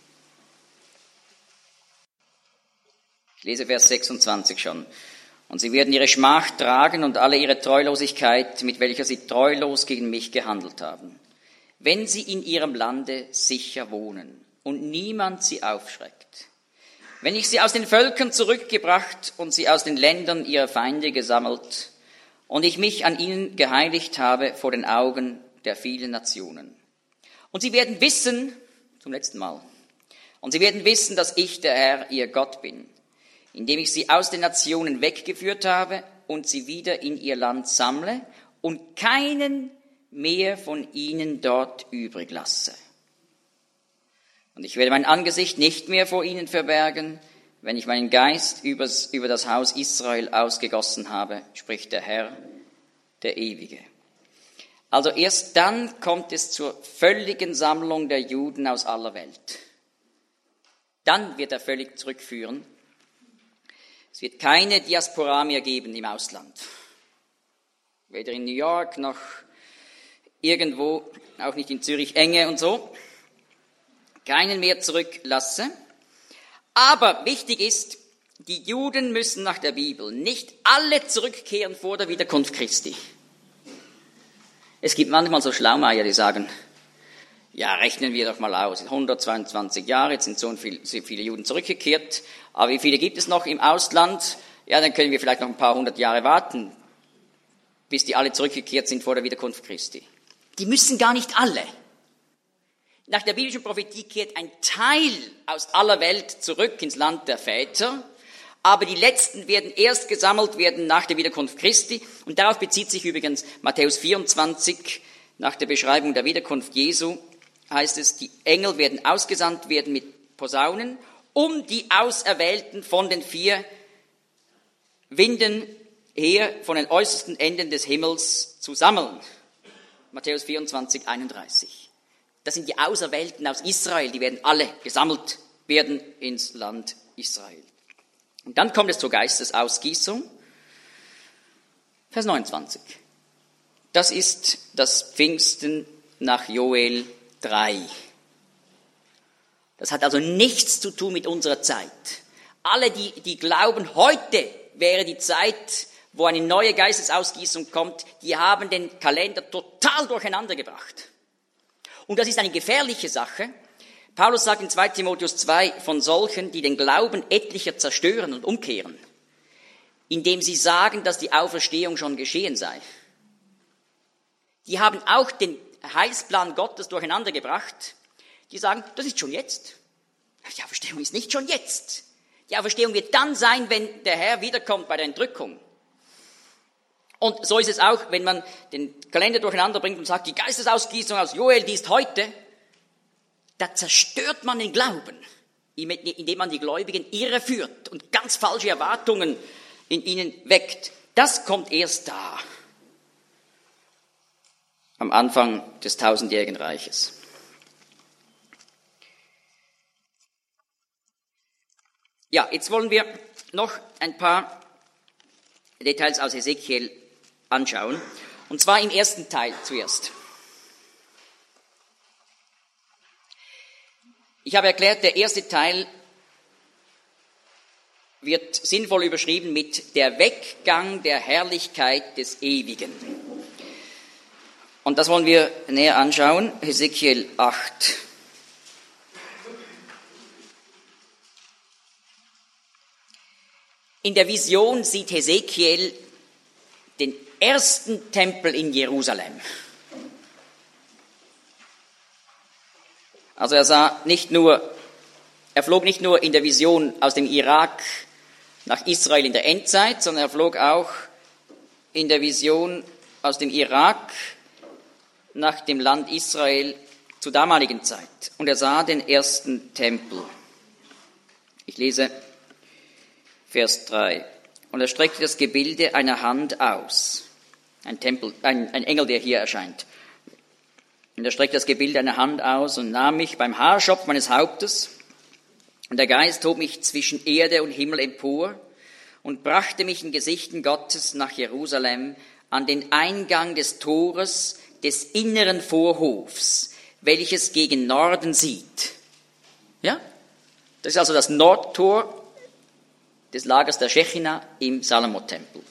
ich lese Vers sechsundzwanzig schon, und sie werden ihre Schmach tragen und alle ihre Treulosigkeit, mit welcher sie treulos gegen mich gehandelt haben, wenn sie in ihrem Lande sicher wohnen und niemand sie aufschreckt. Wenn ich sie aus den Völkern zurückgebracht und sie aus den Ländern ihrer Feinde gesammelt und ich mich an ihnen geheiligt habe vor den Augen der vielen Nationen. Und sie werden wissen, zum letzten Mal, und sie werden wissen, dass ich der Herr, ihr Gott bin, indem ich sie aus den Nationen weggeführt habe und sie wieder in ihr Land sammle und keinen mehr von ihnen dort übrig lasse. Und ich werde mein Angesicht nicht mehr vor ihnen verbergen, wenn ich meinen Geist übers, über das Haus Israel ausgegossen habe, spricht der Herr, der Ewige. Also erst dann kommt es zur völligen Sammlung der Juden aus aller Welt. Dann wird er völlig zurückführen. Es wird keine Diaspora mehr geben im Ausland. Weder in New York noch irgendwo, auch nicht in Zürich enge und so. Keinen mehr zurücklasse. Aber wichtig ist, die Juden müssen nach der Bibel nicht alle zurückkehren vor der Wiederkunft Christi. Es gibt manchmal so Schlaumeier, die sagen, ja, rechnen wir doch mal aus, hundertzweiundzwanzig Jahre, jetzt sind so viele Juden zurückgekehrt, aber wie viele gibt es noch im Ausland? Ja, dann können wir vielleicht noch ein paar hundert Jahre warten, bis die alle zurückgekehrt sind vor der Wiederkunft Christi. Die müssen gar nicht alle. Nach der biblischen Prophetie kehrt ein Teil aus aller Welt zurück ins Land der Väter, aber die Letzten werden erst gesammelt werden nach der Wiederkunft Christi. Und darauf bezieht sich übrigens Matthäus vierundzwanzig nach der Beschreibung der Wiederkunft Jesu heißt es, die Engel werden ausgesandt werden mit Posaunen, um die Auserwählten von den vier Winden her, von den äußersten Enden des Himmels zu sammeln. Matthäus vierundzwanzig, einunddreißig. Das sind die Auserwählten aus Israel, die werden alle gesammelt werden ins Land Israel. Und dann kommt es zur Geistesausgießung. Vers neunundzwanzig. Das ist das Pfingsten nach Joel drei. Das hat also nichts zu tun mit unserer Zeit. Alle, die, die glauben, heute wäre die Zeit, wo eine neue Geistesausgießung kommt, die haben den Kalender total durcheinander gebracht. Und das ist eine gefährliche Sache. Paulus sagt in zweiter Timotheus zwei von solchen, die den Glauben etlicher zerstören und umkehren, indem sie sagen, dass die Auferstehung schon geschehen sei. Die haben auch den Heilsplan Gottes durcheinander gebracht. Die sagen, das ist schon jetzt. Die Auferstehung ist nicht schon jetzt. Die Auferstehung wird dann sein, wenn der Herr wiederkommt bei der Entrückung. Und so ist es auch, wenn man den Kalender durcheinander bringt und sagt, die Geistesausgießung aus Joel, die ist heute. Da zerstört man den Glauben, indem man die Gläubigen irreführt und ganz falsche Erwartungen in ihnen weckt. Das kommt erst da, am Anfang des tausendjährigen Reiches. Ja, jetzt wollen wir noch ein paar Details aus Hesekiel anschauen, und zwar im ersten Teil zuerst. Ich habe erklärt, der erste Teil wird sinnvoll überschrieben mit der Weggang der Herrlichkeit des Ewigen. Und das wollen wir näher anschauen. Hesekiel acht. In der Vision sieht Hesekiel den ersten Tempel in Jerusalem. Also er sah nicht nur, er flog nicht nur in der Vision aus dem Irak nach Israel in der Endzeit, sondern er flog auch in der Vision aus dem Irak nach dem Land Israel zur damaligen Zeit. Und er sah den ersten Tempel. Ich lese Vers drei. Und er streckte das Gebilde einer Hand aus. Ein Tempel, ein, ein Engel, der hier erscheint. Und er streckte das Gebilde einer Hand aus und nahm mich beim Haarschopf meines Hauptes. Und der Geist hob mich zwischen Erde und Himmel empor und brachte mich in Gesichten Gottes nach Jerusalem an den Eingang des Tores des inneren Vorhofs, welches gegen Norden sieht. Ja? Das ist also das Nordtor des Lagers der Schechina im Salomo-Tempel.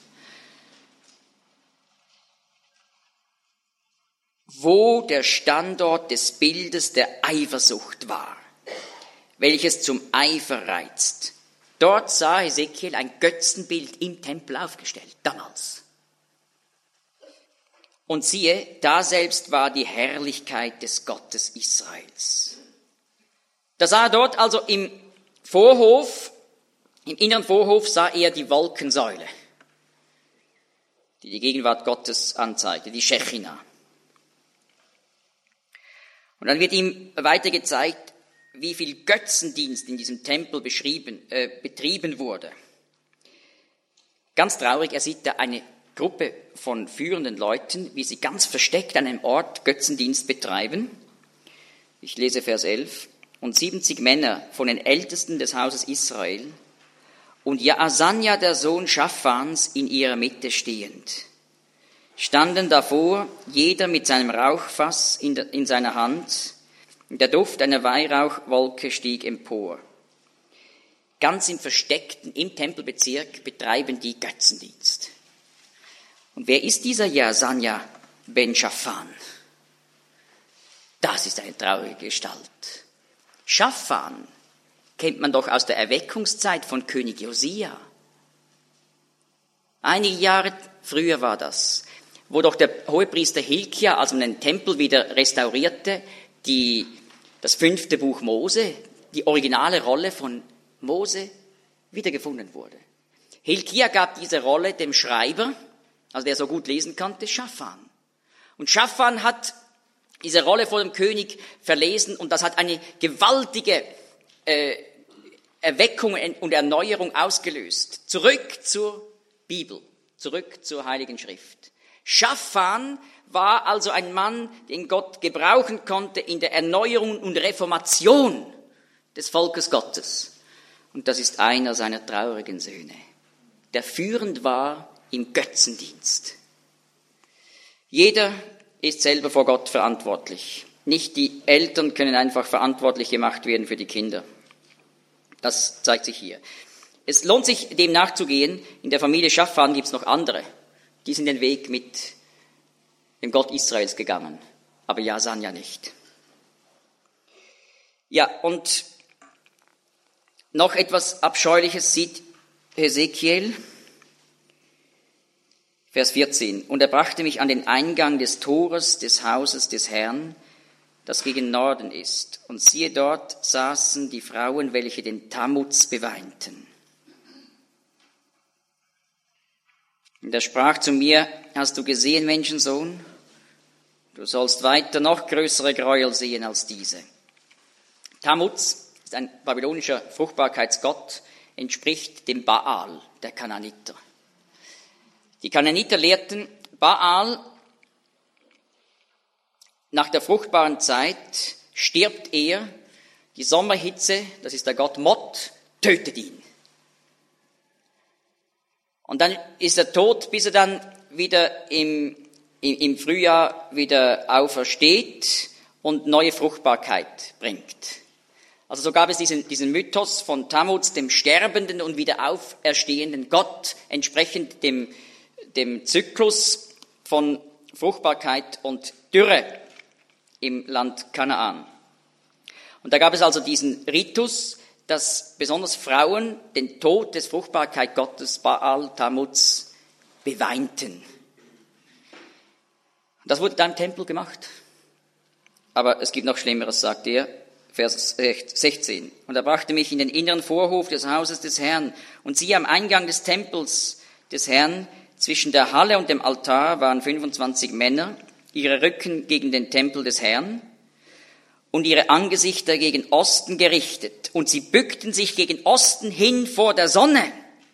Wo der Standort des Bildes der Eifersucht war, welches zum Eifer reizt. Dort sah Hesekiel ein Götzenbild im Tempel aufgestellt, damals. Und siehe, da selbst war die Herrlichkeit des Gottes Israels. Da sah er dort also im Vorhof, im inneren Vorhof sah er die Wolkensäule, die die Gegenwart Gottes anzeigte, die Schechina. Und dann wird ihm weiter gezeigt, wie viel Götzendienst in diesem Tempel beschrieben, äh, betrieben wurde. Ganz traurig, er sieht da eine Gruppe von führenden Leuten, wie sie ganz versteckt an einem Ort Götzendienst betreiben. Ich lese Vers elf. Und siebzig Männer von den Ältesten des Hauses Israel und Jaasanja, der Sohn Schaphans, in ihrer Mitte stehend, standen davor, jeder mit seinem Rauchfass in, der, in seiner Hand. Der Duft einer Weihrauchwolke stieg empor. Ganz im Versteckten, im Tempelbezirk, betreiben die Götzendienst. Und wer ist dieser Jaasanja ben Shaphan? Das ist eine traurige Gestalt. Shaphan kennt man doch aus der Erweckungszeit von König Josia. Einige Jahre früher war das, wo doch der Hohepriester Hilkia, als man den Tempel wieder restaurierte, die, das fünfte Buch Mose, die originale Rolle von Mose, wiedergefunden wurde. Hilkia gab diese Rolle dem Schreiber, also der so gut lesen konnte, Shaphan. Und Shaphan hat diese Rolle vor dem König verlesen und das hat eine gewaltige äh, Erweckung und Erneuerung ausgelöst. Zurück zur Bibel, zurück zur Heiligen Schrift. Schaphan war also ein Mann, den Gott gebrauchen konnte in der Erneuerung und Reformation des Volkes Gottes. Und das ist einer seiner traurigen Söhne, der führend war im Götzendienst. Jeder ist selber vor Gott verantwortlich. Nicht die Eltern können einfach verantwortlich gemacht werden für die Kinder. Das zeigt sich hier. Es lohnt sich, dem nachzugehen. In der Familie Schaphan gibt es noch andere. Die sind den Weg mit dem Gott Israels gegangen. Aber Jasanja nicht. Ja, und noch etwas Abscheuliches sieht Hesekiel. Vers vierzehn. Und er brachte mich an den Eingang des Tores des Hauses des Herrn, das gegen Norden ist. Und siehe, dort saßen die Frauen, welche den Tammuz beweinten. Und er sprach zu mir, hast du gesehen, Menschensohn? Du sollst weiter noch größere Gräuel sehen als diese. Tammuz ist ein babylonischer Fruchtbarkeitsgott, entspricht dem Baal der Kanaaniter. Die Kanaaniter lehrten, Baal, nach der fruchtbaren Zeit stirbt er, die Sommerhitze, das ist der Gott Mot, tötet ihn. Und dann ist er tot, bis er dann wieder im, im, im Frühjahr wieder aufersteht und neue Fruchtbarkeit bringt. Also so gab es diesen, diesen Mythos von Tammuz, dem sterbenden und wieder auferstehenden Gott, entsprechend dem dem Zyklus von Fruchtbarkeit und Dürre im Land Kanaan. Und da gab es also diesen Ritus, dass besonders Frauen den Tod des Fruchtbarkeit Gottes Baal Tammuz beweinten. Das wurde da im Tempel gemacht. Aber es gibt noch Schlimmeres, sagt er, Vers sechzehn. Und er brachte mich in den inneren Vorhof des Hauses des Herrn. Und siehe, am Eingang des Tempels des Herrn, zwischen der Halle und dem Altar waren fünfundzwanzig Männer, ihre Rücken gegen den Tempel des Herrn und ihre Angesichter gegen Osten gerichtet. Und sie bückten sich gegen Osten hin vor der Sonne.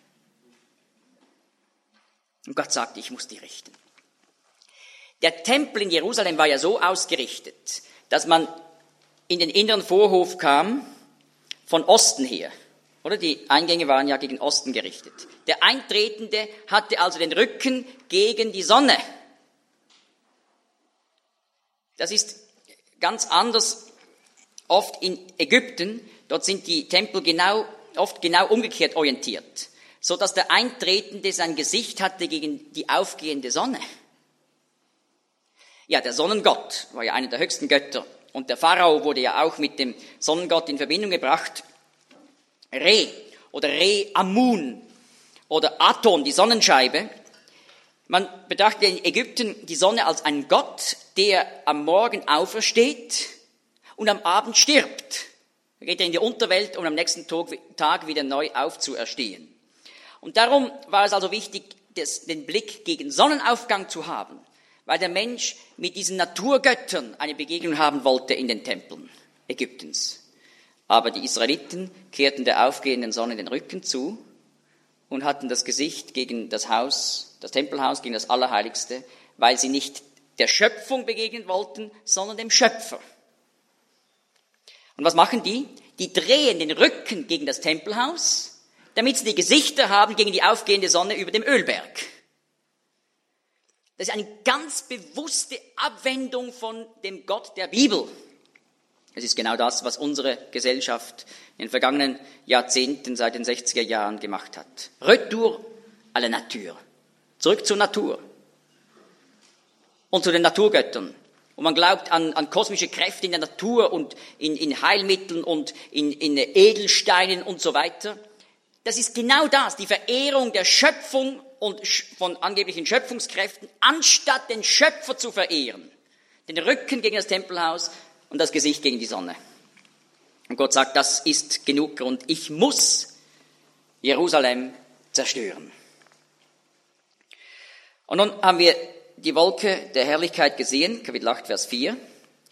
Und Gott sagte, ich muss die richten. Der Tempel in Jerusalem war ja so ausgerichtet, dass man in den inneren Vorhof kam von Osten her. Oder die Eingänge waren ja gegen Osten gerichtet. Der Eintretende hatte also den Rücken gegen die Sonne. Das ist ganz anders oft in Ägypten. Dort sind die Tempel genau, oft genau umgekehrt orientiert, so dass der Eintretende sein Gesicht hatte gegen die aufgehende Sonne. Ja, der Sonnengott war ja einer der höchsten Götter und der Pharao wurde ja auch mit dem Sonnengott in Verbindung gebracht. Re oder Re-Amun oder Aton, die Sonnenscheibe. Man betrachtet in Ägypten die Sonne als einen Gott, der am Morgen aufersteht und am Abend stirbt. Da geht er in die Unterwelt, um am nächsten Tag wieder neu aufzuerstehen. Und darum war es also wichtig, den Blick gegen Sonnenaufgang zu haben, weil der Mensch mit diesen Naturgöttern eine Begegnung haben wollte in den Tempeln Ägyptens. Aber die Israeliten kehrten der aufgehenden Sonne den Rücken zu und hatten das Gesicht gegen das Haus, das Tempelhaus, gegen das Allerheiligste, weil sie nicht der Schöpfung begegnen wollten, sondern dem Schöpfer. Und was machen die? Die drehen den Rücken gegen das Tempelhaus, damit sie die Gesichter haben gegen die aufgehende Sonne über dem Ölberg. Das ist eine ganz bewusste Abwendung von dem Gott der Bibel. Es ist genau das, was unsere Gesellschaft in den vergangenen Jahrzehnten, seit den sechziger Jahren gemacht hat. Retour à la nature. Zurück zur Natur. Und zu den Naturgöttern. Und man glaubt an, an kosmische Kräfte in der Natur und in, in Heilmitteln und in, in Edelsteinen und so weiter. Das ist genau das, die Verehrung der Schöpfung und von angeblichen Schöpfungskräften, anstatt den Schöpfer zu verehren. Den Rücken gegen das Tempelhaus und das Gesicht gegen die Sonne. Und Gott sagt, das ist genug Grund. Ich muss Jerusalem zerstören. Und nun haben wir die Wolke der Herrlichkeit gesehen, Kapitel acht, Vers vier.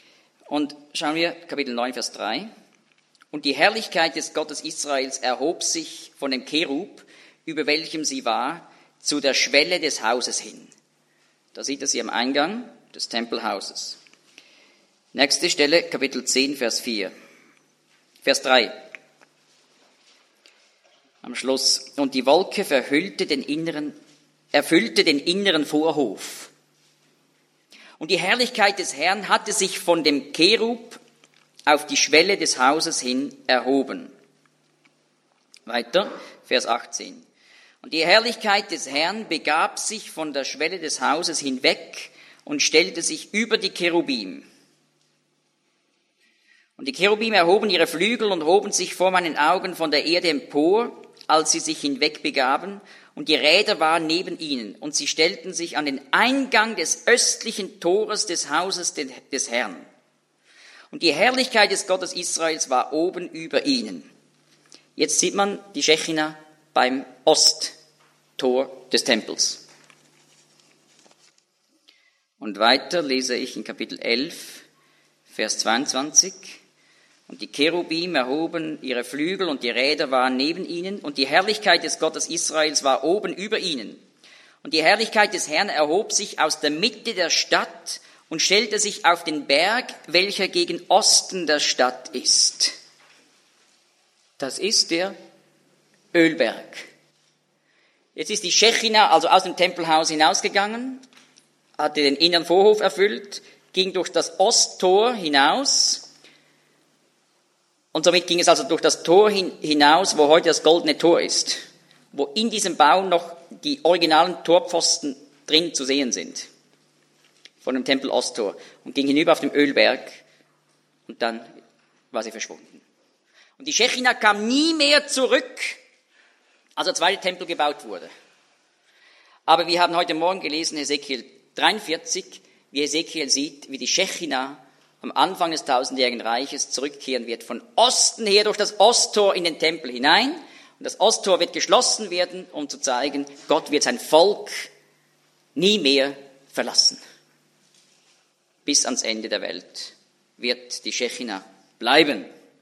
Und schauen wir Kapitel neun, Vers drei. Und die Herrlichkeit des Gottes Israels erhob sich von dem Cherub, über welchem sie war, zu der Schwelle des Hauses hin. Da sieht er sie am Eingang des Tempelhauses. Nächste Stelle, Kapitel zehn, Vers vier. Vers drei. Am Schluss. Und die Wolke verhüllte den inneren, erfüllte den inneren Vorhof. Und die Herrlichkeit des Herrn hatte sich von dem Cherub auf die Schwelle des Hauses hin erhoben. Weiter, Vers achtzehn. Und die Herrlichkeit des Herrn begab sich von der Schwelle des Hauses hinweg und stellte sich über die Cherubim. Und die Cherubim erhoben ihre Flügel und hoben sich vor meinen Augen von der Erde empor, als sie sich hinwegbegaben, und die Räder waren neben ihnen, und sie stellten sich an den Eingang des östlichen Tores des Hauses des Herrn. Und die Herrlichkeit des Gottes Israels war oben über ihnen. Jetzt sieht man die Schechina beim Osttor des Tempels. Und weiter lese ich in Kapitel elf, Vers zweiundzwanzig. Und die Cherubim erhoben ihre Flügel und die Räder waren neben ihnen und die Herrlichkeit des Gottes Israels war oben über ihnen. Und die Herrlichkeit des Herrn erhob sich aus der Mitte der Stadt und stellte sich auf den Berg, welcher gegen Osten der Stadt ist. Das ist der Ölberg. Jetzt ist die Schechina also aus dem Tempelhaus hinausgegangen, hatte den inneren Vorhof erfüllt, ging durch das Osttor hinaus. Und somit ging es also durch das Tor hinaus, wo heute das Goldene Tor ist, wo in diesem Bau noch die originalen Torpfosten drin zu sehen sind, von dem Tempel Osttor, und ging hinüber auf den Ölberg und dann war sie verschwunden. Und die Schechina kam nie mehr zurück, als der zweite Tempel gebaut wurde. Aber wir haben heute Morgen gelesen, Hesekiel dreiundvierzig, wie Hesekiel sieht, wie die Schechina am Anfang des tausendjährigen Reiches zurückkehren wird, von Osten her durch das Osttor in den Tempel hinein. Und das Osttor wird geschlossen werden, um zu zeigen, Gott wird sein Volk nie mehr verlassen. Bis ans Ende der Welt wird die Schechina bleiben.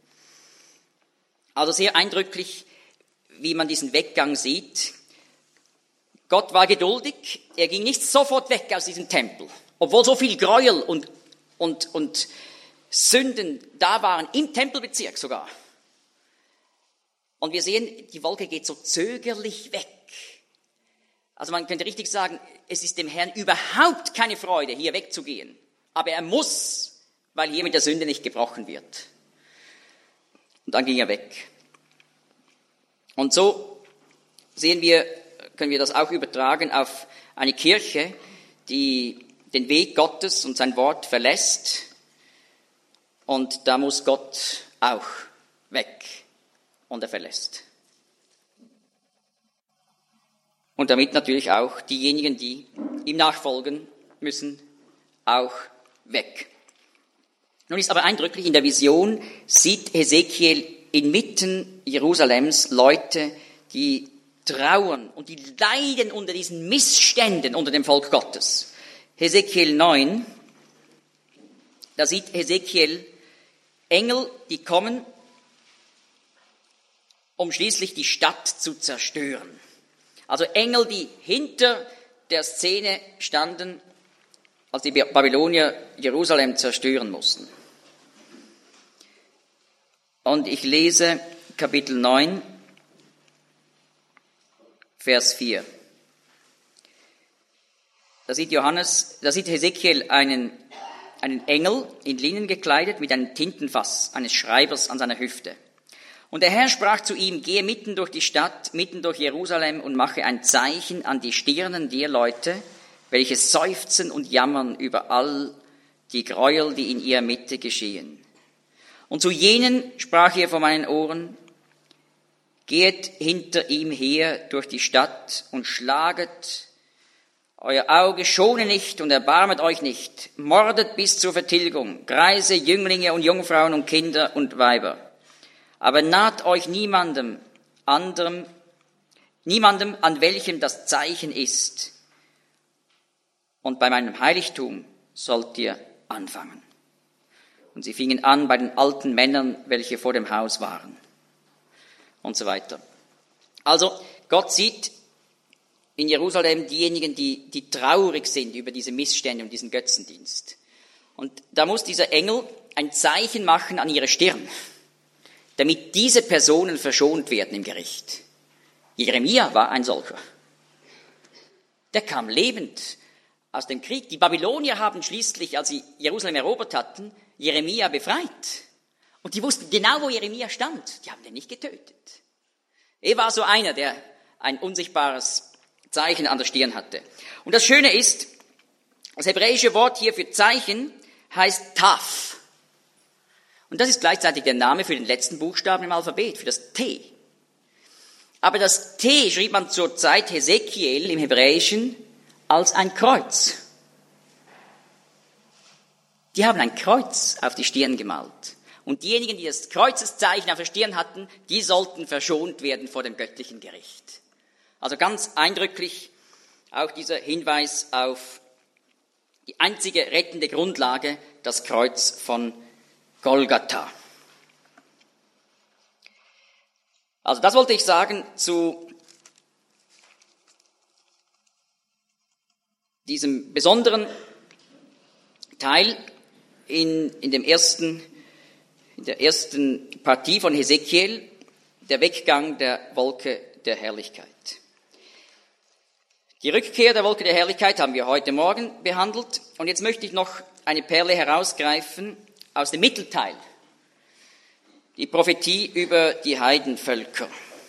Also sehr eindrücklich, wie man diesen Weggang sieht. Gott war geduldig, er ging nicht sofort weg aus diesem Tempel, obwohl so viel Gräuel und Und, und Sünden da waren, im Tempelbezirk sogar. Und wir sehen, die Wolke geht so zögerlich weg. Also man könnte richtig sagen, es ist dem Herrn überhaupt keine Freude, hier wegzugehen. Aber er muss, weil hier mit der Sünde nicht gebrochen wird. Und dann ging er weg. Und so sehen wir, können wir das auch übertragen auf eine Kirche, die den Weg Gottes und sein Wort verlässt, und da muss Gott auch weg, und er verlässt. Und damit natürlich auch diejenigen, die ihm nachfolgen, müssen auch weg. Nun ist aber eindrücklich, in der Vision sieht Hesekiel inmitten Jerusalems Leute, die trauern und die leiden unter diesen Missständen unter dem Volk Gottes. Hesekiel neun, da sieht Hesekiel Engel, die kommen, um schließlich die Stadt zu zerstören. Also Engel, die hinter der Szene standen, als die Babylonier Jerusalem zerstören mussten. Und ich lese Kapitel neun, Vers vier. Da sieht Johannes, da sieht Hesekiel einen, einen Engel in Linnen gekleidet mit einem Tintenfass eines Schreibers an seiner Hüfte. Und der Herr sprach zu ihm, gehe mitten durch die Stadt, mitten durch Jerusalem und mache ein Zeichen an die Stirnen der Leute, welche seufzen und jammern über all die Gräuel, die in ihrer Mitte geschehen. Und zu jenen sprach er vor meinen Ohren, geht hinter ihm her durch die Stadt und schlaget euer Auge schone nicht und erbarmet euch nicht, mordet bis zur Vertilgung, Greise, Jünglinge und Jungfrauen und Kinder und Weiber. Aber naht euch niemandem anderem, niemandem, an welchem das Zeichen ist. Und bei meinem Heiligtum sollt ihr anfangen. und sie fingen an bei den alten Männern, welche vor dem Haus waren. Und so weiter. Also Gott sieht in Jerusalem diejenigen, die, die traurig sind über diese Missstände und diesen Götzendienst. Und da muss dieser Engel ein Zeichen machen an ihre Stirn, damit diese Personen verschont werden im Gericht. Jeremia war ein solcher. Der kam lebend aus dem Krieg. Die Babylonier haben schließlich, als sie Jerusalem erobert hatten, Jeremia befreit. Und die wussten genau, wo Jeremia stand. Die haben den nicht getötet. Er war so einer, der ein unsichtbares Zeichen an der Stirn hatte. Und das Schöne ist, das hebräische Wort hier für Zeichen heißt Taf. Und das ist gleichzeitig der Name für den letzten Buchstaben im Alphabet, für das T. Aber das T schrieb man zur Zeit Hesekiel im Hebräischen als ein Kreuz. Die haben ein Kreuz auf die Stirn gemalt. Und diejenigen, die das Kreuzeszeichen auf der Stirn hatten, die sollten verschont werden vor dem göttlichen Gericht. Also ganz eindrücklich auch dieser Hinweis auf die einzige rettende Grundlage, das Kreuz von Golgatha. Also das wollte ich sagen zu diesem besonderen Teil in, in, dem ersten, in der ersten Partie von Hesekiel, der Weggang der Wolke der Herrlichkeit. Die Rückkehr der Wolke der Herrlichkeit haben wir heute Morgen behandelt. Und jetzt möchte ich noch eine Perle herausgreifen aus dem Mittelteil. Die Prophetie über die Heidenvölker.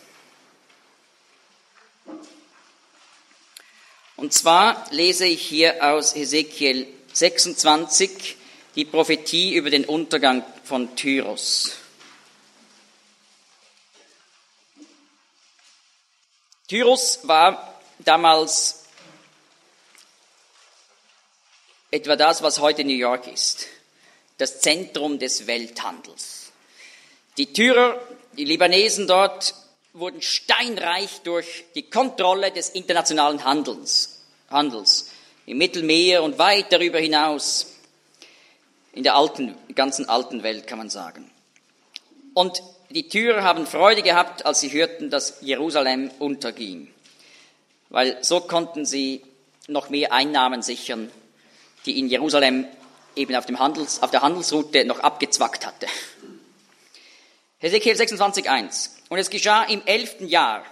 Und zwar lese ich hier aus Hesekiel sechsundzwanzig die Prophetie über den Untergang von Tyros. Tyros war damals etwa das, was heute New York ist, das Zentrum des Welthandels. Die Tyrer, die Libanesen dort, wurden steinreich durch die Kontrolle des internationalen Handels, Handels im Mittelmeer und weit darüber hinaus, in der alten, ganzen alten Welt, kann man sagen. Und die Tyrer haben Freude gehabt, als sie hörten, dass Jerusalem unterging, weil so konnten sie noch mehr Einnahmen sichern, die in Jerusalem eben auf, dem Handels, auf der Handelsroute noch abgezwackt hatte. Hesekiel sechsundzwanzig eins. Und es geschah im elften Jahr,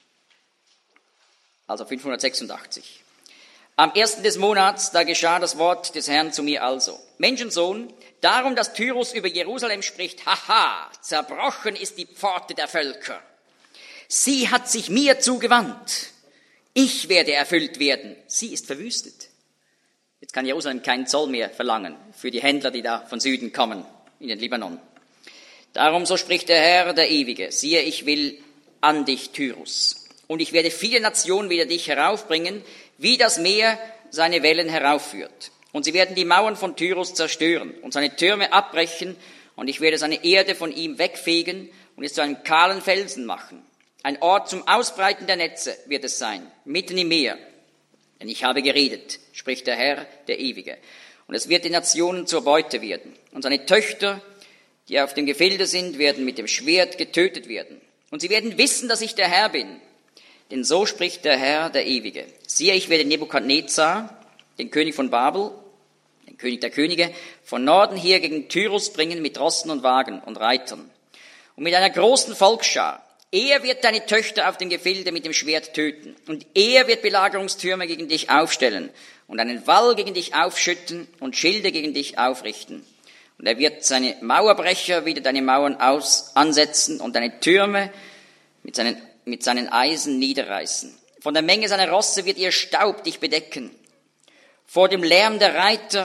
also fünfhundertsechsundachtzig, am ersten des Monats, da geschah das Wort des Herrn zu mir also: Menschensohn, darum, dass Tyros über Jerusalem spricht, haha, zerbrochen ist die Pforte der Völker. Sie hat sich mir zugewandt. Ich werde erfüllt werden. Sie ist verwüstet. Jetzt kann Jerusalem keinen Zoll mehr verlangen für die Händler, die da von Süden kommen, in den Libanon. Darum, so spricht der Herr, der Ewige: Siehe, ich will an dich, Tyrus, und ich werde viele Nationen wider dich heraufbringen, wie das Meer seine Wellen heraufführt. Und sie werden die Mauern von Tyrus zerstören und seine Türme abbrechen, und ich werde seine Erde von ihm wegfegen und es zu einem kahlen Felsen machen. Ein Ort zum Ausbreiten der Netze wird es sein, mitten im Meer. Denn ich habe geredet, spricht der Herr, der Ewige. Und es wird den Nationen zur Beute werden. Und seine Töchter, die auf dem Gefilde sind, werden mit dem Schwert getötet werden. Und sie werden wissen, dass ich der Herr bin. Denn so spricht der Herr, der Ewige: Siehe, ich werde Nebukadnezar, den König von Babel, den König der Könige, von Norden her gegen Tyrus bringen mit Rossen und Wagen und Reitern. Und mit einer großen Volksschar. Er wird deine Töchter auf dem Gefilde mit dem Schwert töten. Und er wird Belagerungstürme gegen dich aufstellen und einen Wall gegen dich aufschütten und Schilde gegen dich aufrichten. Und er wird seine Mauerbrecher wieder deine Mauern aus, ansetzen und deine Türme mit seinen, mit seinen Eisen niederreißen. Von der Menge seiner Rosse wird ihr Staub dich bedecken. Vor dem Lärm der Reiter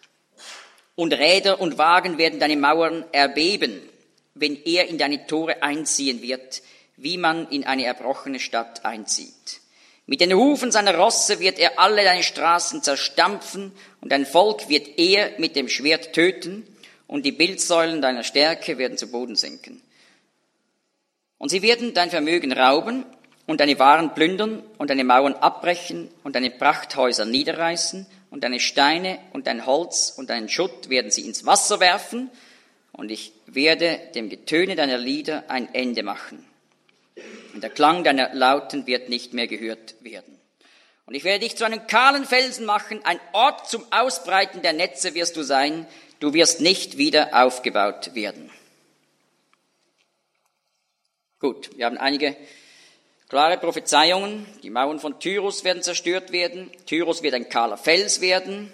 und Räder und Wagen werden deine Mauern erbeben, wenn er in deine Tore einziehen wird, wie man in eine erbrochene Stadt einzieht. Mit den Hufen seiner Rosse wird er alle deine Straßen zerstampfen, und dein Volk wird er mit dem Schwert töten, und die Bildsäulen deiner Stärke werden zu Boden sinken. Und sie werden dein Vermögen rauben und deine Waren plündern und deine Mauern abbrechen und deine Prachthäuser niederreißen und und deine Steine und dein Holz und deinen Schutt werden sie ins Wasser werfen, und ich werde dem Getöne deiner Lieder ein Ende machen. Und der Klang deiner Lauten wird nicht mehr gehört werden. Und ich werde dich zu einem kahlen Felsen machen, ein Ort zum Ausbreiten der Netze wirst du sein, du wirst nicht wieder aufgebaut werden. Gut, wir haben einige klare Prophezeiungen. Die Mauern von Tyrus werden zerstört werden. Tyrus wird ein kahler Fels werden.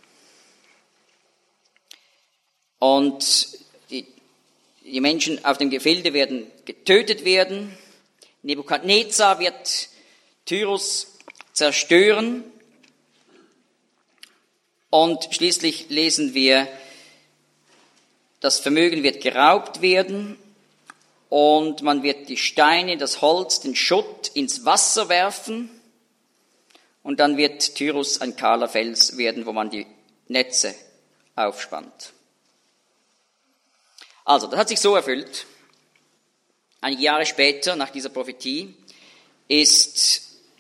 Und die, die Menschen auf dem Gefilde werden getötet werden. Nebukadnezar wird Tyrus zerstören. Und schließlich lesen wir, das Vermögen wird geraubt werden. Und man wird die Steine, das Holz, den Schutt ins Wasser werfen. Und dann wird Tyrus ein kahler Fels werden, wo man die Netze aufspannt. Also, das hat sich so erfüllt. Einige Jahre später, nach dieser Prophetie, ist,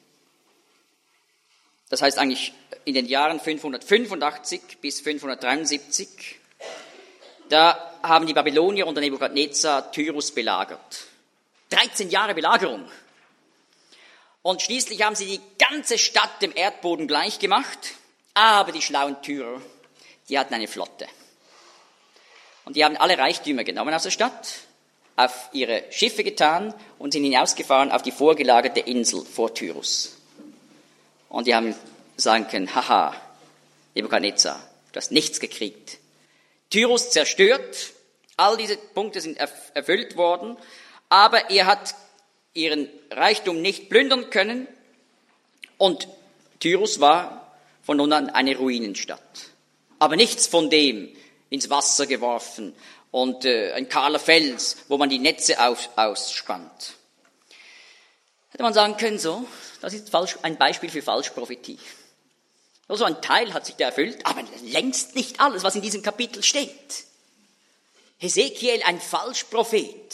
das heißt eigentlich in den Jahren fünfhundertfünfundachtzig bis fünfhundertdreiundsiebzig, da haben die Babylonier unter Nebukadnezar Tyrus belagert. dreizehn Jahre Belagerung. Und schließlich haben sie die ganze Stadt dem Erdboden gleich gemacht. Aber die schlauen Tyrer, die hatten eine Flotte. Und die haben alle Reichtümer genommen aus der Stadt, auf ihre Schiffe getan und sind hinausgefahren auf die vorgelagerte Insel vor Tyrus. Und die haben sagen können, haha, Nebukadnezar, du hast nichts gekriegt. Tyrus zerstört, all diese Punkte sind erfüllt worden, aber er hat ihren Reichtum nicht plündern können und Tyrus war von nun an eine Ruinenstadt. Aber nichts von dem ins Wasser geworfen und äh, ein kahler Fels, wo man die Netze aus, ausspannt. Hätte man sagen können, so, das ist falsch, ein Beispiel für Falschprophetie. Also ein Teil hat sich da erfüllt, aber längst nicht alles, was in diesem Kapitel steht. Hesekiel, ein Falschprophet.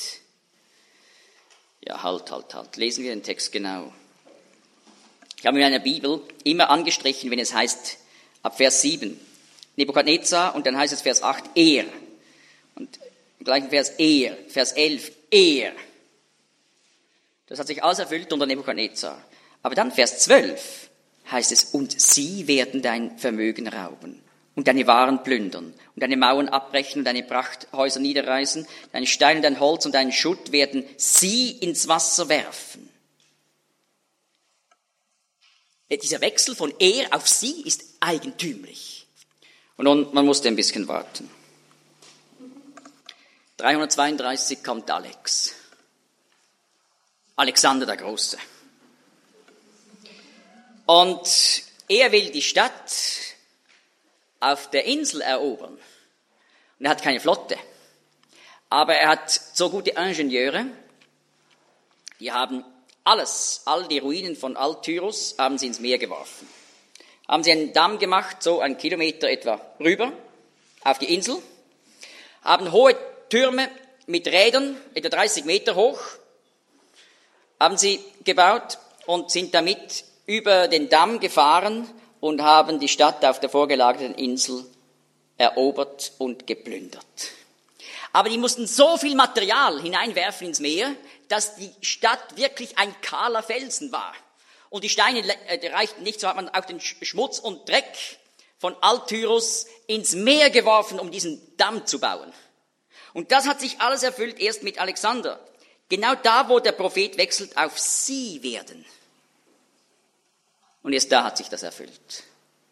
Ja, halt, halt, halt. Lesen wir den Text genau. Ich habe in meiner Bibel immer angestrichen, wenn es heißt, ab Vers sieben, Nebukadnezar, und dann heißt es Vers acht, er. Und im gleichen Vers er, Vers elf, er. Das hat sich alles erfüllt unter Nebukadnezar. Aber dann Vers zwölf heißt es, und sie werden dein Vermögen rauben und deine Waren plündern und deine Mauern abbrechen und deine Prachthäuser niederreißen, deine Steine, dein Holz und deinen Schutt werden sie ins Wasser werfen. Dieser Wechsel von er auf sie ist eigentümlich. Und nun, man musste ein bisschen warten. dreihundertzweiunddreißig kommt Alex. Alexander der Große. Und er will die Stadt auf der Insel erobern. Und er hat keine Flotte. Aber er hat so gute Ingenieure, die haben alles, all die Ruinen von Alt-Tyrus, haben sie ins Meer geworfen. Haben sie einen Damm gemacht, so einen Kilometer etwa rüber, auf die Insel. Haben hohe Türme mit Rädern, etwa dreißig Meter hoch, haben sie gebaut und sind damit über den Damm gefahren und haben die Stadt auf der vorgelagerten Insel erobert und geplündert. Aber die mussten so viel Material hineinwerfen ins Meer, dass die Stadt wirklich ein kahler Felsen war. Und die Steine reichten nicht, so hat man auch den Schmutz und Dreck von Alt-Tyrus ins Meer geworfen, um diesen Damm zu bauen. Und das hat sich alles erfüllt erst mit Alexander. Genau da, wo der Prophet wechselt auf sie werden. Und erst da hat sich das erfüllt.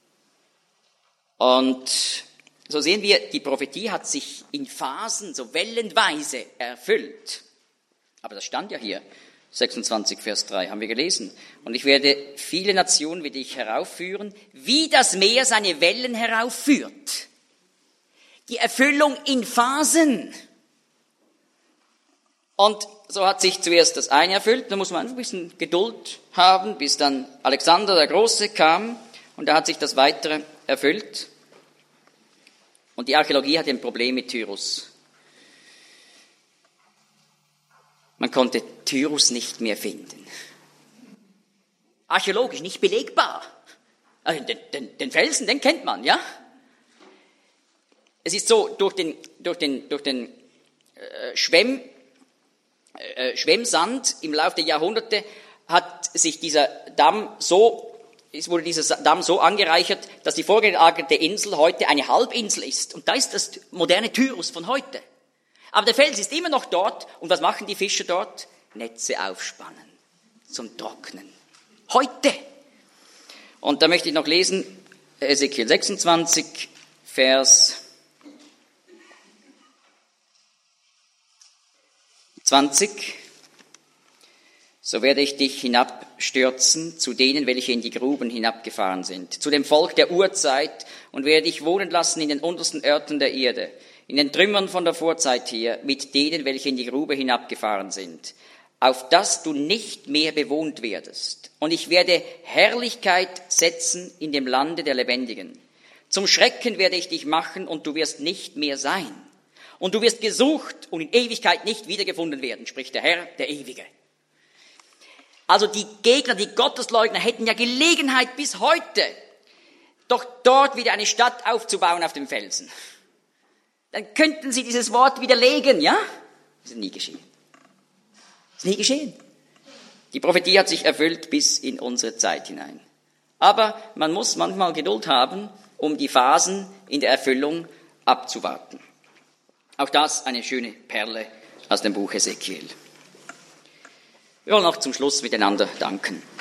Und so sehen wir, die Prophetie hat sich in Phasen, so wellenweise erfüllt. Aber das stand ja hier, sechsundzwanzig, Vers drei, haben wir gelesen. Und ich werde viele Nationen wie dich heraufführen, wie das Meer seine Wellen heraufführt. Die Erfüllung in Phasen. Und so hat sich zuerst das eine erfüllt, da muss man ein bisschen Geduld haben, bis dann Alexander der Große kam und da hat sich das weitere erfüllt. Und die Archäologie hat ein Problem mit Tyrus. Man konnte Tyrus nicht mehr finden. Archäologisch nicht belegbar. Also den, den, den Felsen, den kennt man, ja? Es ist so, durch den, durch den, durch den äh, Schwemm, äh, Schwemmsand im Laufe der Jahrhunderte hat sich dieser Damm so, es wurde dieser Damm so angereichert, dass die vorgelagerte Insel heute eine Halbinsel ist. Und da ist das moderne Tyrus von heute. Aber der Fels ist immer noch dort. Und was machen die Fischer dort? Netze aufspannen zum Trocknen. Heute. Und da möchte ich noch lesen, Ezekiel sechsundzwanzig, Vers zwanzig. So werde ich dich hinabstürzen zu denen, welche in die Gruben hinabgefahren sind, zu dem Volk der Urzeit, und werde dich wohnen lassen in den untersten Örtern der Erde, in den Trümmern von der Vorzeit her, mit denen, welche in die Grube hinabgefahren sind, auf dass du nicht mehr bewohnt werdest. Und ich werde Herrlichkeit setzen in dem Lande der Lebendigen. Zum Schrecken werde ich dich machen, und du wirst nicht mehr sein. Und du wirst gesucht und in Ewigkeit nicht wiedergefunden werden, spricht der Herr, der Ewige. Also die Gegner, die Gottesleugner hätten ja Gelegenheit bis heute, doch dort wieder eine Stadt aufzubauen auf dem Felsen. Dann könnten sie dieses Wort widerlegen, ja? Das ist nie geschehen. Das ist nie geschehen. Die Prophetie hat sich erfüllt bis in unsere Zeit hinein. Aber man muss manchmal Geduld haben, um die Phasen in der Erfüllung abzuwarten. Auch das eine schöne Perle aus dem Buch Ezekiel. Wir wollen noch zum Schluss miteinander danken.